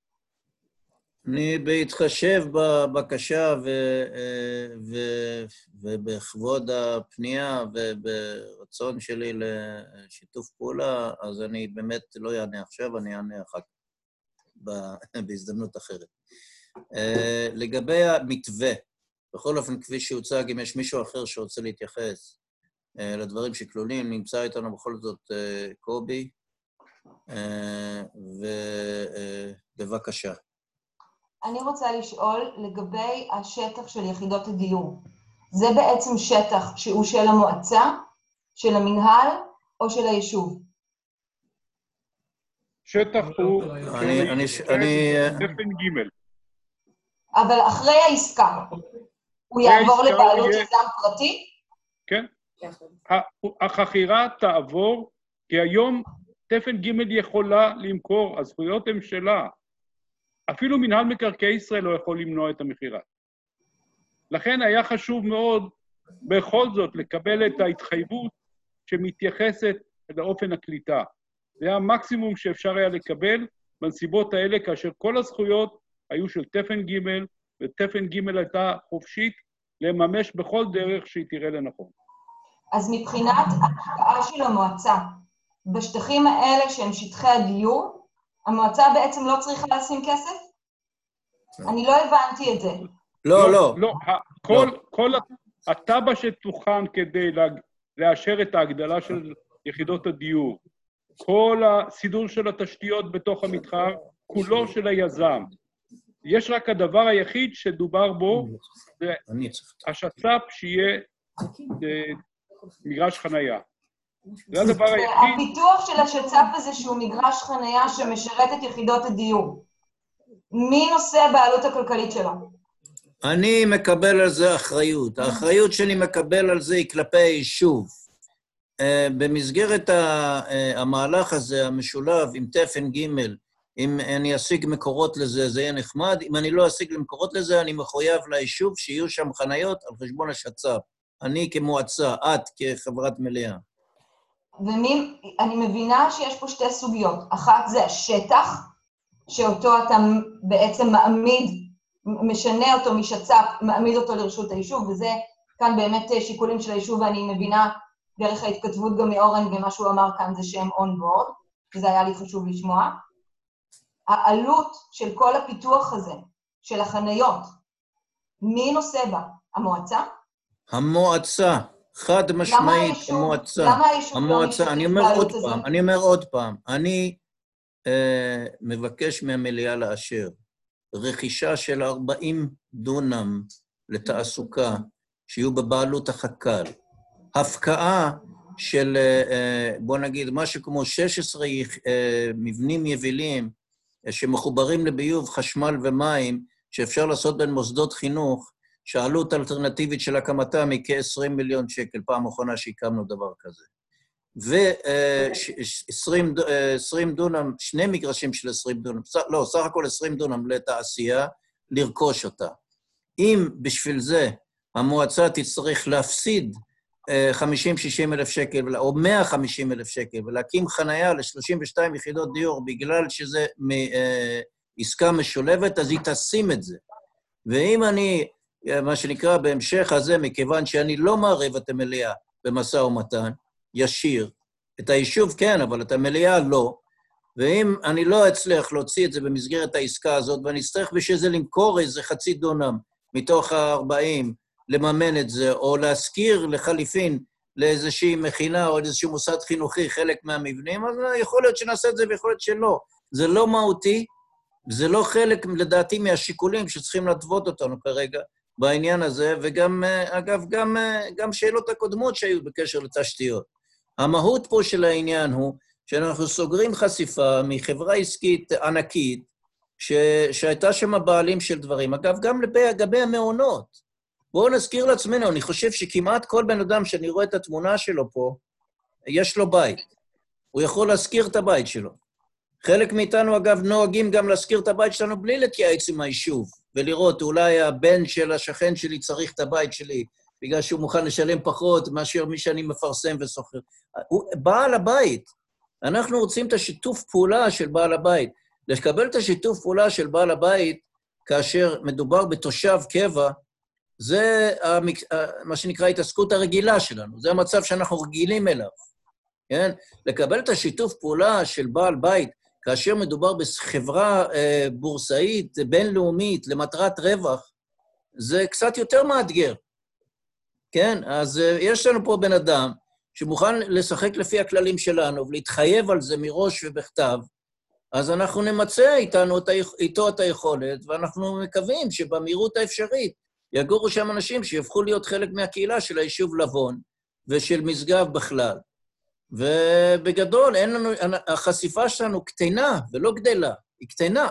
Speaker 1: אני בהתחשב בבקשה ובכבוד הפנייה וברצון שלי לשיתוף פעולה, אז אני באמת לא יענה עכשיו, אני יענה אחר כך, בהזדמנות אחרת. לגבי המתווה, בכל אופן כפי שהוצג, אם יש מישהו אחר שרוצה להתייחס לדברים שכלולים, נמצא איתנו בכל זאת קובי, ובבקשה.
Speaker 7: אני רוצה לשאול לגבי השטח של יחידות הדיור. זה בעצם שטח שהוא של המועצה, של המנהל או של היישוב?
Speaker 15: שטח הוא...
Speaker 1: אני... אני... אני...
Speaker 15: דפן ג'.
Speaker 7: אבל אחרי העסקה, הוא יעבור לבעלות יזם פרטי?
Speaker 15: כן. החכירה תעבור, כי היום דפן ג' יכולה למכור, הזכויות הן שלה. אפילו מנהל מקרקעי ישראל לא יכול למנוע את המחירה. לכן היה חשוב מאוד בכל זאת לקבל את ההתחייבות שמתייחסת לאופן הקליטה. זה היה המקסימום שאפשר היה לקבל בנסיבות האלה, כאשר כל הזכויות היו של תפן ג' ותפן ג' הייתה חופשית לממש בכל דרך שהיא תראה לנכון.
Speaker 7: אז מבחינת ההשקעה של המועצה, בשטחים האלה שהם שטחי הדיור, המועצה בעצם לא צריכה לשים כסף? אני לא הבנתי את זה.
Speaker 1: לא, לא.
Speaker 15: לא, כל הטבע שתוכן כדי לאשר את ההגדלה של יחידות הדיור, כל הסידור של התשתיות בתוך המתחם, כולו של היזם. יש רק הדבר היחיד שדובר בו, זה השצ"פ שיהיה מגרש חנייה. זה הדבר היחיד...
Speaker 7: הפיתוח של השצ"פ הזה שהוא מגרש חנייה שמשרת את יחידות הדיור. מי נושא הבעלות הכלכלית שלו?
Speaker 1: אני מקבל על זה אחריות. האחריות שאני מקבל על זה היא כלפי היישוב. במסגרת המהלך הזה, המשולב, עם תפן ג', אם אני אשיג מקורות לזה, זה יהיה נחמד. אם אני לא אשיג מקורות לזה, אני מחויב ליישוב שיהיו שם חניות על חשבון השצ"פ. אני כמועצה, את כחברת מליאה.
Speaker 7: ומי, אני מבינה שיש פה שתי סוגיות. אחת זה השטח, שאותו אתה בעצם מעמיד, משנה אותו משצ"פ, מעמיד אותו לרשות היישוב, וזה כאן באמת שיקולים של היישוב, ואני מבינה דרך ההתכתבות גם מאורן, ומה שהוא אמר כאן זה שהם און בורד, וזה היה לי חשוב לשמוע. העלות של כל הפיתוח הזה, של החניות, מי נושא בה? המועצה?
Speaker 1: המועצה, חד משמעית, המועצה.
Speaker 7: למה היישוב לא
Speaker 1: המועצה, אני אומר עוד פעם, אני אומר עוד פעם, אני אה, מבקש מהמליאה לאשר רכישה של ארבעים דונם לתעסוקה, שיהיו בבעלות החק"ל, הפקעה של, אה, בוא נגיד, משהו כמו שש עשרה אה, מבנים יבילים, שמחוברים לביוב, חשמל ומים, שאפשר לעשות בין מוסדות חינוך, שהעלות אלטרנטיבית של הקמתם היא כ-עשרים מיליון שקל, פעם אחרונה שהקמנו דבר כזה. ו-עשרים דונם, שני מגרשים של עשרים דונם, לא, סך הכל עשרים דונם לתעשייה, לרכוש אותה. אם בשביל זה המועצה תצטרך להפסיד חמישים שישים אלף שקל, או מאה וחמישים אלף שקל, ולהקים חנייה ל-שלושים ושתיים יחידות דיור, בגלל שזה עסקה משולבת, אז היא תשים את זה. ואם אני, מה שנקרא בהמשך הזה, מכיוון שאני לא מערב את המליאה במשא ומתן, ישיר, את היישוב כן, אבל את המליאה לא, ואם אני לא אצליח להוציא את זה במסגרת העסקה הזאת, ואני אצטרך בשביל זה למכור איזה חצי דונם מתוך ה-ארבעים, לממן את זה, או להזכיר לחליפין לאיזושהי מכינה או איזשהו מוסד חינוכי חלק מהמבנים, אז יכול להיות שנעשה את זה ויכול להיות שלא. זה לא מהותי, זה לא חלק, לדעתי, מהשיקולים שצריכים להתוות אותנו כרגע בעניין הזה, וגם, אגב, גם, גם שאלות הקודמות שהיו בקשר לתשתיות. המהות פה של העניין הוא שאנחנו סוגרים חשיפה מחברה עסקית ענקית, ש, שהייתה שם הבעלים של דברים. אגב, גם לגבי המעונות. בואו נזכיר לעצמנו, אני חושב שכמעט כל בן אדם שאני רואה את התמונה שלו פה, יש לו בית. הוא יכול להזכיר את הבית שלו. חלק מאיתנו, אגב, נוהגים גם להזכיר את הבית שלנו בלי להתייעץ עם היישוב, ולראות, אולי הבן של השכן שלי צריך את הבית שלי, בגלל שהוא מוכן לשלם פחות מאשר מי שאני מפרסם וסוחר. הוא בעל הבית. אנחנו רוצים את השיתוף פעולה של בעל הבית. לקבל את השיתוף פעולה של בעל הבית, כאשר מדובר בתושב קבע, זה המק... מה שנקרא התעסקות הרגילה שלנו, זה המצב שאנחנו רגילים אליו, כן? לקבל את השיתוף פעולה של בעל בית, כאשר מדובר בחברה אה, בורסאית, בינלאומית, למטרת רווח, זה קצת יותר מאתגר, כן? אז אה, יש לנו פה בן אדם שמוכן לשחק לפי הכללים שלנו, ולהתחייב על זה מראש ובכתב, אז אנחנו נמצא איתנו, איתו את היכולת, ואנחנו מקווים שבמהירות האפשרית, יגורו שם אנשים שיהפכו להיות חלק מהקהילה של היישוב לבון, ושל משגב בכלל. ובגדול, אין לנו, החשיפה שלנו קטנה ולא גדלה, היא קטנה.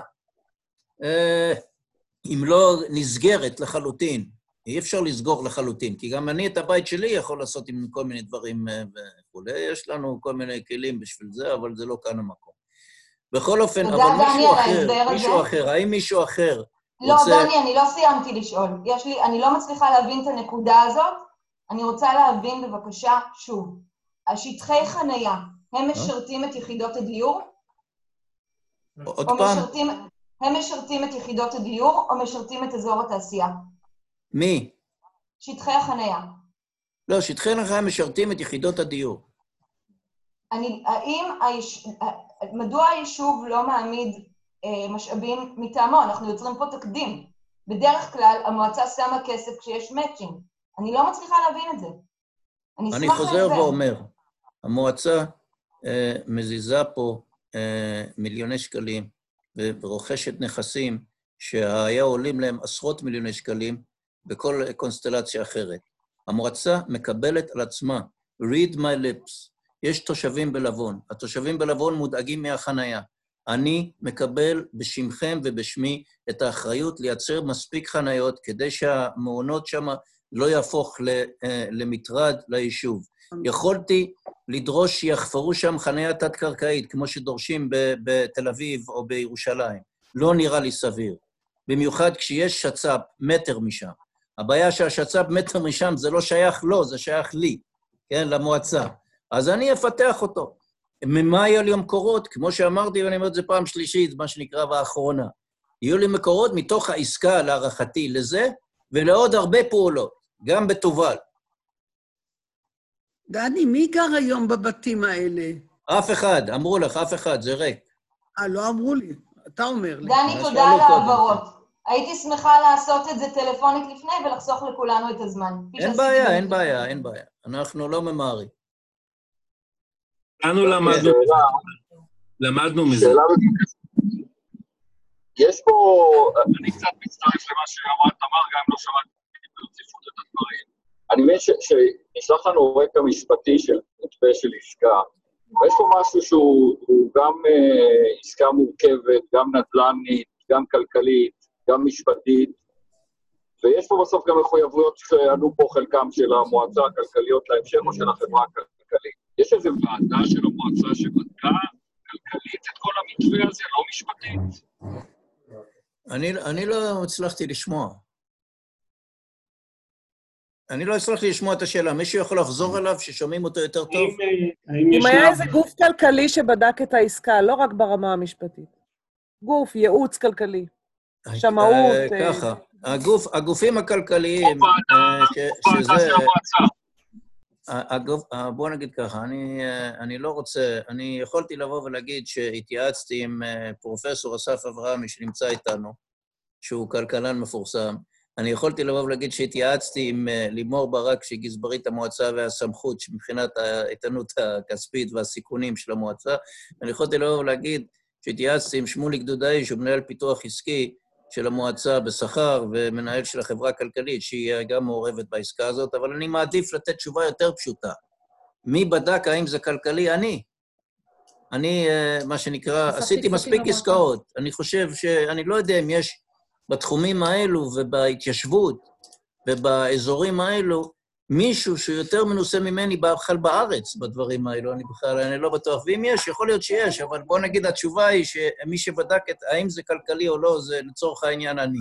Speaker 1: אם לא נסגרת לחלוטין, אי אפשר לסגור לחלוטין, כי גם אני את הבית שלי יכול לעשות עם כל מיני דברים וכו'. יש לנו כל מיני כלים בשביל זה, אבל זה לא כאן המקום. בכל אופן, אבל מישהו אחר, מישהו אחר, האם מישהו אחר,
Speaker 7: לא,
Speaker 1: רוצה...
Speaker 7: דני, אני לא סיימתי לשאול. יש לי, אני לא מצליחה להבין את הנקודה הזאת. אני רוצה להבין בבקשה שוב. השטחי חנייה, הם משרתים את יחידות הדיור?
Speaker 1: עוד פעם?
Speaker 7: משרתים, הם משרתים את יחידות הדיור או משרתים את אזור התעשייה?
Speaker 1: מי?
Speaker 7: שטחי החנייה.
Speaker 1: לא, שטחי החנייה משרתים את יחידות הדיור.
Speaker 7: אני, האם, היש... מדוע היישוב לא מעמיד משאבים מטעמו? אנחנו יוצרים פה תקדים. בדרך כלל המועצה שמה כסף כשיש מאצ'ינג. אני לא מצליחה להבין את זה. אני,
Speaker 1: אני חוזר ואומר, המועצה אה, מזיזה פה אה, מיליוני שקלים ורוכשת נכסים שהיה עולים להם עשרות מיליוני שקלים בכל קונסטלציה אחרת. המועצה מקבלת על עצמה, read my lips, יש תושבים בלבון, התושבים בלבון מודאגים מהחנייה. אני מקבל בשמכם ובשמי את האחריות לייצר מספיק חניות, כדי שהמעונות שם לא יהפוך למטרד ליישוב. יכולתי לדרוש שיחפרו שם חניה תת-קרקעית, כמו שדורשים בתל אביב או בירושלים. לא נראה לי סביר. במיוחד כשיש שצ"פ מטר משם. הבעיה שהשצ"פ מטר משם זה לא שייך לו, זה שייך לי, כן, למועצה. אז אני אפתח אותו. ממה יהיו לי מקורות? כמו שאמרתי, ואני אומר את זה פעם שלישית, מה שנקרא באחרונה. יהיו לי מקורות מתוך העסקה, להערכתי, לזה, ולעוד הרבה פעולות, גם בתובל.
Speaker 8: דני, מי גר היום בבתים האלה?
Speaker 1: אף אחד, אמרו לך, אף אחד, זה ריק.
Speaker 8: אה, לא אמרו לי, אתה אומר לי.
Speaker 7: דני, תודה על העברות. הייתי שמחה לעשות את זה טלפונית לפני ולחסוך לכולנו את הזמן.
Speaker 1: אין בעיה, אין בעיה, אין בעיה. אנחנו לא ממהרים.
Speaker 3: אנו למדנו, למדנו מזה.
Speaker 13: יש פה, אני קצת מצטרף למה שאמרת תמר, גם לא שמעתי ברציפות את הדברים. אני מבין שנשלח לנו רקע משפטי של מתווה של עסקה, ויש פה משהו שהוא גם עסקה מורכבת, גם נדל"נית, גם כלכלית, גם משפטית, ויש פה בסוף גם מחויבויות שעלו פה חלקם של המועצה הכלכליות להמשך או של החברה הכלכלית. יש איזו ועדה של המועצה שבדקה כלכלית את כל המתווה הזה, לא משפטית?
Speaker 1: אני, אני לא הצלחתי לשמוע. אני לא הצלחתי לשמוע את השאלה. מישהו יכול לחזור אליו ששומעים אותו יותר טוב?
Speaker 17: אם היה איזה גוף כלכלי שבדק את העסקה, לא רק ברמה המשפטית. גוף, ייעוץ כלכלי. שמאות.
Speaker 1: ככה. הגוף, הגופים הכלכליים, שזה... הגוף, בוא נגיד ככה, אני, אני לא רוצה, אני יכולתי לבוא ולהגיד שהתייעצתי עם פרופסור אסף אברהמי שנמצא איתנו, שהוא כלכלן מפורסם. אני יכולתי לבוא ולהגיד שהתייעצתי עם לימור ברק, שהיא גזברית המועצה והסמכות, מבחינת האיתנות הכספית והסיכונים של המועצה. אני יכולתי לבוא ולהגיד שהתייעצתי עם שמוליק דודאי, שהוא מנהל פיתוח עסקי של המועצה בשכר ומנהל של החברה הכלכלית, שהיא גם מעורבת בעסקה הזאת, אבל אני מעדיף לתת תשובה יותר פשוטה. מי בדק האם זה כלכלי? אני. אני, מה שנקרא, עשיתי מספיק עסקאות. אני חושב שאני לא יודע אם יש בתחומים האלו ובהתיישבות ובאזורים האלו, מישהו שיותר מנוסה ממני בכלל בארץ בדברים האלו, אני בכלל, אני לא בטוח. ואם יש, יכול להיות שיש, אבל בוא נגיד, התשובה היא שמי שבדק את האם זה כלכלי או לא, זה לצורך העניין אני.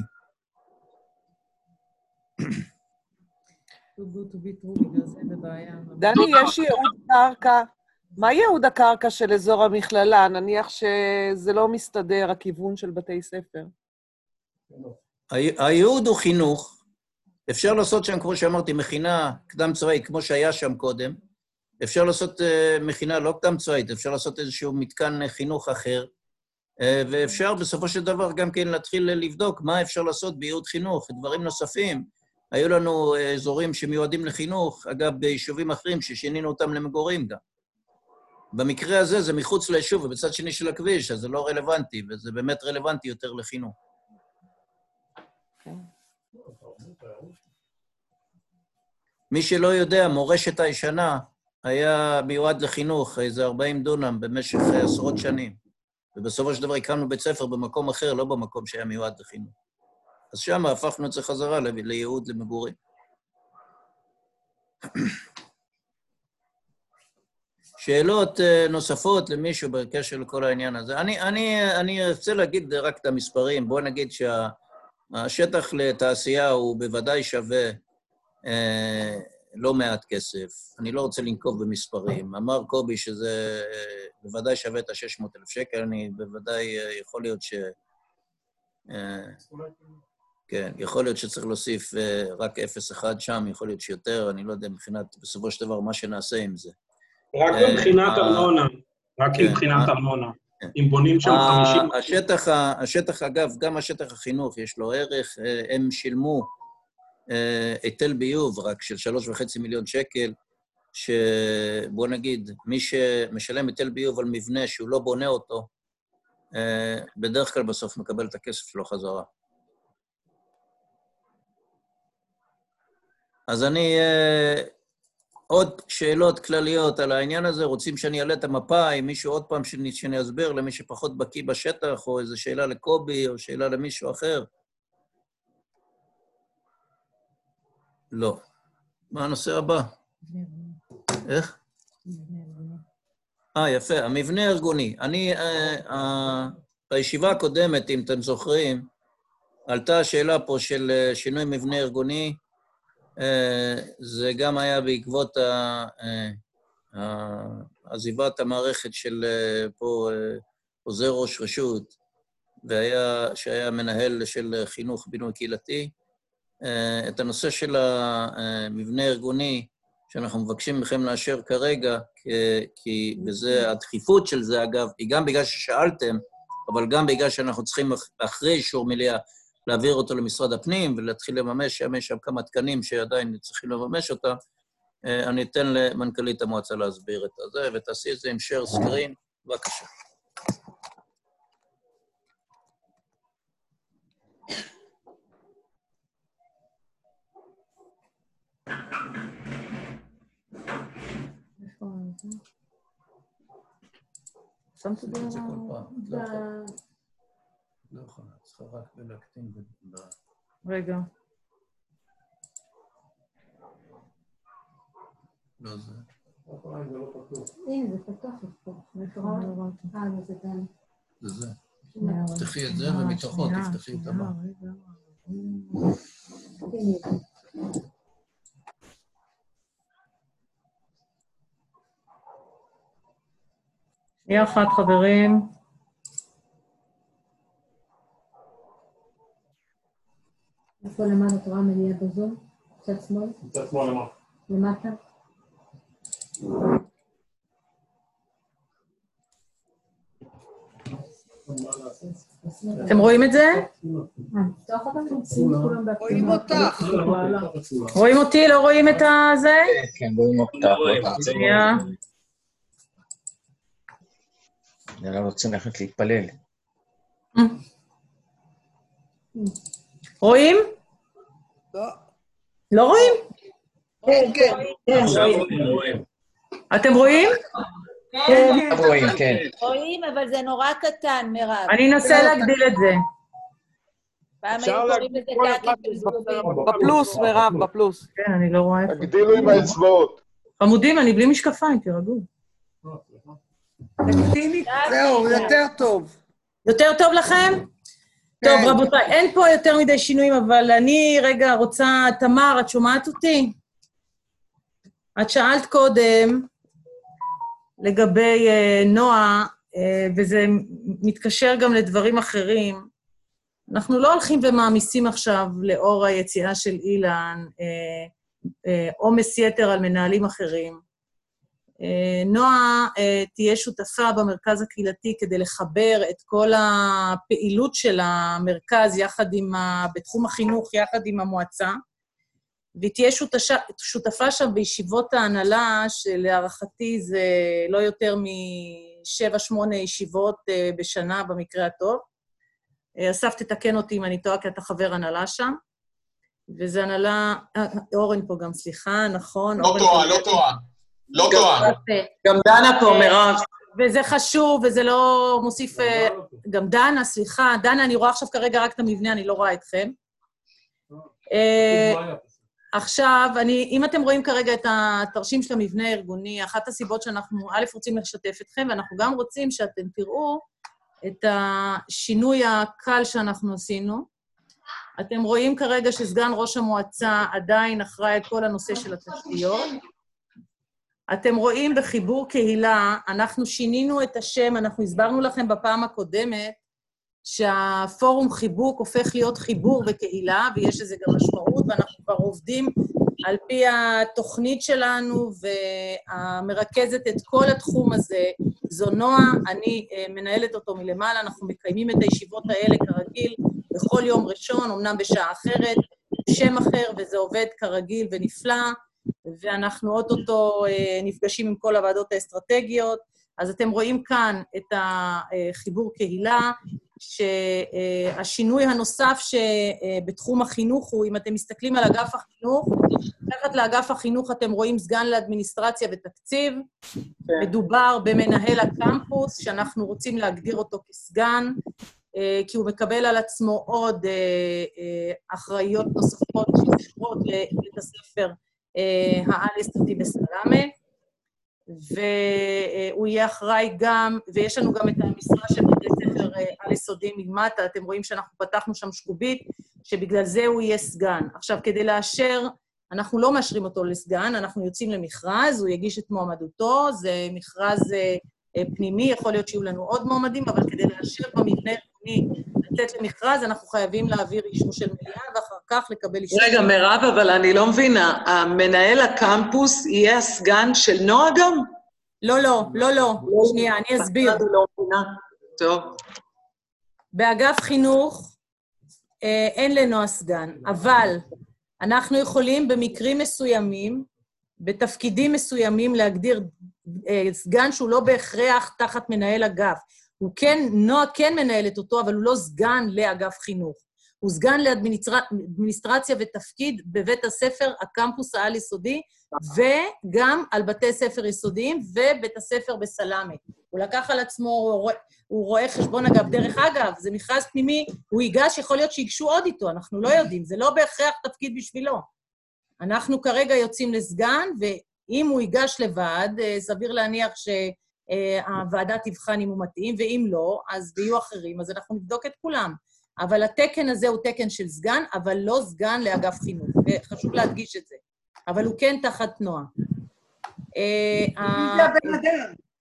Speaker 17: דני, יש ייעוד קרקע. מה ייעוד הקרקע של אזור המכללה? נניח שזה לא מסתדר, הכיוון של בתי ספר.
Speaker 1: הייעוד הוא חינוך. אפשר לעשות שם, כמו שאמרתי, מכינה קדם צבאית, כמו שהיה שם קודם. אפשר לעשות uh, מכינה לא קדם צבאית, אפשר לעשות איזשהו מתקן חינוך אחר, uh, ואפשר בסופו של דבר גם כן להתחיל לבדוק מה אפשר לעשות בייעוד חינוך, דברים נוספים. היו לנו uh, אזורים שמיועדים לחינוך, אגב, ביישובים אחרים ששינינו אותם למגורים גם. במקרה הזה זה מחוץ ליישוב, ובצד שני של הכביש, אז זה לא רלוונטי, וזה באמת רלוונטי יותר לחינוך. מי שלא יודע, מורשת הישנה היה מיועד לחינוך, איזה ארבעים דונם במשך עשרות שנים. ובסופו של דבר הקמנו בית ספר במקום אחר, לא במקום שהיה מיועד לחינוך. אז שם הפכנו את זה חזרה לייעוד למגורים. שאלות נוספות למישהו בקשר לכל העניין הזה. אני, אני, אני רוצה להגיד רק את המספרים. בואו נגיד שהשטח לתעשייה הוא בוודאי שווה אה, לא מעט כסף. אני לא רוצה לנקוב במספרים. אמר קובי שזה אה, בוודאי שווה את ה-שש מאות אלף שקל, אני בוודאי אה, יכול להיות ש... אה, כן, יכול להיות שצריך להוסיף אה, רק אפס אחד שם, יכול להיות שיותר, אני לא יודע מבחינת, בסופו של דבר, מה שנעשה עם זה.
Speaker 20: רק מבחינת ארנונה, רק מבחינת ארנונה. אם בונים שם חמישים...
Speaker 1: השטח, השטח, אגב, גם השטח החינוך יש לו ערך, הם שילמו היטל ביוב רק של שלוש וחצי מיליון שקל, שבוא נגיד, מי שמשלם היטל ביוב על מבנה שהוא לא בונה אותו, בדרך כלל בסוף מקבל את הכסף שלו חזרה. אז אני... עוד שאלות כלליות על העניין הזה, רוצים שאני אעלה את המפה, אם מישהו עוד פעם שאני, שאני אסביר למי שפחות בקיא בשטח, או איזו שאלה לקובי, או שאלה למישהו אחר? לא. מה הנושא הבא? איך? אה, יפה, המבנה הארגוני. אני, אה, אה, בישיבה הקודמת, אם אתם זוכרים, עלתה השאלה פה של שינוי מבנה ארגוני, זה גם היה בעקבות עזיבת המערכת של פה עוזר ראש רשות, שהיה מנהל של חינוך בינוי קהילתי. את הנושא של המבנה הארגוני, שאנחנו מבקשים מכם לאשר כרגע, כי בזה, הדחיפות של זה, אגב, היא גם בגלל ששאלתם, אבל גם בגלל שאנחנו צריכים אחרי אישור מליאה, להעביר אותו למשרד הפנים ולהתחיל לממש, שם יש שם כמה תקנים שעדיין צריכים לממש אותם, אני אתן למנכ"לית המועצה להסביר את זה, ותעשי את זה עם share screen, בבקשה.
Speaker 17: שמת את זה
Speaker 1: כל פעם. לא יכולה, צריכה רק בלהקטין ב...
Speaker 17: רגע.
Speaker 1: לא זה.
Speaker 6: הנה, זה פתוח פה. אה, זה כאן.
Speaker 1: זה זה. תפתחי את זה, ומתוכו תפתחי את הבא.
Speaker 17: שנייה אחת, חברים.
Speaker 6: איפה למעלה את רואה מליאה בזום? קצת שמאל?
Speaker 20: קצת שמאל למעלה.
Speaker 6: למטה?
Speaker 17: אתם רואים את זה?
Speaker 8: רואים אותך.
Speaker 17: רואים אותי? לא רואים את הזה?
Speaker 21: כן, רואים אותך.
Speaker 17: שנייה.
Speaker 21: נראה רוצים ללכת להתפלל.
Speaker 17: רואים?
Speaker 8: לא.
Speaker 17: לא רואים?
Speaker 8: כן, כן.
Speaker 17: אתם רואים?
Speaker 21: כן. רואים, כן.
Speaker 9: רואים, אבל זה נורא קטן, מירב.
Speaker 17: אני אנסה להגדיל את זה.
Speaker 9: פעם היו קוראים לזה טאקים בזבובים.
Speaker 17: בפלוס, מירב, בפלוס. כן, אני לא רואה.
Speaker 22: תגדילו עם האצבעות.
Speaker 17: עמודים, אני בלי משקפיים, תירגעו.
Speaker 8: זהו, יותר טוב.
Speaker 17: יותר טוב לכם? טוב, רבותיי, אין פה יותר מדי שינויים, אבל אני רגע רוצה, תמר, את שומעת אותי? את שאלת קודם לגבי uh, נועה, uh, וזה מתקשר גם לדברים אחרים. אנחנו לא הולכים ומעמיסים עכשיו לאור היציאה של אילן, עומס uh, uh, יתר על מנהלים אחרים. נועה תהיה שותפה במרכז הקהילתי כדי לחבר את כל הפעילות של המרכז יחד עם, בתחום החינוך, יחד עם המועצה, והיא תהיה שותפה, שותפה שם בישיבות ההנהלה, שלהערכתי זה לא יותר משבע, שמונה ישיבות בשנה במקרה הטוב. אסף תתקן אותי אם אני טועה, כי אתה חבר הנהלה שם. וזה הנהלה, אורן פה גם, סליחה, נכון?
Speaker 12: לא טועה, לא טועה. לא טועה.
Speaker 17: גם דנה פה, מירב. וזה חשוב, וזה לא מוסיף... גם דנה, סליחה. דנה, אני רואה עכשיו כרגע רק את המבנה, אני לא רואה אתכם. עכשיו, אם אתם רואים כרגע את התרשים של המבנה הארגוני, אחת הסיבות שאנחנו, א', רוצים לשתף אתכם, ואנחנו גם רוצים שאתם תראו את השינוי הקל שאנחנו עשינו. אתם רואים כרגע שסגן ראש המועצה עדיין אחראי את כל הנושא של התשתיות. אתם רואים בחיבור קהילה, אנחנו שינינו את השם, אנחנו הסברנו לכם בפעם הקודמת, שהפורום חיבוק הופך להיות חיבור וקהילה, ויש לזה גם משמעות, ואנחנו כבר עובדים על פי התוכנית שלנו, והמרכזת את כל התחום הזה, זו נועה, אני מנהלת אותו מלמעלה, אנחנו מקיימים את הישיבות האלה כרגיל, בכל יום ראשון, אמנם בשעה אחרת, שם אחר, וזה עובד כרגיל ונפלא, ואנחנו אוטוטו נפגשים עם כל הוועדות האסטרטגיות, אז אתם רואים כאן את החיבור קהילה, שהשינוי הנוסף שבתחום החינוך הוא, אם אתם מסתכלים על אגף החינוך, תחת לאגף החינוך אתם רואים סגן לאדמיניסטרציה ותקציב, מדובר במנהל הקמפוס, שאנחנו רוצים להגדיר אותו כסגן, כי הוא מקבל על עצמו עוד אחראיות נוספות שקשורות לבית הספר העל-יסודי בסלאמה, והוא יהיה אחראי גם, ויש לנו גם את המשרה של בתי ספר על-יסודיים מלמטה, אתם רואים שאנחנו פתחנו שם שקובית, שבגלל זה הוא יהיה סגן. עכשיו, כדי לאשר, אנחנו לא מאשרים אותו לסגן, אנחנו יוצאים למכרז, הוא יגיש את מועמדותו, זה מכרז פנימי, יכול להיות שיהיו לנו עוד מועמדים, אבל כדי לאשר במבנה ארגוני לצאת למכרז, אנחנו חייבים להעביר אישור של מליאה, ואחר כך לקבל אישור...
Speaker 8: רגע, מירב, אבל אני לא מבינה, המנהל הקמפוס יהיה הסגן של נועה גם?
Speaker 17: לא, לא, לא, לא. שנייה, אני אסביר.
Speaker 8: טוב.
Speaker 17: באגף חינוך אין לנועה סגן, אבל אנחנו יכולים במקרים מסוימים, בתפקידים מסוימים, להגדיר סגן שהוא לא בהכרח תחת מנהל אגף. הוא כן, נועה כן מנהלת אותו, אבל הוא לא סגן לאגף חינוך. הוא סגן לאדמיניסטרציה ותפקיד בבית הספר, הקמפוס העל-יסודי, וגם על בתי ספר יסודיים ובית הספר בסלאמה. הוא לקח על עצמו, הוא רואה חשבון אגב. דרך אגב, זה מכרז פנימי, הוא ייגש, יכול להיות שיגשו עוד איתו, אנחנו לא יודעים, זה לא בהכרח תפקיד בשבילו. אנחנו כרגע יוצאים לסגן, ואם הוא ייגש לבד, סביר להניח שהוועדה תבחן אם הוא מתאים, ואם לא, אז ויהיו אחרים, אז אנחנו נבדוק את כולם. אבל התקן הזה הוא תקן של סגן, אבל לא סגן לאגף חינוך, וחשוב להדגיש את זה. אבל הוא כן תחת נועה.
Speaker 8: מי זה הבן אדם?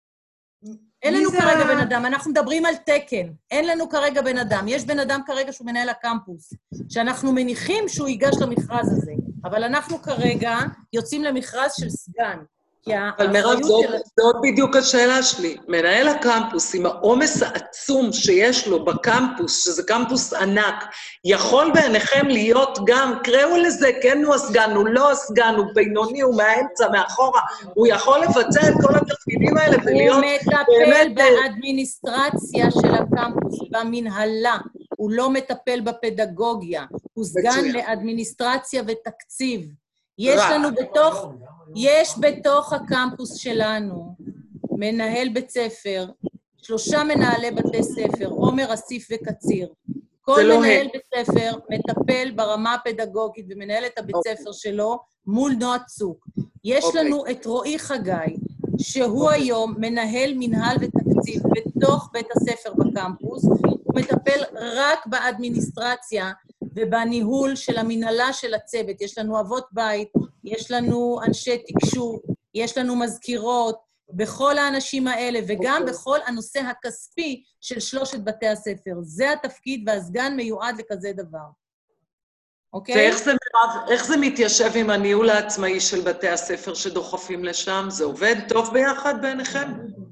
Speaker 17: אין לנו כרגע בן אדם, אנחנו מדברים על תקן. אין לנו כרגע בן אדם. יש בן אדם כרגע שהוא מנהל הקמפוס, שאנחנו מניחים שהוא ייגש למכרז הזה, אבל אנחנו כרגע יוצאים למכרז של סגן.
Speaker 8: אבל מירב, זאת בדיוק השאלה שלי. מנהל הקמפוס, עם העומס העצום שיש לו בקמפוס, שזה קמפוס ענק, יכול בעיניכם להיות גם, קראו לזה, כן הוא הסגן, הוא לא הסגן, הוא בינוני, הוא מהאמצע, מאחורה, הוא יכול לבצע את כל התפקידים האלה ולהיות...
Speaker 17: הוא מטפל באדמיניסטרציה של הקמפוס, במנהלה, הוא לא מטפל בפדגוגיה, הוא סגן לאדמיניסטרציה ותקציב. יש לנו בתוך, יש בתוך הקמפוס שלנו מנהל בית ספר, שלושה מנהלי בתי ספר, עומר, אסיף וקציר. כל מנהל בית ספר מטפל ברמה הפדגוגית ומנהל את הבית ספר שלו מול נועה צוק. יש לנו את רועי חגי, שהוא היום מנהל מנהל ותקציב בתוך בית הספר בקמפוס, הוא מטפל רק באדמיניסטרציה, ובניהול של המנהלה של הצוות. יש לנו אבות בית, יש לנו אנשי תקשור, יש לנו מזכירות, בכל האנשים האלה, וגם בכל הנושא הכספי של שלושת בתי הספר. זה התפקיד, והסגן מיועד לכזה דבר. אוקיי?
Speaker 8: ואיך זה, איך זה מתיישב עם הניהול העצמאי של בתי הספר שדוחפים לשם? זה עובד טוב ביחד בעיניכם?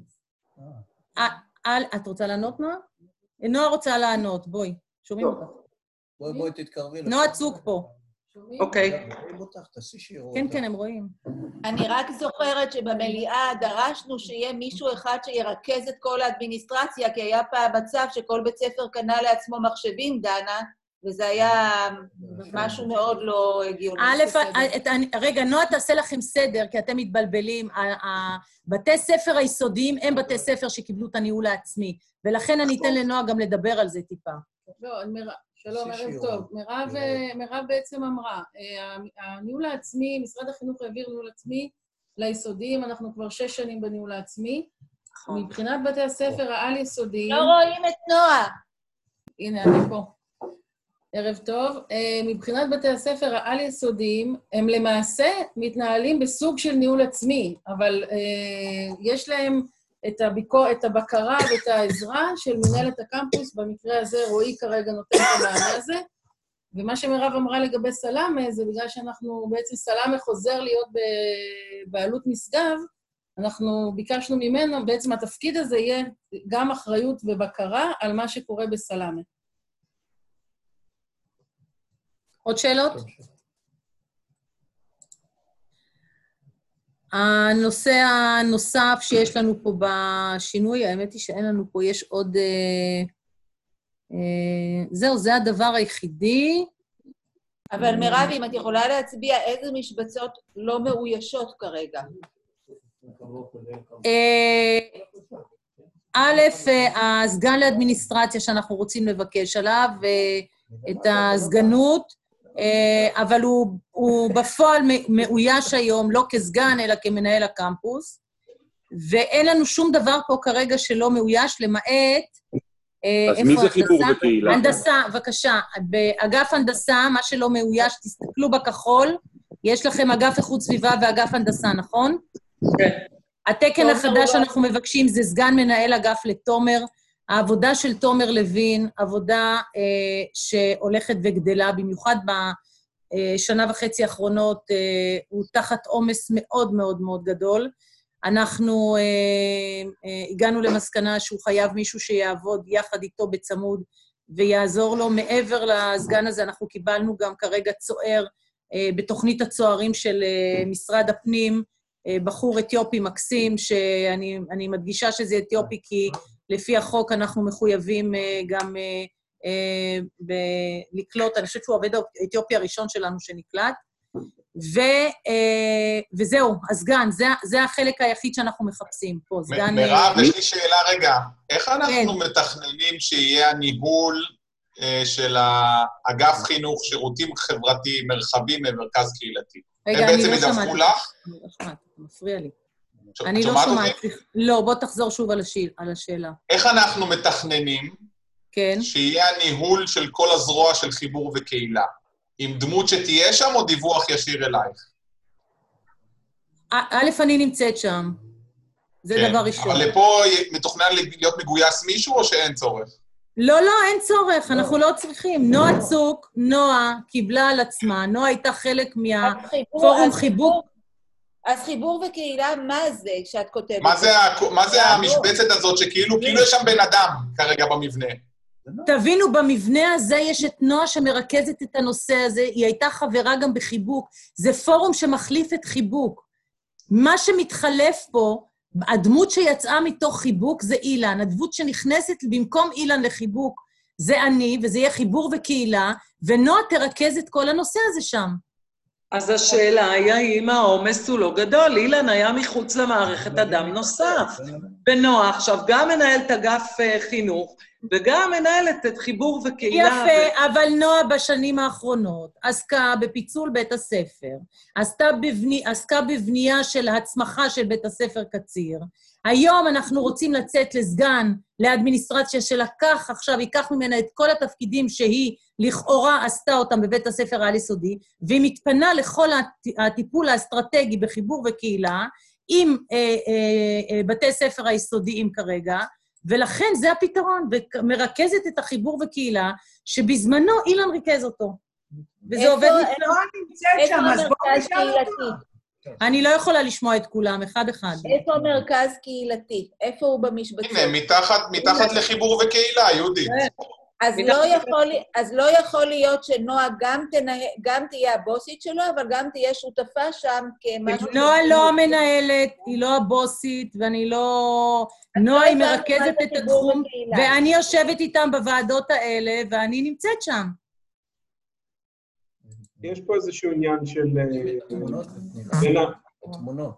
Speaker 17: את רוצה לענות, נועה? נועה רוצה לענות, בואי, שומעים אותך.
Speaker 1: בואי, בואי תתקרבי.
Speaker 17: נועה צוק פה.
Speaker 8: אוקיי.
Speaker 17: כן, כן, הם רואים.
Speaker 9: אני רק זוכרת שבמליאה דרשנו שיהיה מישהו אחד שירכז את כל האדמיניסטרציה, כי היה פעם מצב שכל בית ספר קנה לעצמו מחשבים, דנה, וזה היה משהו מאוד לא הגיוני.
Speaker 17: א', רגע, נועה תעשה לכם סדר, כי אתם מתבלבלים. בתי ספר היסודיים הם בתי ספר שקיבלו את הניהול העצמי, ולכן אני אתן לנועה גם לדבר על זה טיפה.
Speaker 4: לא, שלום, ערב טוב. מירב בעצם אמרה, הניהול העצמי, משרד החינוך העביר ניהול עצמי ליסודיים, אנחנו כבר שש שנים בניהול העצמי. מבחינת בתי הספר העל-יסודיים...
Speaker 9: לא רואים את נועה.
Speaker 4: הנה, אני פה. ערב טוב. מבחינת בתי הספר העל-יסודיים, הם למעשה מתנהלים בסוג של ניהול עצמי, אבל יש להם את, הביקור, את הבקרה ואת העזרה של מנהלת הקמפוס, במקרה הזה רועי כרגע נותן את המענה הזה, ומה שמירב אמרה לגבי סלאמה, זה בגלל שאנחנו בעצם סלאמה חוזר להיות בבעלות משגב, אנחנו ביקשנו ממנו, בעצם התפקיד הזה יהיה גם אחריות ובקרה על מה שקורה בסלאמה.
Speaker 17: עוד שאלות? הנושא הנוסף שיש לנו פה בשינוי, האמת היא שאין לנו פה, יש עוד, זהו, זה הדבר היחידי.
Speaker 9: אבל מירב, אם את יכולה להצביע איזה משבצות לא מאוישות כרגע?
Speaker 17: א', הסגן לאדמיניסטרציה שאנחנו רוצים לבקש עליו, את הסגנות, אבל הוא, הוא בפועל מאויש היום, לא כסגן, אלא כמנהל הקמפוס, ואין לנו שום דבר פה כרגע שלא מאויש, למעט...
Speaker 13: אז מי זה חיבור בקהילה?
Speaker 17: הנדסה, בבקשה. באגף הנדסה, מה שלא מאויש, תסתכלו בכחול, יש לכם אגף איכות סביבה ואגף הנדסה, נכון?
Speaker 13: כן.
Speaker 17: התקן החדש שאנחנו מבקשים זה סגן מנהל אגף לתומר. העבודה של תומר לוין, עבודה אה, שהולכת וגדלה, במיוחד בשנה וחצי האחרונות, אה, הוא תחת עומס מאוד מאוד מאוד גדול. אנחנו אה, אה, הגענו למסקנה שהוא חייב מישהו שיעבוד יחד איתו בצמוד ויעזור לו. מעבר לסגן הזה, אנחנו קיבלנו גם כרגע צוער אה, בתוכנית הצוערים של אה, משרד הפנים, אה, בחור אתיופי מקסים, שאני אני מדגישה שזה אתיופי כי לפי החוק אנחנו מחויבים אה, גם אה, אה, ב- לקלוט, אני חושבת שהוא עובד האתיופי הראשון שלנו שנקלט, ו, אה, וזהו, הסגן, זה, זה החלק היחיד שאנחנו מחפשים פה, סגן...
Speaker 12: מירב, יש לי שאלה רגע, איך אנחנו מתכננים שיהיה הניהול אה, של האגף חינוך, שירותים חברתיים, מרחבים ומרכז קהילתי?
Speaker 17: רגע,
Speaker 12: הם
Speaker 17: אני
Speaker 12: בעצם
Speaker 17: לא
Speaker 12: ידווחו
Speaker 17: שמעתי.
Speaker 12: לך?
Speaker 17: אני לא שמעתי, אתה מפריע לי.
Speaker 12: את
Speaker 17: אני לא
Speaker 12: שומעת
Speaker 17: שומעת.
Speaker 12: אותי?
Speaker 17: לא, בוא תחזור שוב על השאל- על השאלה.
Speaker 12: איך אנחנו מתכננים
Speaker 17: כן.
Speaker 12: שיהיה הניהול של כל הזרוע של חיבור וקהילה? עם דמות שתהיה שם או דיווח ישיר אלייך?
Speaker 17: א', אני נמצאת שם. זה
Speaker 12: כן,
Speaker 17: דבר ראשון.
Speaker 12: אבל לפה מתוכנן להיות מגויס מישהו או שאין צורך?
Speaker 17: לא, לא, אין צורך, אנחנו לא צריכים. נועה צוק, נועה קיבלה על עצמה, נועה הייתה חלק מהפורום חיבוק.
Speaker 9: אז חיבור וקהילה, מה זה שאת כותבת?
Speaker 12: מה זה, ה- מה זה המשבצת הזאת שכאילו, כאילו יש שם בן אדם כרגע במבנה?
Speaker 17: תבינו, במבנה הזה יש את נועה שמרכזת את הנושא הזה, היא הייתה חברה גם בחיבוק, זה פורום שמחליף את חיבוק. מה שמתחלף פה, הדמות שיצאה מתוך חיבוק זה אילן, הדמות שנכנסת במקום אילן לחיבוק זה אני, וזה יהיה חיבור וקהילה, ונועה תרכז את כל הנושא הזה שם.
Speaker 11: אז השאלה היא, האם העומס הוא לא גדול? אילן היה מחוץ למערכת אדם נוסף. ונועה עכשיו גם מנהלת אגף חינוך, וגם מנהלת את חיבור וקהילה.
Speaker 17: יפה, ו... אבל נועה בשנים האחרונות עסקה בפיצול בית הספר, עסקה, בבני... עסקה בבנייה של הצמחה של בית הספר קציר. היום אנחנו רוצים לצאת לסגן, לאדמיניסטרציה שלקח, עכשיו ייקח ממנה את כל התפקידים שהיא לכאורה עשתה אותם בבית הספר העל-יסודי, והיא מתפנה לכל הטיפול האסטרטגי בחיבור וקהילה, עם אה, אה, אה, בתי ספר היסודיים כרגע, ולכן זה הפתרון, ומרכזת את החיבור וקהילה, שבזמנו אילן ריכז אותו. וזה עובד נפלא.
Speaker 9: איפה המרכז קהילתי?
Speaker 17: אני לא יכולה לשמוע את כולם, אחד אחד.
Speaker 9: איפה מרכז קהילתי? איפה הוא במשבצות?
Speaker 12: הנה, מתחת, מתחת לחיבור וקהילה, יהודית.
Speaker 9: אז לא, יכול, אז לא יכול להיות שנועה גם, תנה, גם תהיה הבוסית שלו, אבל גם תהיה שותפה שם כמשהו...
Speaker 17: נועה לא המנהלת, היא לא הבוסית, ואני לא... נועה היא מרכזת את התחום, ואני יושבת איתם בוועדות האלה, ואני נמצאת שם.
Speaker 20: יש פה איזשהו עניין של...
Speaker 1: תמונות. תמונות.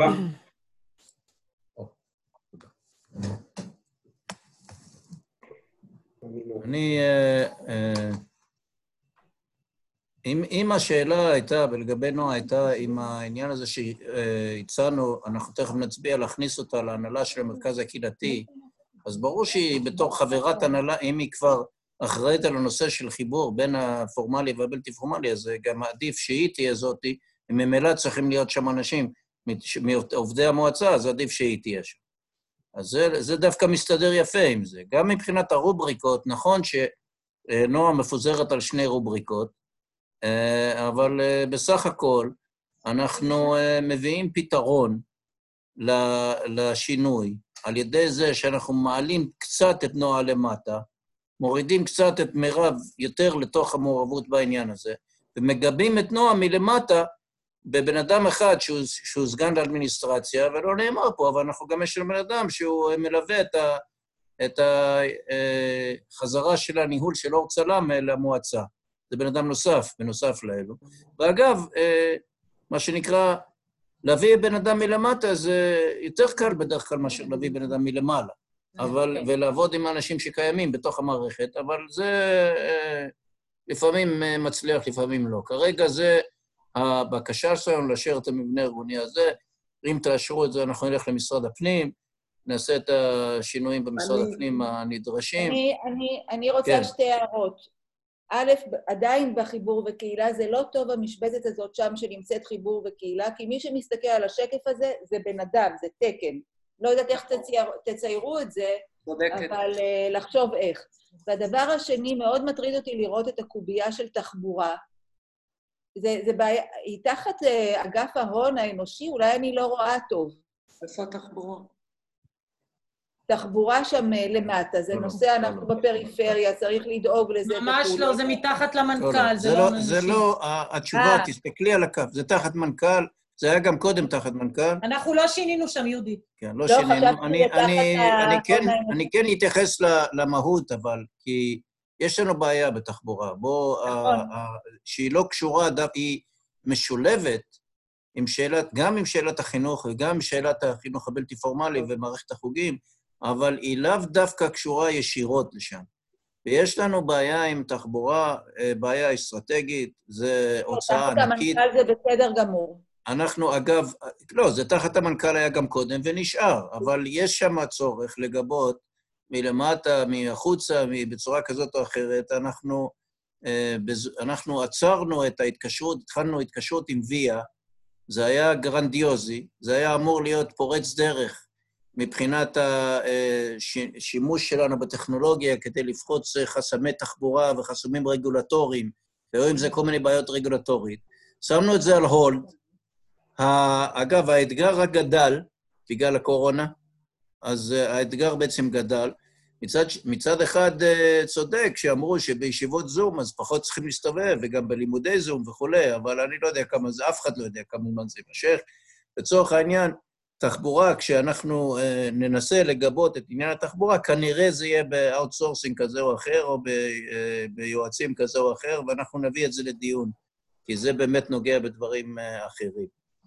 Speaker 1: אני... אם השאלה הייתה, ולגבי נועה הייתה, עם העניין הזה שהצענו, אנחנו תכף נצביע להכניס אותה להנהלה של המרכז הקהילתי, אז ברור שהיא בתור חברת הנהלה, אם היא כבר אחראית על הנושא של חיבור בין הפורמלי והבלתי פורמלי, אז גם עדיף שהיא תהיה זאתי, אם ממילא צריכים להיות שם אנשים מעובדי המועצה, אז עדיף שהיא תהיה שם. אז זה, זה דווקא מסתדר יפה עם זה. גם מבחינת הרובריקות, נכון שנועה מפוזרת על שני רובריקות, אבל בסך הכל אנחנו מביאים פתרון לשינוי, על ידי זה שאנחנו מעלים קצת את נועה למטה, מורידים קצת את מירב יותר לתוך המעורבות בעניין הזה, ומגבים את נועה מלמטה בבן אדם אחד שהוא, שהוא סגן לאדמיניסטרציה, ולא נאמר פה, אבל אנחנו גם יש לנו בן אדם שהוא מלווה את, ה, את החזרה של הניהול של אור צלם למועצה. זה בן אדם נוסף, בנוסף לאלו. ואגב, מה שנקרא, להביא בן אדם מלמטה זה יותר קל בדרך כלל מאשר להביא בן אדם מלמעלה. אבל, ולעבוד עם האנשים שקיימים בתוך המערכת, אבל זה לפעמים מצליח, לפעמים לא. כרגע זה הבקשה שלנו לאשר את המבנה הארגוני הזה. אם תאשרו את זה, אנחנו נלך למשרד הפנים, נעשה את השינויים במשרד אני, הפנים הנדרשים.
Speaker 9: אני, אני, אני רוצה כן. שתי הערות. א', עדיין בחיבור וקהילה, זה לא טוב המשבצת הזאת שם שנמצאת חיבור וקהילה, כי מי שמסתכל על השקף הזה, זה בן אדם, זה תקן. לא יודעת איך תצייר, תציירו את זה, בודקת. אבל uh, לחשוב איך. והדבר השני, מאוד מטריד אותי לראות את הקובייה של תחבורה. זה, זה בעיה, היא תחת uh, אגף ההון האנושי, אולי אני לא רואה טוב.
Speaker 11: איפה התחבורה?
Speaker 9: תחבורה שם למטה, זה נושא, אנחנו בפריפריה, צריך לדאוג לזה.
Speaker 17: ממש לא, זה מתחת למנכ"ל, זה לא אנשים.
Speaker 1: זה לא, התשובה, תסתכלי על הקו, זה תחת מנכ"ל, זה היה גם קודם תחת מנכ"ל.
Speaker 17: אנחנו לא שינינו שם, יהודית.
Speaker 1: כן, לא שינינו. אני כן אתייחס למהות, אבל, כי יש לנו בעיה בתחבורה. בוא, שהיא לא קשורה, היא משולבת עם שאלת, גם עם שאלת החינוך וגם עם שאלת החינוך הבלתי פורמלי ומערכת החוגים, אבל היא לאו דווקא קשורה ישירות לשם. ויש לנו בעיה עם תחבורה, בעיה אסטרטגית, זה הוצאה ענקית.
Speaker 9: תחת המנכ"ל זה בסדר גמור.
Speaker 1: אנחנו, אגב, לא, זה תחת המנכ"ל היה גם קודם ונשאר, אבל יש שם צורך לגבות מלמטה, מחוצה, בצורה כזאת או אחרת. אנחנו, אנחנו עצרנו את ההתקשרות, התחלנו התקשרות עם ויה, זה היה גרנדיוזי, זה היה אמור להיות פורץ דרך מבחינת השימוש שלנו בטכנולוגיה כדי לפחוץ חסמי תחבורה וחסמים רגולטוריים, והיו עם זה כל מיני בעיות רגולטורית. שמנו את זה על הולד. אגב, האתגר הגדל, בגלל הקורונה, אז האתגר בעצם גדל. מצד, מצד אחד צודק שאמרו שבישיבות זום אז פחות צריכים להסתובב, וגם בלימודי זום וכולי, אבל אני לא יודע כמה זה, אף אחד לא יודע כמה זמן זה יימשך. לצורך העניין, תחבורה, כשאנחנו ננסה לגבות את עניין התחבורה, כנראה זה יהיה באוטסורסינג כזה או אחר, או ביועצים כזה או אחר, ואנחנו נביא את זה לדיון, כי זה באמת נוגע בדברים אחרים.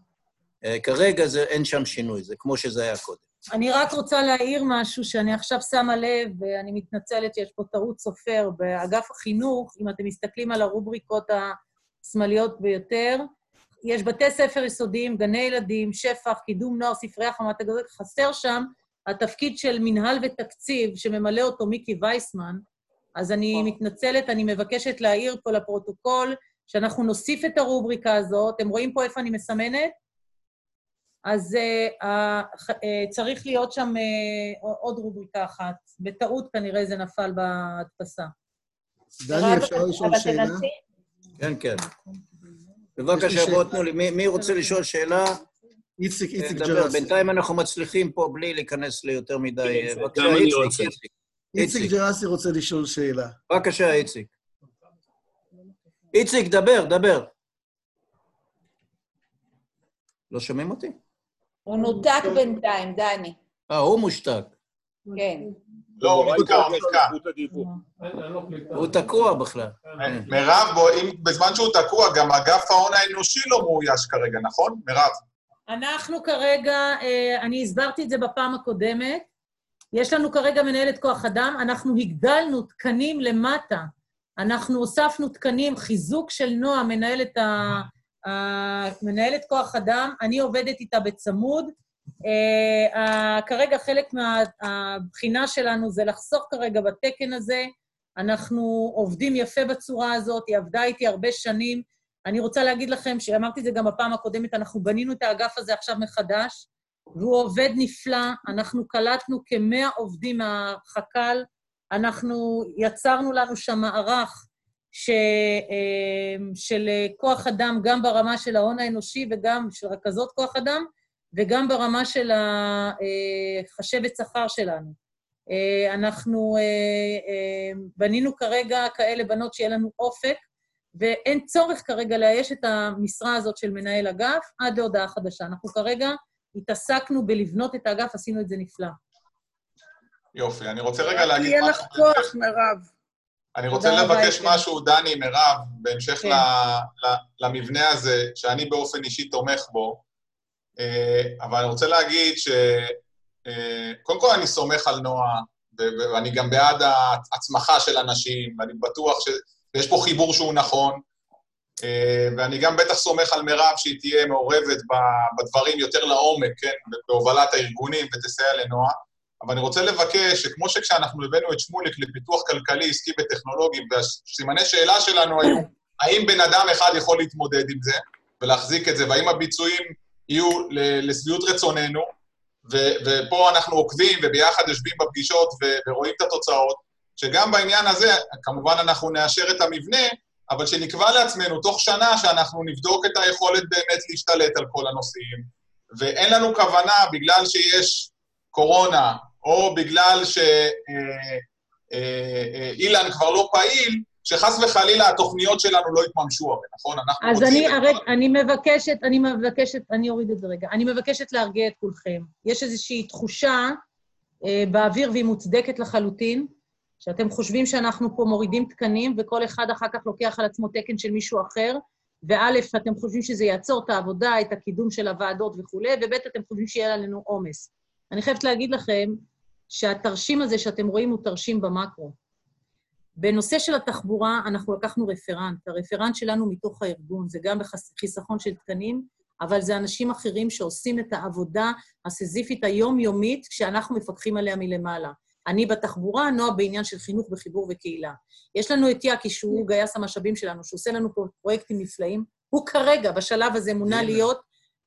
Speaker 1: כרגע זה, אין שם שינוי, זה כמו שזה היה קודם.
Speaker 17: אני רק רוצה להעיר משהו שאני עכשיו שמה לב, ואני מתנצלת שיש פה טעות סופר באגף החינוך, אם אתם מסתכלים על הרובריקות השמאליות ביותר, יש בתי ספר יסודיים, גני ילדים, שפח, קידום נוער, ספרי החמת הגדול, חסר שם התפקיד של מנהל ותקציב שממלא אותו מיקי וייסמן, אז אני מתנצלת, אני מבקשת להעיר פה לפרוטוקול, שאנחנו נוסיף את הרובריקה הזאת, אתם רואים פה איפה אני מסמנת? אז uh, uh, uh, צריך להיות שם uh, עוד רובריקה אחת. בטעות כנראה זה נפל בהדפסה.
Speaker 2: דני, אפשר לשאול שאלה?
Speaker 1: כן, כן. בבקשה, בואו תנו לי. מי, מי רוצה לשאול שאלה?
Speaker 2: איציק, איציק ג'רסי.
Speaker 1: בינתיים אנחנו מצליחים פה בלי להיכנס ליותר מדי. בבקשה, איציק.
Speaker 2: איציק ג'רסי רוצה לשאול שאלה.
Speaker 1: בבקשה, איציק. איציק, דבר, דבר. לא שומעים אותי?
Speaker 9: הוא נותק בינתיים, דני.
Speaker 1: אה, הוא מושתק.
Speaker 9: כן.
Speaker 12: לא, הוא נתקע, הוא נתקע.
Speaker 1: הוא תקוע בכלל.
Speaker 12: מירב, בזמן שהוא תקוע, גם אגף ההון האנושי לא מאויש כרגע, נכון? מירב.
Speaker 17: אנחנו כרגע, אני הסברתי את זה בפעם הקודמת, יש לנו כרגע מנהלת כוח אדם, אנחנו הגדלנו תקנים למטה, אנחנו הוספנו תקנים, חיזוק של נועה, מנהלת ה... מנהלת כוח אדם, אני עובדת איתה בצמוד. כרגע חלק מהבחינה שלנו זה לחסוך כרגע בתקן הזה, אנחנו עובדים יפה בצורה הזאת, היא עבדה איתי הרבה שנים. אני רוצה להגיד לכם, שאמרתי את זה גם בפעם הקודמת, אנחנו בנינו את האגף הזה עכשיו מחדש, והוא עובד נפלא, אנחנו קלטנו כמאה עובדים מהחק"ל, אנחנו יצרנו לנו שם מערך, ש, של כוח אדם, גם ברמה של ההון האנושי וגם של רכזות כוח אדם, וגם ברמה של החשבת שכר שלנו. אנחנו בנינו כרגע כאלה בנות שיהיה לנו אופק, ואין צורך כרגע לאייש את המשרה הזאת של מנהל אגף עד להודעה חדשה. אנחנו כרגע התעסקנו בלבנות את האגף, עשינו את זה נפלא.
Speaker 12: יופי, אני רוצה רגע להגיד
Speaker 17: יהיה
Speaker 12: משהו.
Speaker 17: לך כוח, מירב.
Speaker 12: אני רוצה לבקש משהו, דני, מירב, בהמשך
Speaker 17: כן.
Speaker 12: ל, ל, למבנה הזה, שאני באופן אישי תומך בו, אבל אני רוצה להגיד ש... קודם כל אני סומך על נועה, ואני גם בעד ההצמחה של אנשים, ואני בטוח שיש פה חיבור שהוא נכון, ואני גם בטח סומך על מירב שהיא תהיה מעורבת בדברים יותר לעומק, כן, בהובלת הארגונים ותסייע לנועה, אבל אני רוצה לבקש שכמו שכשאנחנו הבאנו את שמוליק לפיתוח כלכלי, עסקי וטכנולוגי, והסימני שאלה שלנו היו, האם בן אדם אחד יכול להתמודד עם זה ולהחזיק את זה, והאם הביצועים יהיו לשביעות רצוננו, ו- ופה אנחנו עוקבים וביחד יושבים בפגישות ו- ורואים את התוצאות, שגם בעניין הזה, כמובן אנחנו נאשר את המבנה, אבל שנקבע לעצמנו תוך שנה שאנחנו נבדוק את היכולת באמת להשתלט על כל הנושאים, ואין לנו כוונה בגלל שיש קורונה, או בגלל שאילן כבר לא פעיל, שחס וחלילה התוכניות שלנו לא יתממשו הרי, נכון? אנחנו
Speaker 17: אז
Speaker 12: רוצים...
Speaker 17: אני, הרגע, אני מבקשת, אני מבקשת, אני אוריד את זה רגע, אני מבקשת להרגיע את כולכם. יש איזושהי תחושה אה, באוויר והיא מוצדקת לחלוטין, שאתם חושבים שאנחנו פה מורידים תקנים, וכל אחד אחר כך לוקח על עצמו תקן של מישהו אחר, וא', אתם חושבים שזה יעצור את העבודה, את הקידום של הוועדות וכו', וב', אתם חושבים שיהיה לנו עומס. אני חייבת להגיד לכם שהתרשים הזה שאתם רואים הוא תרשים במקרו. בנושא של התחבורה אנחנו לקחנו רפרנט, הרפרנט שלנו מתוך הארגון, זה גם בחיסכון של תקנים, אבל זה אנשים אחרים שעושים את העבודה הסיזיפית היומיומית, כשאנחנו מפקחים עליה מלמעלה. אני בתחבורה, נועה בעניין של חינוך וחיבור וקהילה. יש לנו את יאקי, שהוא גייס המשאבים שלנו, שעושה לנו פה פרויקטים נפלאים, הוא כרגע בשלב הזה מונה להיות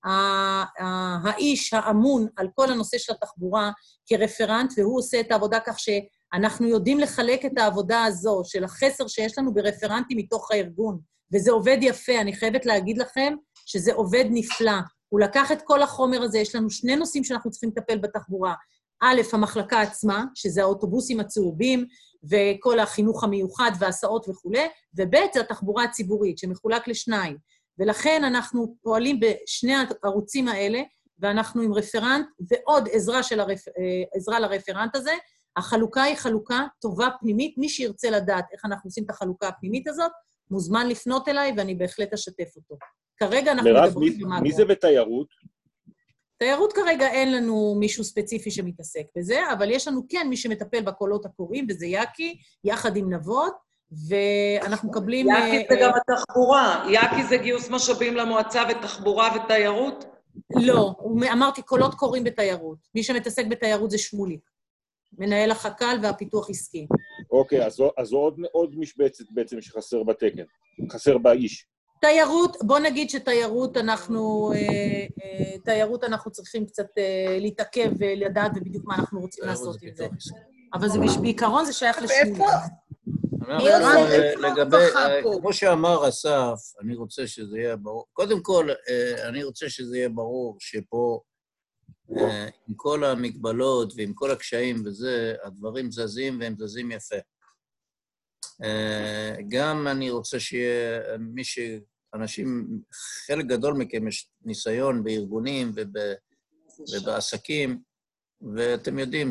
Speaker 17: האיש האמון על כל הנושא של התחבורה כרפרנט, והוא עושה את העבודה כך שאנחנו יודעים לחלק את העבודה הזו של החסר שיש לנו ברפרנטים מתוך הארגון, וזה עובד יפה, אני חייבת להגיד לכם שזה עובד נפלא. הוא לקח את כל החומר הזה, יש לנו שני נושאים שאנחנו צריכים לטפל בתחבורה. א', המחלקה עצמה, שזה האוטובוסים הצהובים, וכל החינוך המיוחד והסעות וכו', וב', זה התחבורה הציבורית, שמחולק לשניים. ולכן אנחנו פועלים בשני הערוצים האלה, ואנחנו עם רפרנט ועוד עזרה, של הרפ... עזרה לרפרנט הזה. החלוקה היא חלוקה טובה פנימית, מי שירצה לדעת איך אנחנו עושים את החלוקה הפנימית הזאת, מוזמן לפנות אליי, ואני בהחלט אשתף אותו. כרגע אנחנו
Speaker 13: מירב,
Speaker 17: מדברים
Speaker 13: מי,
Speaker 17: במאגר.
Speaker 13: מי זה בתיירות?
Speaker 17: תיירות כרגע אין לנו מישהו ספציפי שמתעסק בזה, אבל יש לנו כן מי שמטפל בקולות הקוראים, וזה יאקי, יחד עם נבות, ואנחנו מקבלים...
Speaker 11: יאקי זה גם התחבורה, יאקי זה גיוס משאבים למועצה ותחבורה ותיירות?
Speaker 17: לא, אמרתי קולות קוראים בתיירות. מי שמתעסק בתיירות זה שמוליק, מנהל החק"ל והפיתוח עסקי.
Speaker 13: אוקיי, אז, אז עוד, עוד משבצת בעצם שחסר בתקן, חסר באיש.
Speaker 17: תיירות, בוא נגיד שתיירות אנחנו, תיירות אנחנו צריכים קצת להתעכב ולדעת ובדיוק מה אנחנו רוצים לעשות עם זה. אבל זה בעיקרון זה שייך לשמוליק.
Speaker 1: לגבי, כמו שאמר אסף, אני רוצה שזה יהיה ברור. קודם כל, אני רוצה שזה יהיה ברור שפה, עם כל המגבלות ועם כל הקשיים וזה, הדברים זזים והם זזים יפה. גם אני רוצה שיהיה מי שאנשים, חלק גדול מכם יש ניסיון בארגונים ובעסקים, ואתם יודעים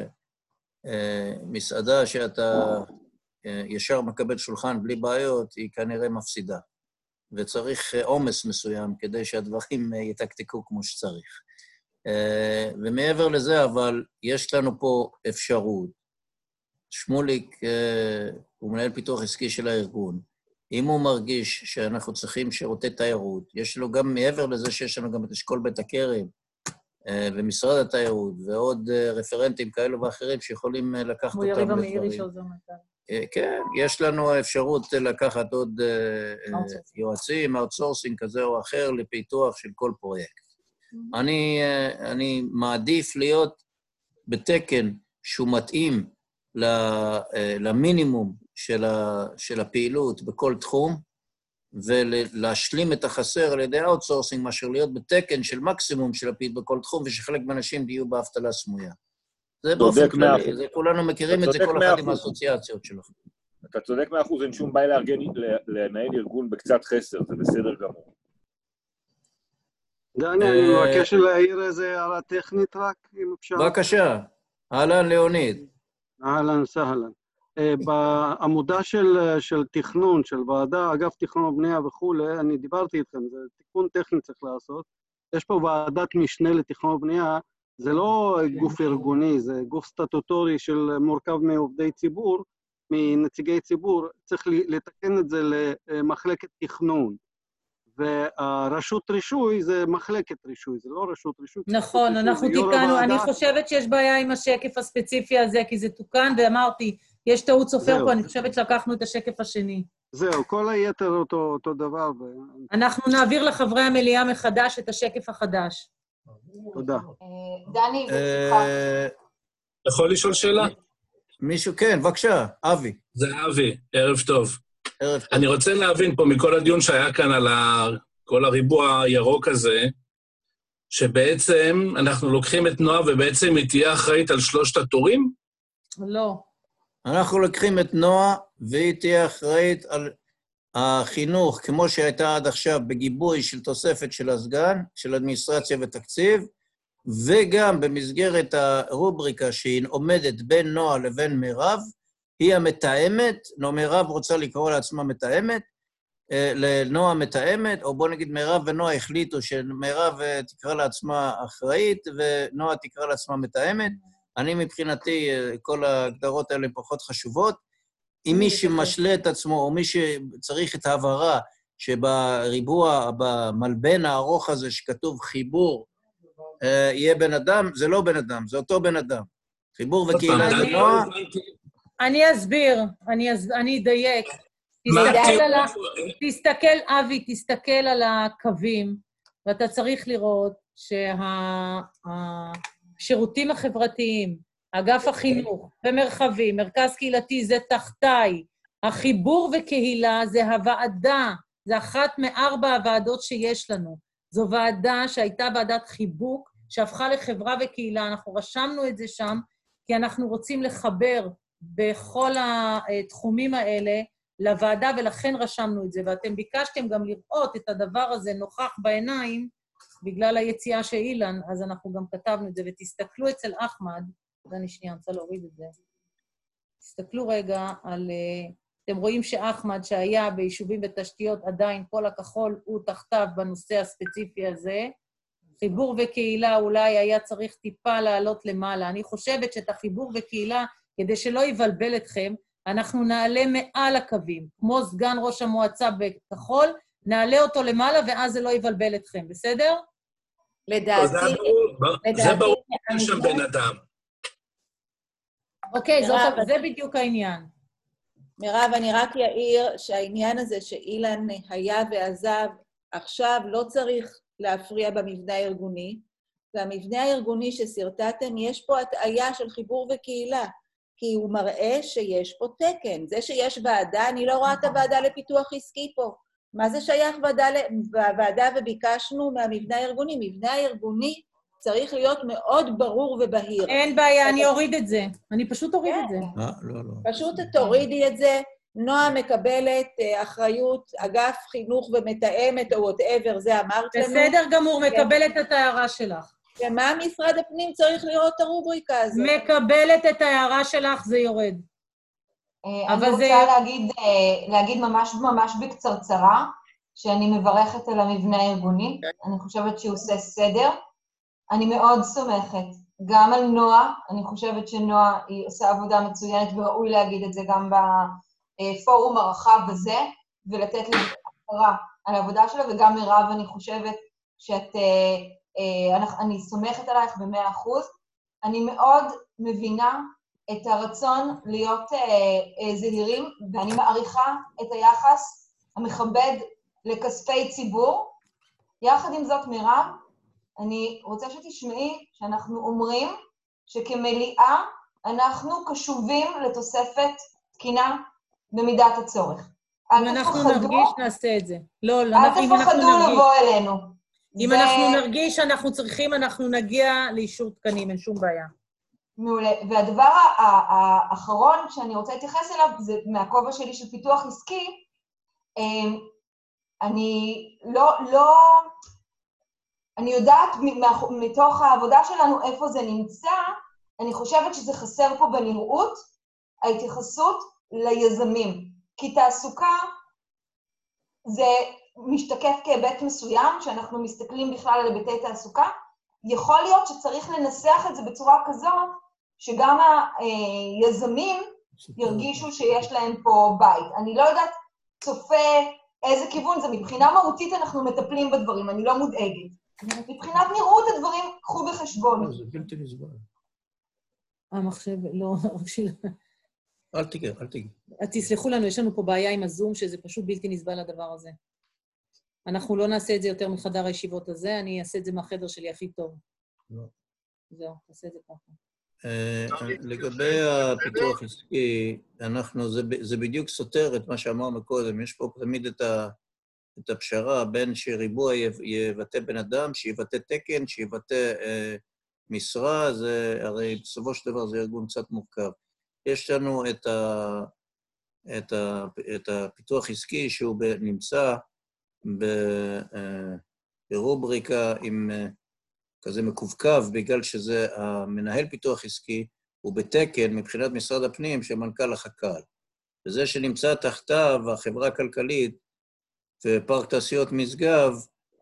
Speaker 1: שמסעדה שאתה ישר מקבל שולחן בלי בעיות, היא כנראה מפסידה. וצריך עומס מסוים כדי שהדברים יתקתקו כמו שצריך. ומעבר לזה, אבל יש לנו פה אפשרות. שמוליק הוא מנהל פיתוח עסקי של הארגון. אם הוא מרגיש שאנחנו צריכים שירותי תיירות, יש לו גם מעבר לזה שיש לנו גם את אשכול בית הכרם, ומשרד התיירות, ועוד רפרנטים כאלו ואחרים שיכולים לקחת אותם לדברים.
Speaker 17: כמו יריב המאירי שעוזר מנכ"ל.
Speaker 1: כן, יש לנו אפשרות לקחת עוד יועצים, אאוטסורסינג כזה או אחר, לפיתוח של כל פרויקט. אני, אני מעדיף להיות בתקן שהוא מתאים למינימום של, ה, של הפעילות בכל תחום, ולהשלים את החסר על ידי אאוטסורסינג, מאשר להיות בתקן של מקסימום של הפעילות בכל תחום, ושחלק מהאנשים יהיו באבטלה סמויה. זה באופן כללי, זה כולנו מכירים את זה, כל אחד עם האסוציאציות שלו.
Speaker 13: אתה צודק מאה אחוז, אין שום בעיה לארגן, לנהל ארגון בקצת חסר, זה בסדר גמור.
Speaker 10: דני, אני מבקש להעיר איזה הערה טכנית רק, אם אפשר.
Speaker 1: בבקשה. אהלן, ליאוניד.
Speaker 10: אהלן, סהלן. בעמודה של, של תכנון, של ועדה, אגף תכנון ובנייה וכולי, אני דיברתי איתכם, זה תיקון טכני צריך לעשות. יש פה ועדת משנה לתכנון ובנייה, זה לא גוף ארגוני, זה גוף סטטוטורי של מורכב מעובדי ציבור, מנציגי ציבור, צריך לתקן את זה למחלקת תכנון. והרשות רישוי זה מחלקת רישוי, זה לא רשות רישוי.
Speaker 17: נכון, אנחנו תיקנו, אני חושבת שיש בעיה עם השקף הספציפי הזה, כי זה תוקן, ואמרתי, יש טעות סופר פה, אני חושבת שלקחנו את השקף השני.
Speaker 10: זהו, כל היתר אותו דבר.
Speaker 17: אנחנו נעביר לחברי המליאה מחדש את השקף החדש.
Speaker 10: תודה.
Speaker 7: דני,
Speaker 3: יכול לשאול שאלה?
Speaker 1: מישהו, כן, בבקשה, אבי.
Speaker 3: זה אבי, ערב טוב. אני רוצה להבין פה מכל הדיון שהיה כאן על כל הריבוע הירוק הזה, שבעצם אנחנו לוקחים את נועה ובעצם היא תהיה אחראית על שלושת התורים?
Speaker 17: לא.
Speaker 1: אנחנו לוקחים את נועה והיא תהיה אחראית על החינוך, כמו שהייתה עד עכשיו, בגיבוי של תוספת של הסגן, של אדמיניסטרציה ותקציב, וגם במסגרת הרובריקה שהיא עומדת בין נועה לבין מירב, היא המתאמת, נו, מירב רוצה לקרוא לעצמה מתאמת, לנועה מתאמת, או בוא נגיד מירב ונועה החליטו שמירב תקרא לעצמה אחראית, ונועה תקרא לעצמה מתאמת. אני מבחינתי, כל ההגדרות האלה פחות חשובות. אם מי שמשלה את עצמו, או מי שצריך את העברה, שבריבוע, במלבן הארוך הזה שכתוב חיבור, יהיה בן אדם, זה לא בן אדם, זה אותו בן אדם. חיבור וקהילה זה נועה.
Speaker 17: אני אסביר, אני אדייק. תסתכל, אבי, תסתכל על הקווים, ואתה צריך לראות שהשירותים החברתיים, אגף החינוך ומרחבים, מרכז קהילתי זה תחתיי, החיבור וקהילה זה הוועדה, זה אחת מארבע הוועדות שיש לנו. זו ועדה שהייתה ועדת חיבוק, שהפכה לחברה וקהילה, אנחנו רשמנו את זה שם, כי אנחנו רוצים לחבר בכל התחומים האלה לוועדה, ולכן רשמנו את זה, ואתם ביקשתם גם לראות את הדבר הזה נוכח בעיניים, בגלל היציאה של אילן, אז אנחנו גם כתבנו את זה, ותסתכלו אצל אחמד, ואני שנייה, אני רוצה להוריד את זה, תסתכלו רגע על, אתם רואים שאחמד שהיה ביישובים ותשתיות, עדיין כל הכחול הוא תחתיו בנושא הספציפי הזה, חיבור וקהילה אולי היה צריך טיפה לעלות למעלה, אני חושבת שאת החיבור וקהילה, כדי שלא יבלבל אתכם, אנחנו נעלה מעל הקווים, כמו סגן ראש המועצה בכחול, נעלה אותו למעלה, ואז זה לא יבלבל אתכם, בסדר?
Speaker 9: לדעתי...
Speaker 3: זה ברור שיש שם בן אדם.
Speaker 17: אוקיי, זה בדיוק העניין.
Speaker 9: מירב, אני רק אעיר שהעניין הזה שאילן היה ועזב, עכשיו לא צריך להפריע במבנה הארגוני, והמבנה הארגוני שסרטטתם, יש פה הטעיה של חיבור וקהילה. כי הוא מראה שיש פה תקן. זה שיש ועדה, אני לא רואה את הוועדה לפיתוח עסקי פה. מה זה שייך ועדה, ועדה וביקשנו מהמבנה הארגוני? מבנה הארגוני צריך להיות מאוד ברור ובהיר.
Speaker 17: אין בעיה, אני אוריד את זה. אני פשוט אוריד את זה.
Speaker 1: אה, לא, לא.
Speaker 9: פשוט תורידי את זה. נועה מקבלת אחריות, אגף חינוך ומתאמת, או whatever, זה אמרת לנו.
Speaker 17: בסדר גמור, מקבלת את ההערה שלך.
Speaker 9: ומה משרד הפנים צריך לראות את הרובריקה הזאת?
Speaker 17: מקבלת את ההערה שלך, זה יורד.
Speaker 7: אני רוצה להגיד, להגיד ממש ממש בקצרצרה, שאני מברכת על המבנה הארגוני, אני חושבת שהוא עושה סדר, אני מאוד סומכת, גם על נועה, אני חושבת שנועה היא עושה עבודה מצוינת, וראוי להגיד את זה גם בפורום הרחב הזה, ולתת לי הכרה על העבודה שלו, וגם מירב, אני חושבת שאת... אני סומכת עלייך במאה אחוז, אני מאוד מבינה את הרצון להיות זהירים, ואני מעריכה את היחס המכבד לכספי ציבור. יחד עם זאת, מירב, אני רוצה שתשמעי שאנחנו אומרים שכמליאה אנחנו קשובים לתוספת תקינה במידת הצורך.
Speaker 17: אם אנחנו נרגיש, נעשה את זה. לא,
Speaker 7: אל תפחדו לבוא אלינו.
Speaker 17: אם ו... אנחנו נרגיש שאנחנו צריכים, אנחנו נגיע לאישור תקנים, אין שום בעיה.
Speaker 7: מעולה. והדבר האחרון שאני רוצה להתייחס אליו, זה מהכובע שלי של פיתוח עסקי, אני לא, לא, אני יודעת מתוך העבודה שלנו איפה זה נמצא, אני חושבת שזה חסר פה בנראות, ההתייחסות ליזמים. כי תעסוקה זה משתקף כהיבט מסוים, שאנחנו מסתכלים בכלל על היבטי תעסוקה, יכול להיות שצריך לנסח את זה בצורה כזאת, שגם היזמים ירגישו שיש להם פה בית. אני לא יודעת צופה איזה כיוון זה, מבחינה מהותית אנחנו מטפלים בדברים, אני לא מודאגת. מבחינת נראות הדברים, קחו בחשבון.
Speaker 1: זה בלתי נסבל.
Speaker 17: המחשב, לא, רק שאלה.
Speaker 1: אל תיגע, אל תיגע.
Speaker 17: תסלחו לנו, יש לנו פה בעיה עם הזום, שזה פשוט בלתי נסבל הדבר הזה. אנחנו לא נעשה את זה יותר מחדר הישיבות הזה, אני אעשה את זה מהחדר שלי הכי טוב.
Speaker 1: לא.
Speaker 17: זהו, תעשה את זה ככה.
Speaker 1: לגבי הפיתוח עסקי, אנחנו, זה בדיוק סותר את מה שאמרנו קודם, יש פה תמיד את הפשרה בין שריבוע יבטא בן אדם, שיבטא תקן, שיבטא משרה, זה הרי בסופו של דבר זה ארגון קצת מורכב. יש לנו את, ה, את, ה, את הפיתוח עסקי שהוא נמצא ברובריקה עם כזה מקווקב, בגלל שזה המנהל פיתוח עסקי, הוא בתקן מבחינת משרד הפנים של מנכ"ל החק"ל. וזה שנמצא תחתיו החברה הכלכלית ופארק תעשיות משגב,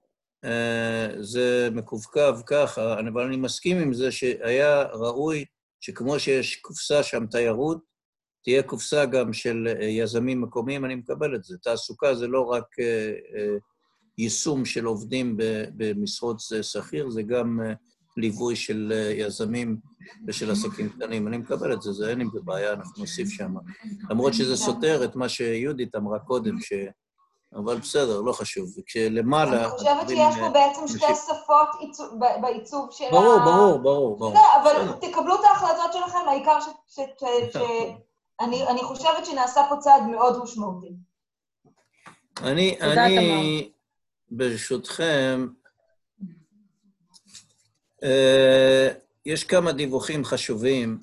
Speaker 1: זה מקווקב ככה, אבל אני מסכים עם זה שהיה ראוי שכמו שיש קופסה שם תיירות, תהיה קופסה גם של יזמים מקומיים, אני מקבל את זה. תעסוקה זה לא רק יישום של עובדים במשרות שכיר, זה גם ליווי של יזמים ושל עסקים קטנים. אני מקבל את זה, זה אין עם זה בעיה, אנחנו נוסיף שם. למרות שזה סותר את מה שיהודית אמרה קודם, ש... אבל בסדר, לא חשוב. וכשלמעלה...
Speaker 7: אני חושבת שיש פה בעצם שתי שפות בעיצוב של ה...
Speaker 1: ברור, ברור, ברור, ברור.
Speaker 7: אבל תקבלו את ההחלטות שלכם, העיקר ש... אני חושבת שנעשה פה צעד מאוד משמעותי.
Speaker 1: אני, אני, ברשותכם, יש כמה דיווחים חשובים.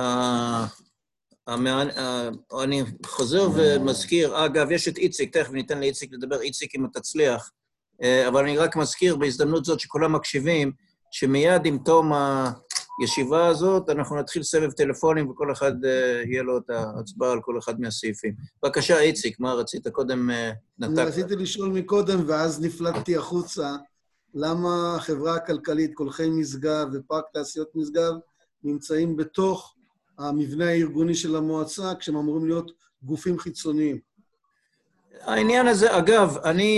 Speaker 1: אני חוזר ומזכיר, אגב, יש את איציק, תכף ניתן לאיציק לדבר, איציק אם אתה תצליח, אבל אני רק מזכיר בהזדמנות זאת שכולם מקשיבים, שמיד עם תום הישיבה הזאת, אנחנו נתחיל סבב טלפונים, וכל אחד יהיה לו את ההצבעה על כל אחד מהסעיפים. בבקשה, איציק, מה רצית קודם נתק?
Speaker 2: אני רציתי לשאול מקודם, ואז נפלטתי החוצה, למה החברה הכלכלית, קולחי משגב ופארק תעשיות משגב, נמצאים בתוך המבנה הארגוני של המועצה, כשהם אמורים להיות גופים חיצוניים.
Speaker 1: העניין הזה, אגב, אני,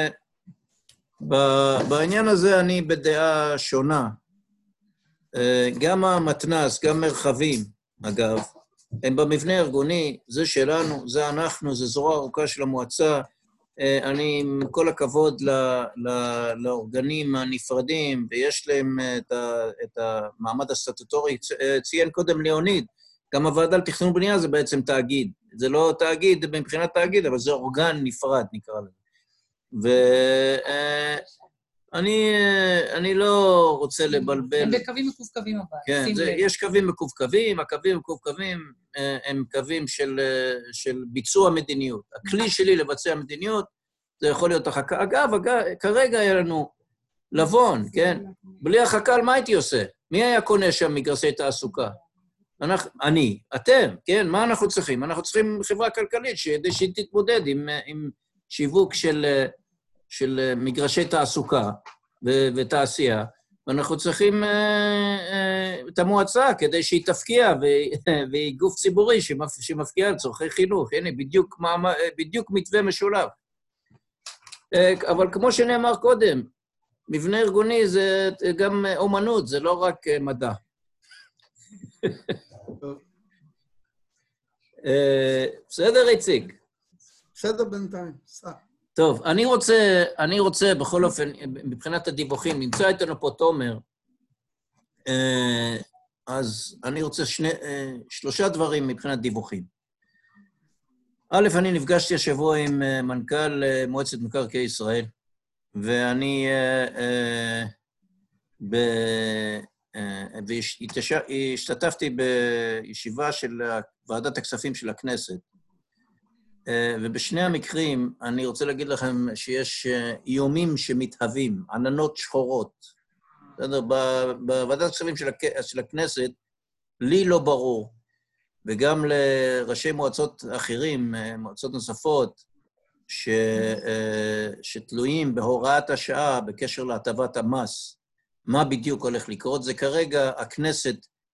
Speaker 1: בעניין הזה אני בדעה שונה. גם המתנ"ס, גם מרחבים, אגב, הם במבנה הארגוני, זה שלנו, זה אנחנו, זה זרוע ארוכה של המועצה. אני, עם כל הכבוד לאורגנים הנפרדים, ויש להם את המעמד הסטטוטורי, ציין קודם ליאוניד, גם הוועדה לתכנון ובנייה זה בעצם תאגיד. זה לא תאגיד מבחינת תאגיד, אבל זה אורגן נפרד, נקרא לזה. ואני לא רוצה לבלבל...
Speaker 17: הם בקווים מקווקבים אבל.
Speaker 1: כן, יש קווים מקווקבים, הקווים מקווקבים הם קווים של, של ביצוע מדיניות. הכלי שלי לבצע מדיניות, זה יכול להיות החק"ל. אגב, אגב, כרגע היה לנו לבון, כן? בלי החק"ל, מה הייתי עושה? מי היה קונה שם מגרסי תעסוקה? אנחנו, אני, אתם, כן? מה אנחנו צריכים? אנחנו צריכים חברה כלכלית שדי שתתמודד עם, עם שיווק של, של מגרשי תעסוקה ו, ותעשייה, ואנחנו צריכים uh, uh, את המועצה כדי שהיא תפקיע, והיא גוף ציבורי שמפ, שמפקיע לצורכי חינוך. הנה, בדיוק, בדיוק מתווה משולב. Uh, אבל כמו שנאמר קודם, מבנה ארגוני זה גם אומנות, זה לא רק uh, מדע. בסדר, איציק?
Speaker 2: בסדר בינתיים, סע.
Speaker 1: טוב, אני רוצה, אני רוצה, בכל אופן, מבחינת הדיווחים, נמצא איתנו פה תומר, אז אני רוצה שני, שלושה דברים מבחינת דיווחים. א', אני נפגשתי השבוע עם מנכ"ל מועצת מקרקעי ישראל, ואני ב... והשתתפתי בישיבה של ועדת הכספים של הכנסת, ובשני המקרים אני רוצה להגיד לכם שיש איומים שמתהווים, עננות שחורות. בוועדת הכספים של הכנסת לי לא ברור, וגם לראשי מועצות אחרים, מועצות נוספות, ש, שתלויים בהוראת השעה בקשר להטבת המס, מה בדיוק הולך לקרות, זה כרגע הכנסת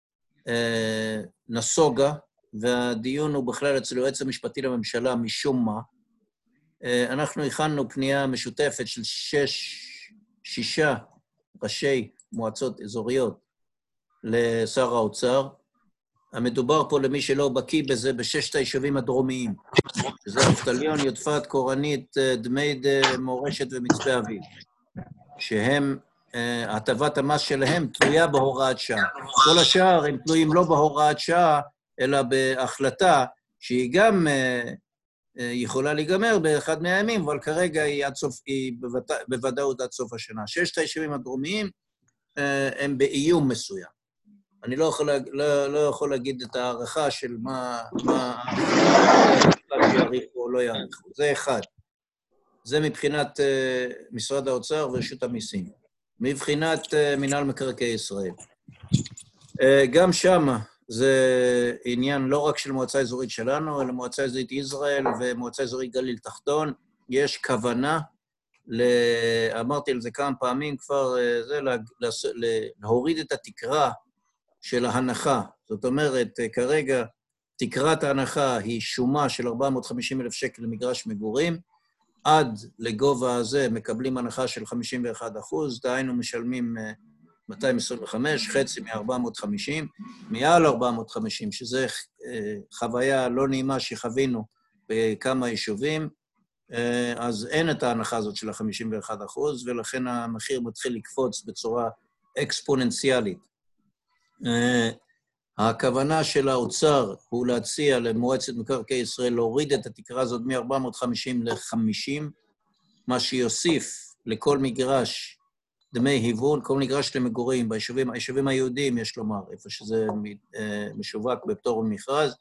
Speaker 1: נסוגה, והדיון הוא בכלל אצל היועץ המשפטי לממשלה משום מה. אנחנו הכנו פנייה משותפת של שש, שישה ראשי מועצות אזוריות לשר האוצר. המדובר פה למי שלא בקיא בזה בששת היישובים הדרומיים, שזה נפתליון, יודפת, קורנית, דמייד, מורשת ומצפה אביב, שהם, הטבת המס שלהם תלויה בהוראת שעה. כל השאר הם תלויים לא בהוראת שעה, אלא בהחלטה שהיא גם יכולה להיגמר באחד מהימים, אבל כרגע היא, עד סוף, היא בוודא, בוודאות עד סוף השנה. ששת היישובים הדרומיים הם באיום מסוים. אני לא יכול, לא, לא יכול להגיד את הערכה של מה, מה יעריכו או לא יעריכו. זה אחד. זה מבחינת uh, משרד האוצר ורשות המיסים. מבחינת uh, מינהל מקרקעי ישראל. Uh, גם שם זה עניין לא רק של מועצה אזורית שלנו, אלא מועצה אזורית ישראל ומועצה אזורית גליל תחתון. יש כוונה, לה, אמרתי על זה כמה פעמים כבר, uh, זה לה, לה, להוריד את התקרה של ההנחה. זאת אומרת, כרגע תקרת ההנחה היא שומה של ארבע מאות וחמישים אלף שקל למגרש מגורים, עד לגובה הזה מקבלים הנחה של חמישים ואחד אחוז, דהיינו משלמים מאתיים עשרים וחמש, חצי מ-ארבע מאות וחמישים, מעל ארבע מאות וחמישים, שזה חוויה לא נעימה שחווינו בכמה יישובים, אז אין את ההנחה הזאת של ה-חמישים ואחד אחוז, ולכן המחיר מתחיל לקפוץ בצורה אקספוננציאלית. הכוונה של האוצר הוא להציע למועצת מקרקעי ישראל להוריד את התקרה הזאת מ-ארבע מאות וחמישים ל-חמישים, מה שיוסיף לכל מגרש דמי היוון, כל מגרש למגורים, ביישובים, היישובים היהודיים יש לומר, איפה שזה משווק בפטור ממכרז,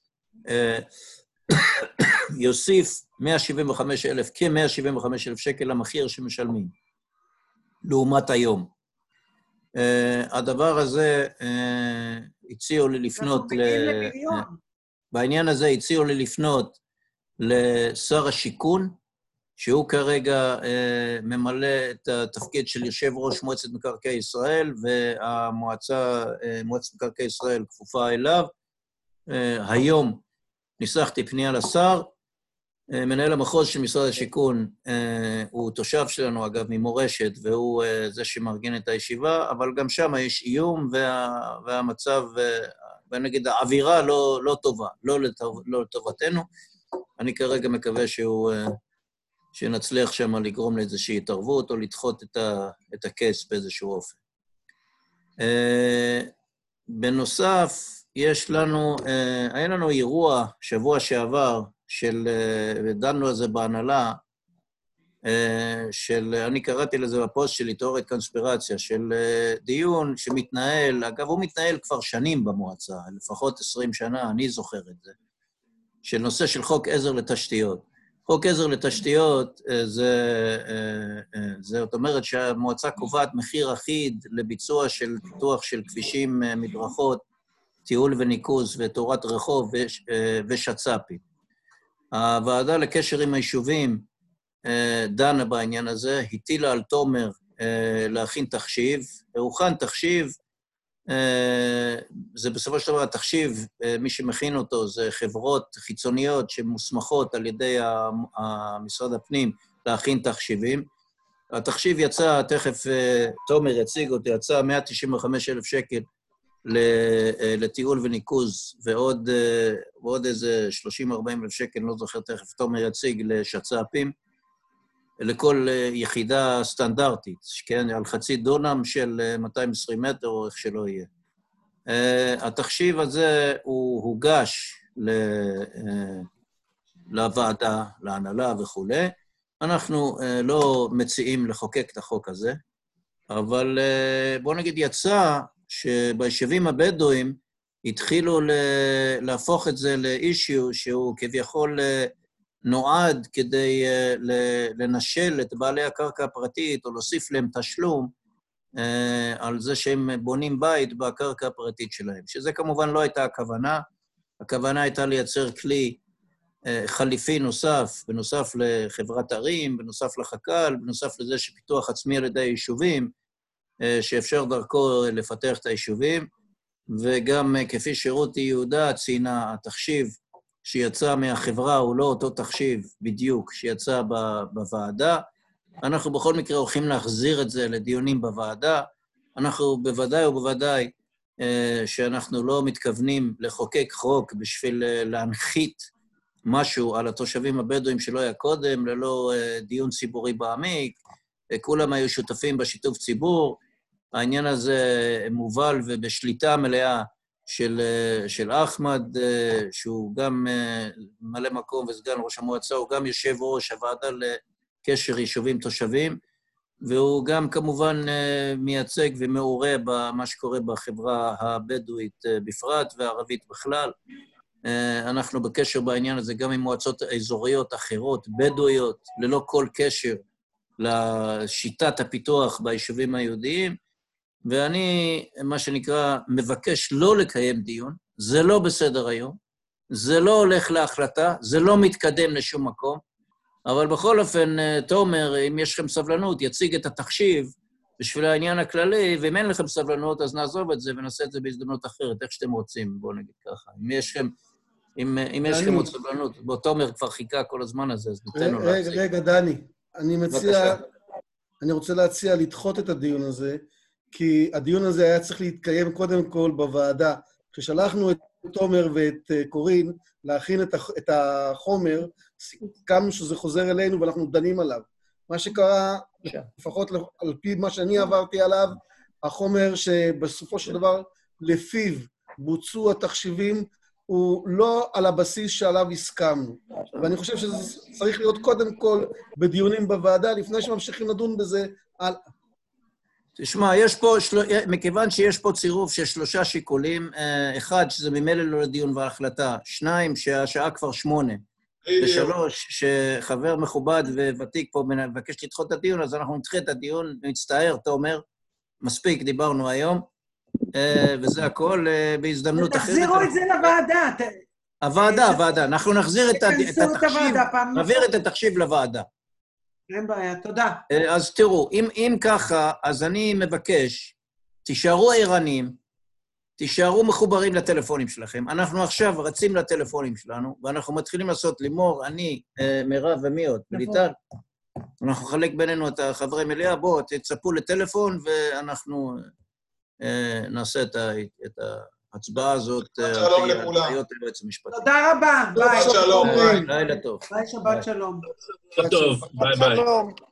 Speaker 1: יוסיף מאה שבעים וחמישה אלף, כ-מאה שבעים וחמישה אלף שקל למחיר שמשלמים, לעומת היום. Uh, הדבר הזה uh, הציעו לי לפנות, ל... בעניין הזה הציעו לי לפנות לשר השיכון, שהוא כרגע uh, ממלא את התפקיד של יושב ראש מועצת מקרקעי ישראל, והמועצה, uh, מועצת מקרקעי ישראל כפופה אליו. Uh, היום ניסחתי פנייה לשר, מנהל המחוז של משרד השיכון הוא תושב שלנו, אגב, ממורשת, והוא זה שמארגן את הישיבה, אבל גם שם יש איום, וה, והמצב, ונגיד, האווירה לא, לא טובה, לא, לטוב, לא לטובתנו. אני כרגע מקווה שהוא, שנצליח שם לגרום לאיזושהי התערבות, או לדחות את, ה, את הקייס באיזשהו אופן. בנוסף, יש לנו, היה לנו אירוע שבוע שעבר, של, ודנו על זה בהנהלה, של, אני קראתי לזה בפוסט שלי, תיאוריית קונספירציה, של דיון שמתנהל, אגב, הוא מתנהל כבר שנים במועצה, לפחות עשרים שנה, אני זוכר את זה, של נושא של חוק עזר לתשתיות. חוק עזר לתשתיות, זה, זאת אומרת שהמועצה קובעת מחיר אחיד לביצוע של פיתוח של כבישים, מדרכות, טיול וניקוז ותאורת רחוב ושצ"פים. הוועדה לקשר עם היישובים דנה בעניין הזה, הטילה על תומר להכין תחשיב, והוכן תחשיב, זה בסופו של דבר התחשיב, מי שמכין אותו זה חברות חיצוניות שמוסמכות על ידי משרד הפנים להכין תחשיבים. התחשיב יצא, תכף תומר יציג אותי, יצא מאה תשעים וחמישה אלף שקל, לטיול וניקוז, ועוד, ועוד איזה שלושים ארבעים אלף שקל, לא זוכר תכף, תומר יציג לשצ"פים, לכל יחידה סטנדרטית, כן, על חצי דונם של מאתיים ועשרים מטר, או איך שלא יהיה. התחשיב הזה הוא הוגש לוועדה, להנהלה וכו'. אנחנו לא מציעים לחוקק את החוק הזה, אבל בוא נגיד יצא, שביישובים הבדואים התחילו להפוך את זה לאישיו שהוא כביכול נועד כדי לנשל את בעלי הקרקע הפרטית או להוסיף להם תשלום על זה שהם בונים בית בקרקע הפרטית שלהם, שזה כמובן לא הייתה הכוונה. הכוונה הייתה לייצר כלי חליפי נוסף, בנוסף לחברת ערים, בנוסף לחק"ל, בנוסף לזה שפיתוח עצמי על ידי היישובים, שאפשר דרכו לפתח את היישובים, וגם כפי שרותי יהודה ציינה, התחשיב שיצא מהחברה הוא לא אותו תחשיב בדיוק שיצא בוועדה. אנחנו בכל מקרה הולכים להחזיר את זה לדיונים בוועדה. אנחנו בוודאי ובוודאי שאנחנו לא מתכוונים לחוקק חוק בשביל להנחית משהו על התושבים הבדואים שלא היה קודם, ללא דיון ציבורי בעמיק. כולם היו שותפים בשיתוף ציבור. העניין הזה מובל ובשליטה מלאה של, של אחמד, שהוא גם מלא מקום וסגן ראש המועצה, הוא גם יושב ראש הוועדה לקשר יישובים תושבים, והוא גם כמובן מייצג ומעורה במה שקורה בחברה הבדואית בפרט והערבית בכלל. אנחנו בקשר בעניין הזה גם עם מועצות אזוריות אחרות, בדואיות, ללא כל קשר לשיטת הפיתוח ביישובים היהודיים, ואני, מה שנקרא, מבקש לא לקיים דיון, זה לא בסדר היום, זה לא הולך להחלטה, זה לא מתקדם לשום מקום, אבל בכל אופן, תומר, אם יש לכם סבלנות, יציג את התחשיב בשביל העניין הכללי, ואם אין לכם סבלנות, אז נעזוב את זה ונעשה את זה בהזדמנות אחרת, איך שאתם רוצים, בואו נגיד ככה. אם יש לכם, אם, אם יש לכם עוד סבלנות, בוא, תומר כבר חיכה כל הזמן הזה, אז ניתן לו להציג.
Speaker 2: רגע, רגע, דני, אני מציע, אני רוצה להציע לדחות את הדיון הזה, כי הדיון הזה היה צריך להתקיים קודם כל בוועדה. כששלחנו את תומר ואת קורין להכין את החומר, סיכמנו שזה חוזר אלינו ואנחנו דנים עליו. מה שקרה, לפחות על פי מה שאני עברתי עליו, החומר שבסופו של דבר לפיו בוצעו התחשיבים, הוא לא על הבסיס שעליו הסכמנו. ואני חושב שזה צריך להיות קודם כל בדיונים בוועדה, לפני שממשיכים לדון בזה על...
Speaker 1: תשמע, יש פה, של... מכיוון שיש פה צירוף של שלושה שיקולים, אחד, שזה ממילא לא לדיון והחלטה, שניים, שהשעה כבר שמונה, ושלוש, שחבר מכובד וותיק פה מבקש לדחות את הדיון, אז אנחנו נדחה את הדיון, מצטער, תומר, מספיק, דיברנו היום, וזה הכל בהזדמנות אחרת.
Speaker 8: תחזירו את זה לוועדה.
Speaker 1: הוועדה, הוועדה, אנחנו נחזיר את התחשיב, נעביר את התחשיב לוועדה.
Speaker 8: אין בעיה, תודה.
Speaker 1: אז תראו, אם, אם ככה, אז אני מבקש, תישארו ערניים, תישארו מחוברים לטלפונים שלכם. אנחנו עכשיו רצים לטלפונים שלנו, ואנחנו מתחילים לעשות לימור, אני, מירב ומי עוד, ליטל. אנחנו נחלק בינינו את החברי מליאה, בואו, תצפו לטלפון, ואנחנו נעשה את, ה, את ההצבעה הזאת.
Speaker 12: שלום לכולם.
Speaker 8: תודה רבה.
Speaker 12: ביי. שלום.
Speaker 1: לילה טוב.
Speaker 8: ביי, שבת שלום.
Speaker 3: טוב, ביי ביי.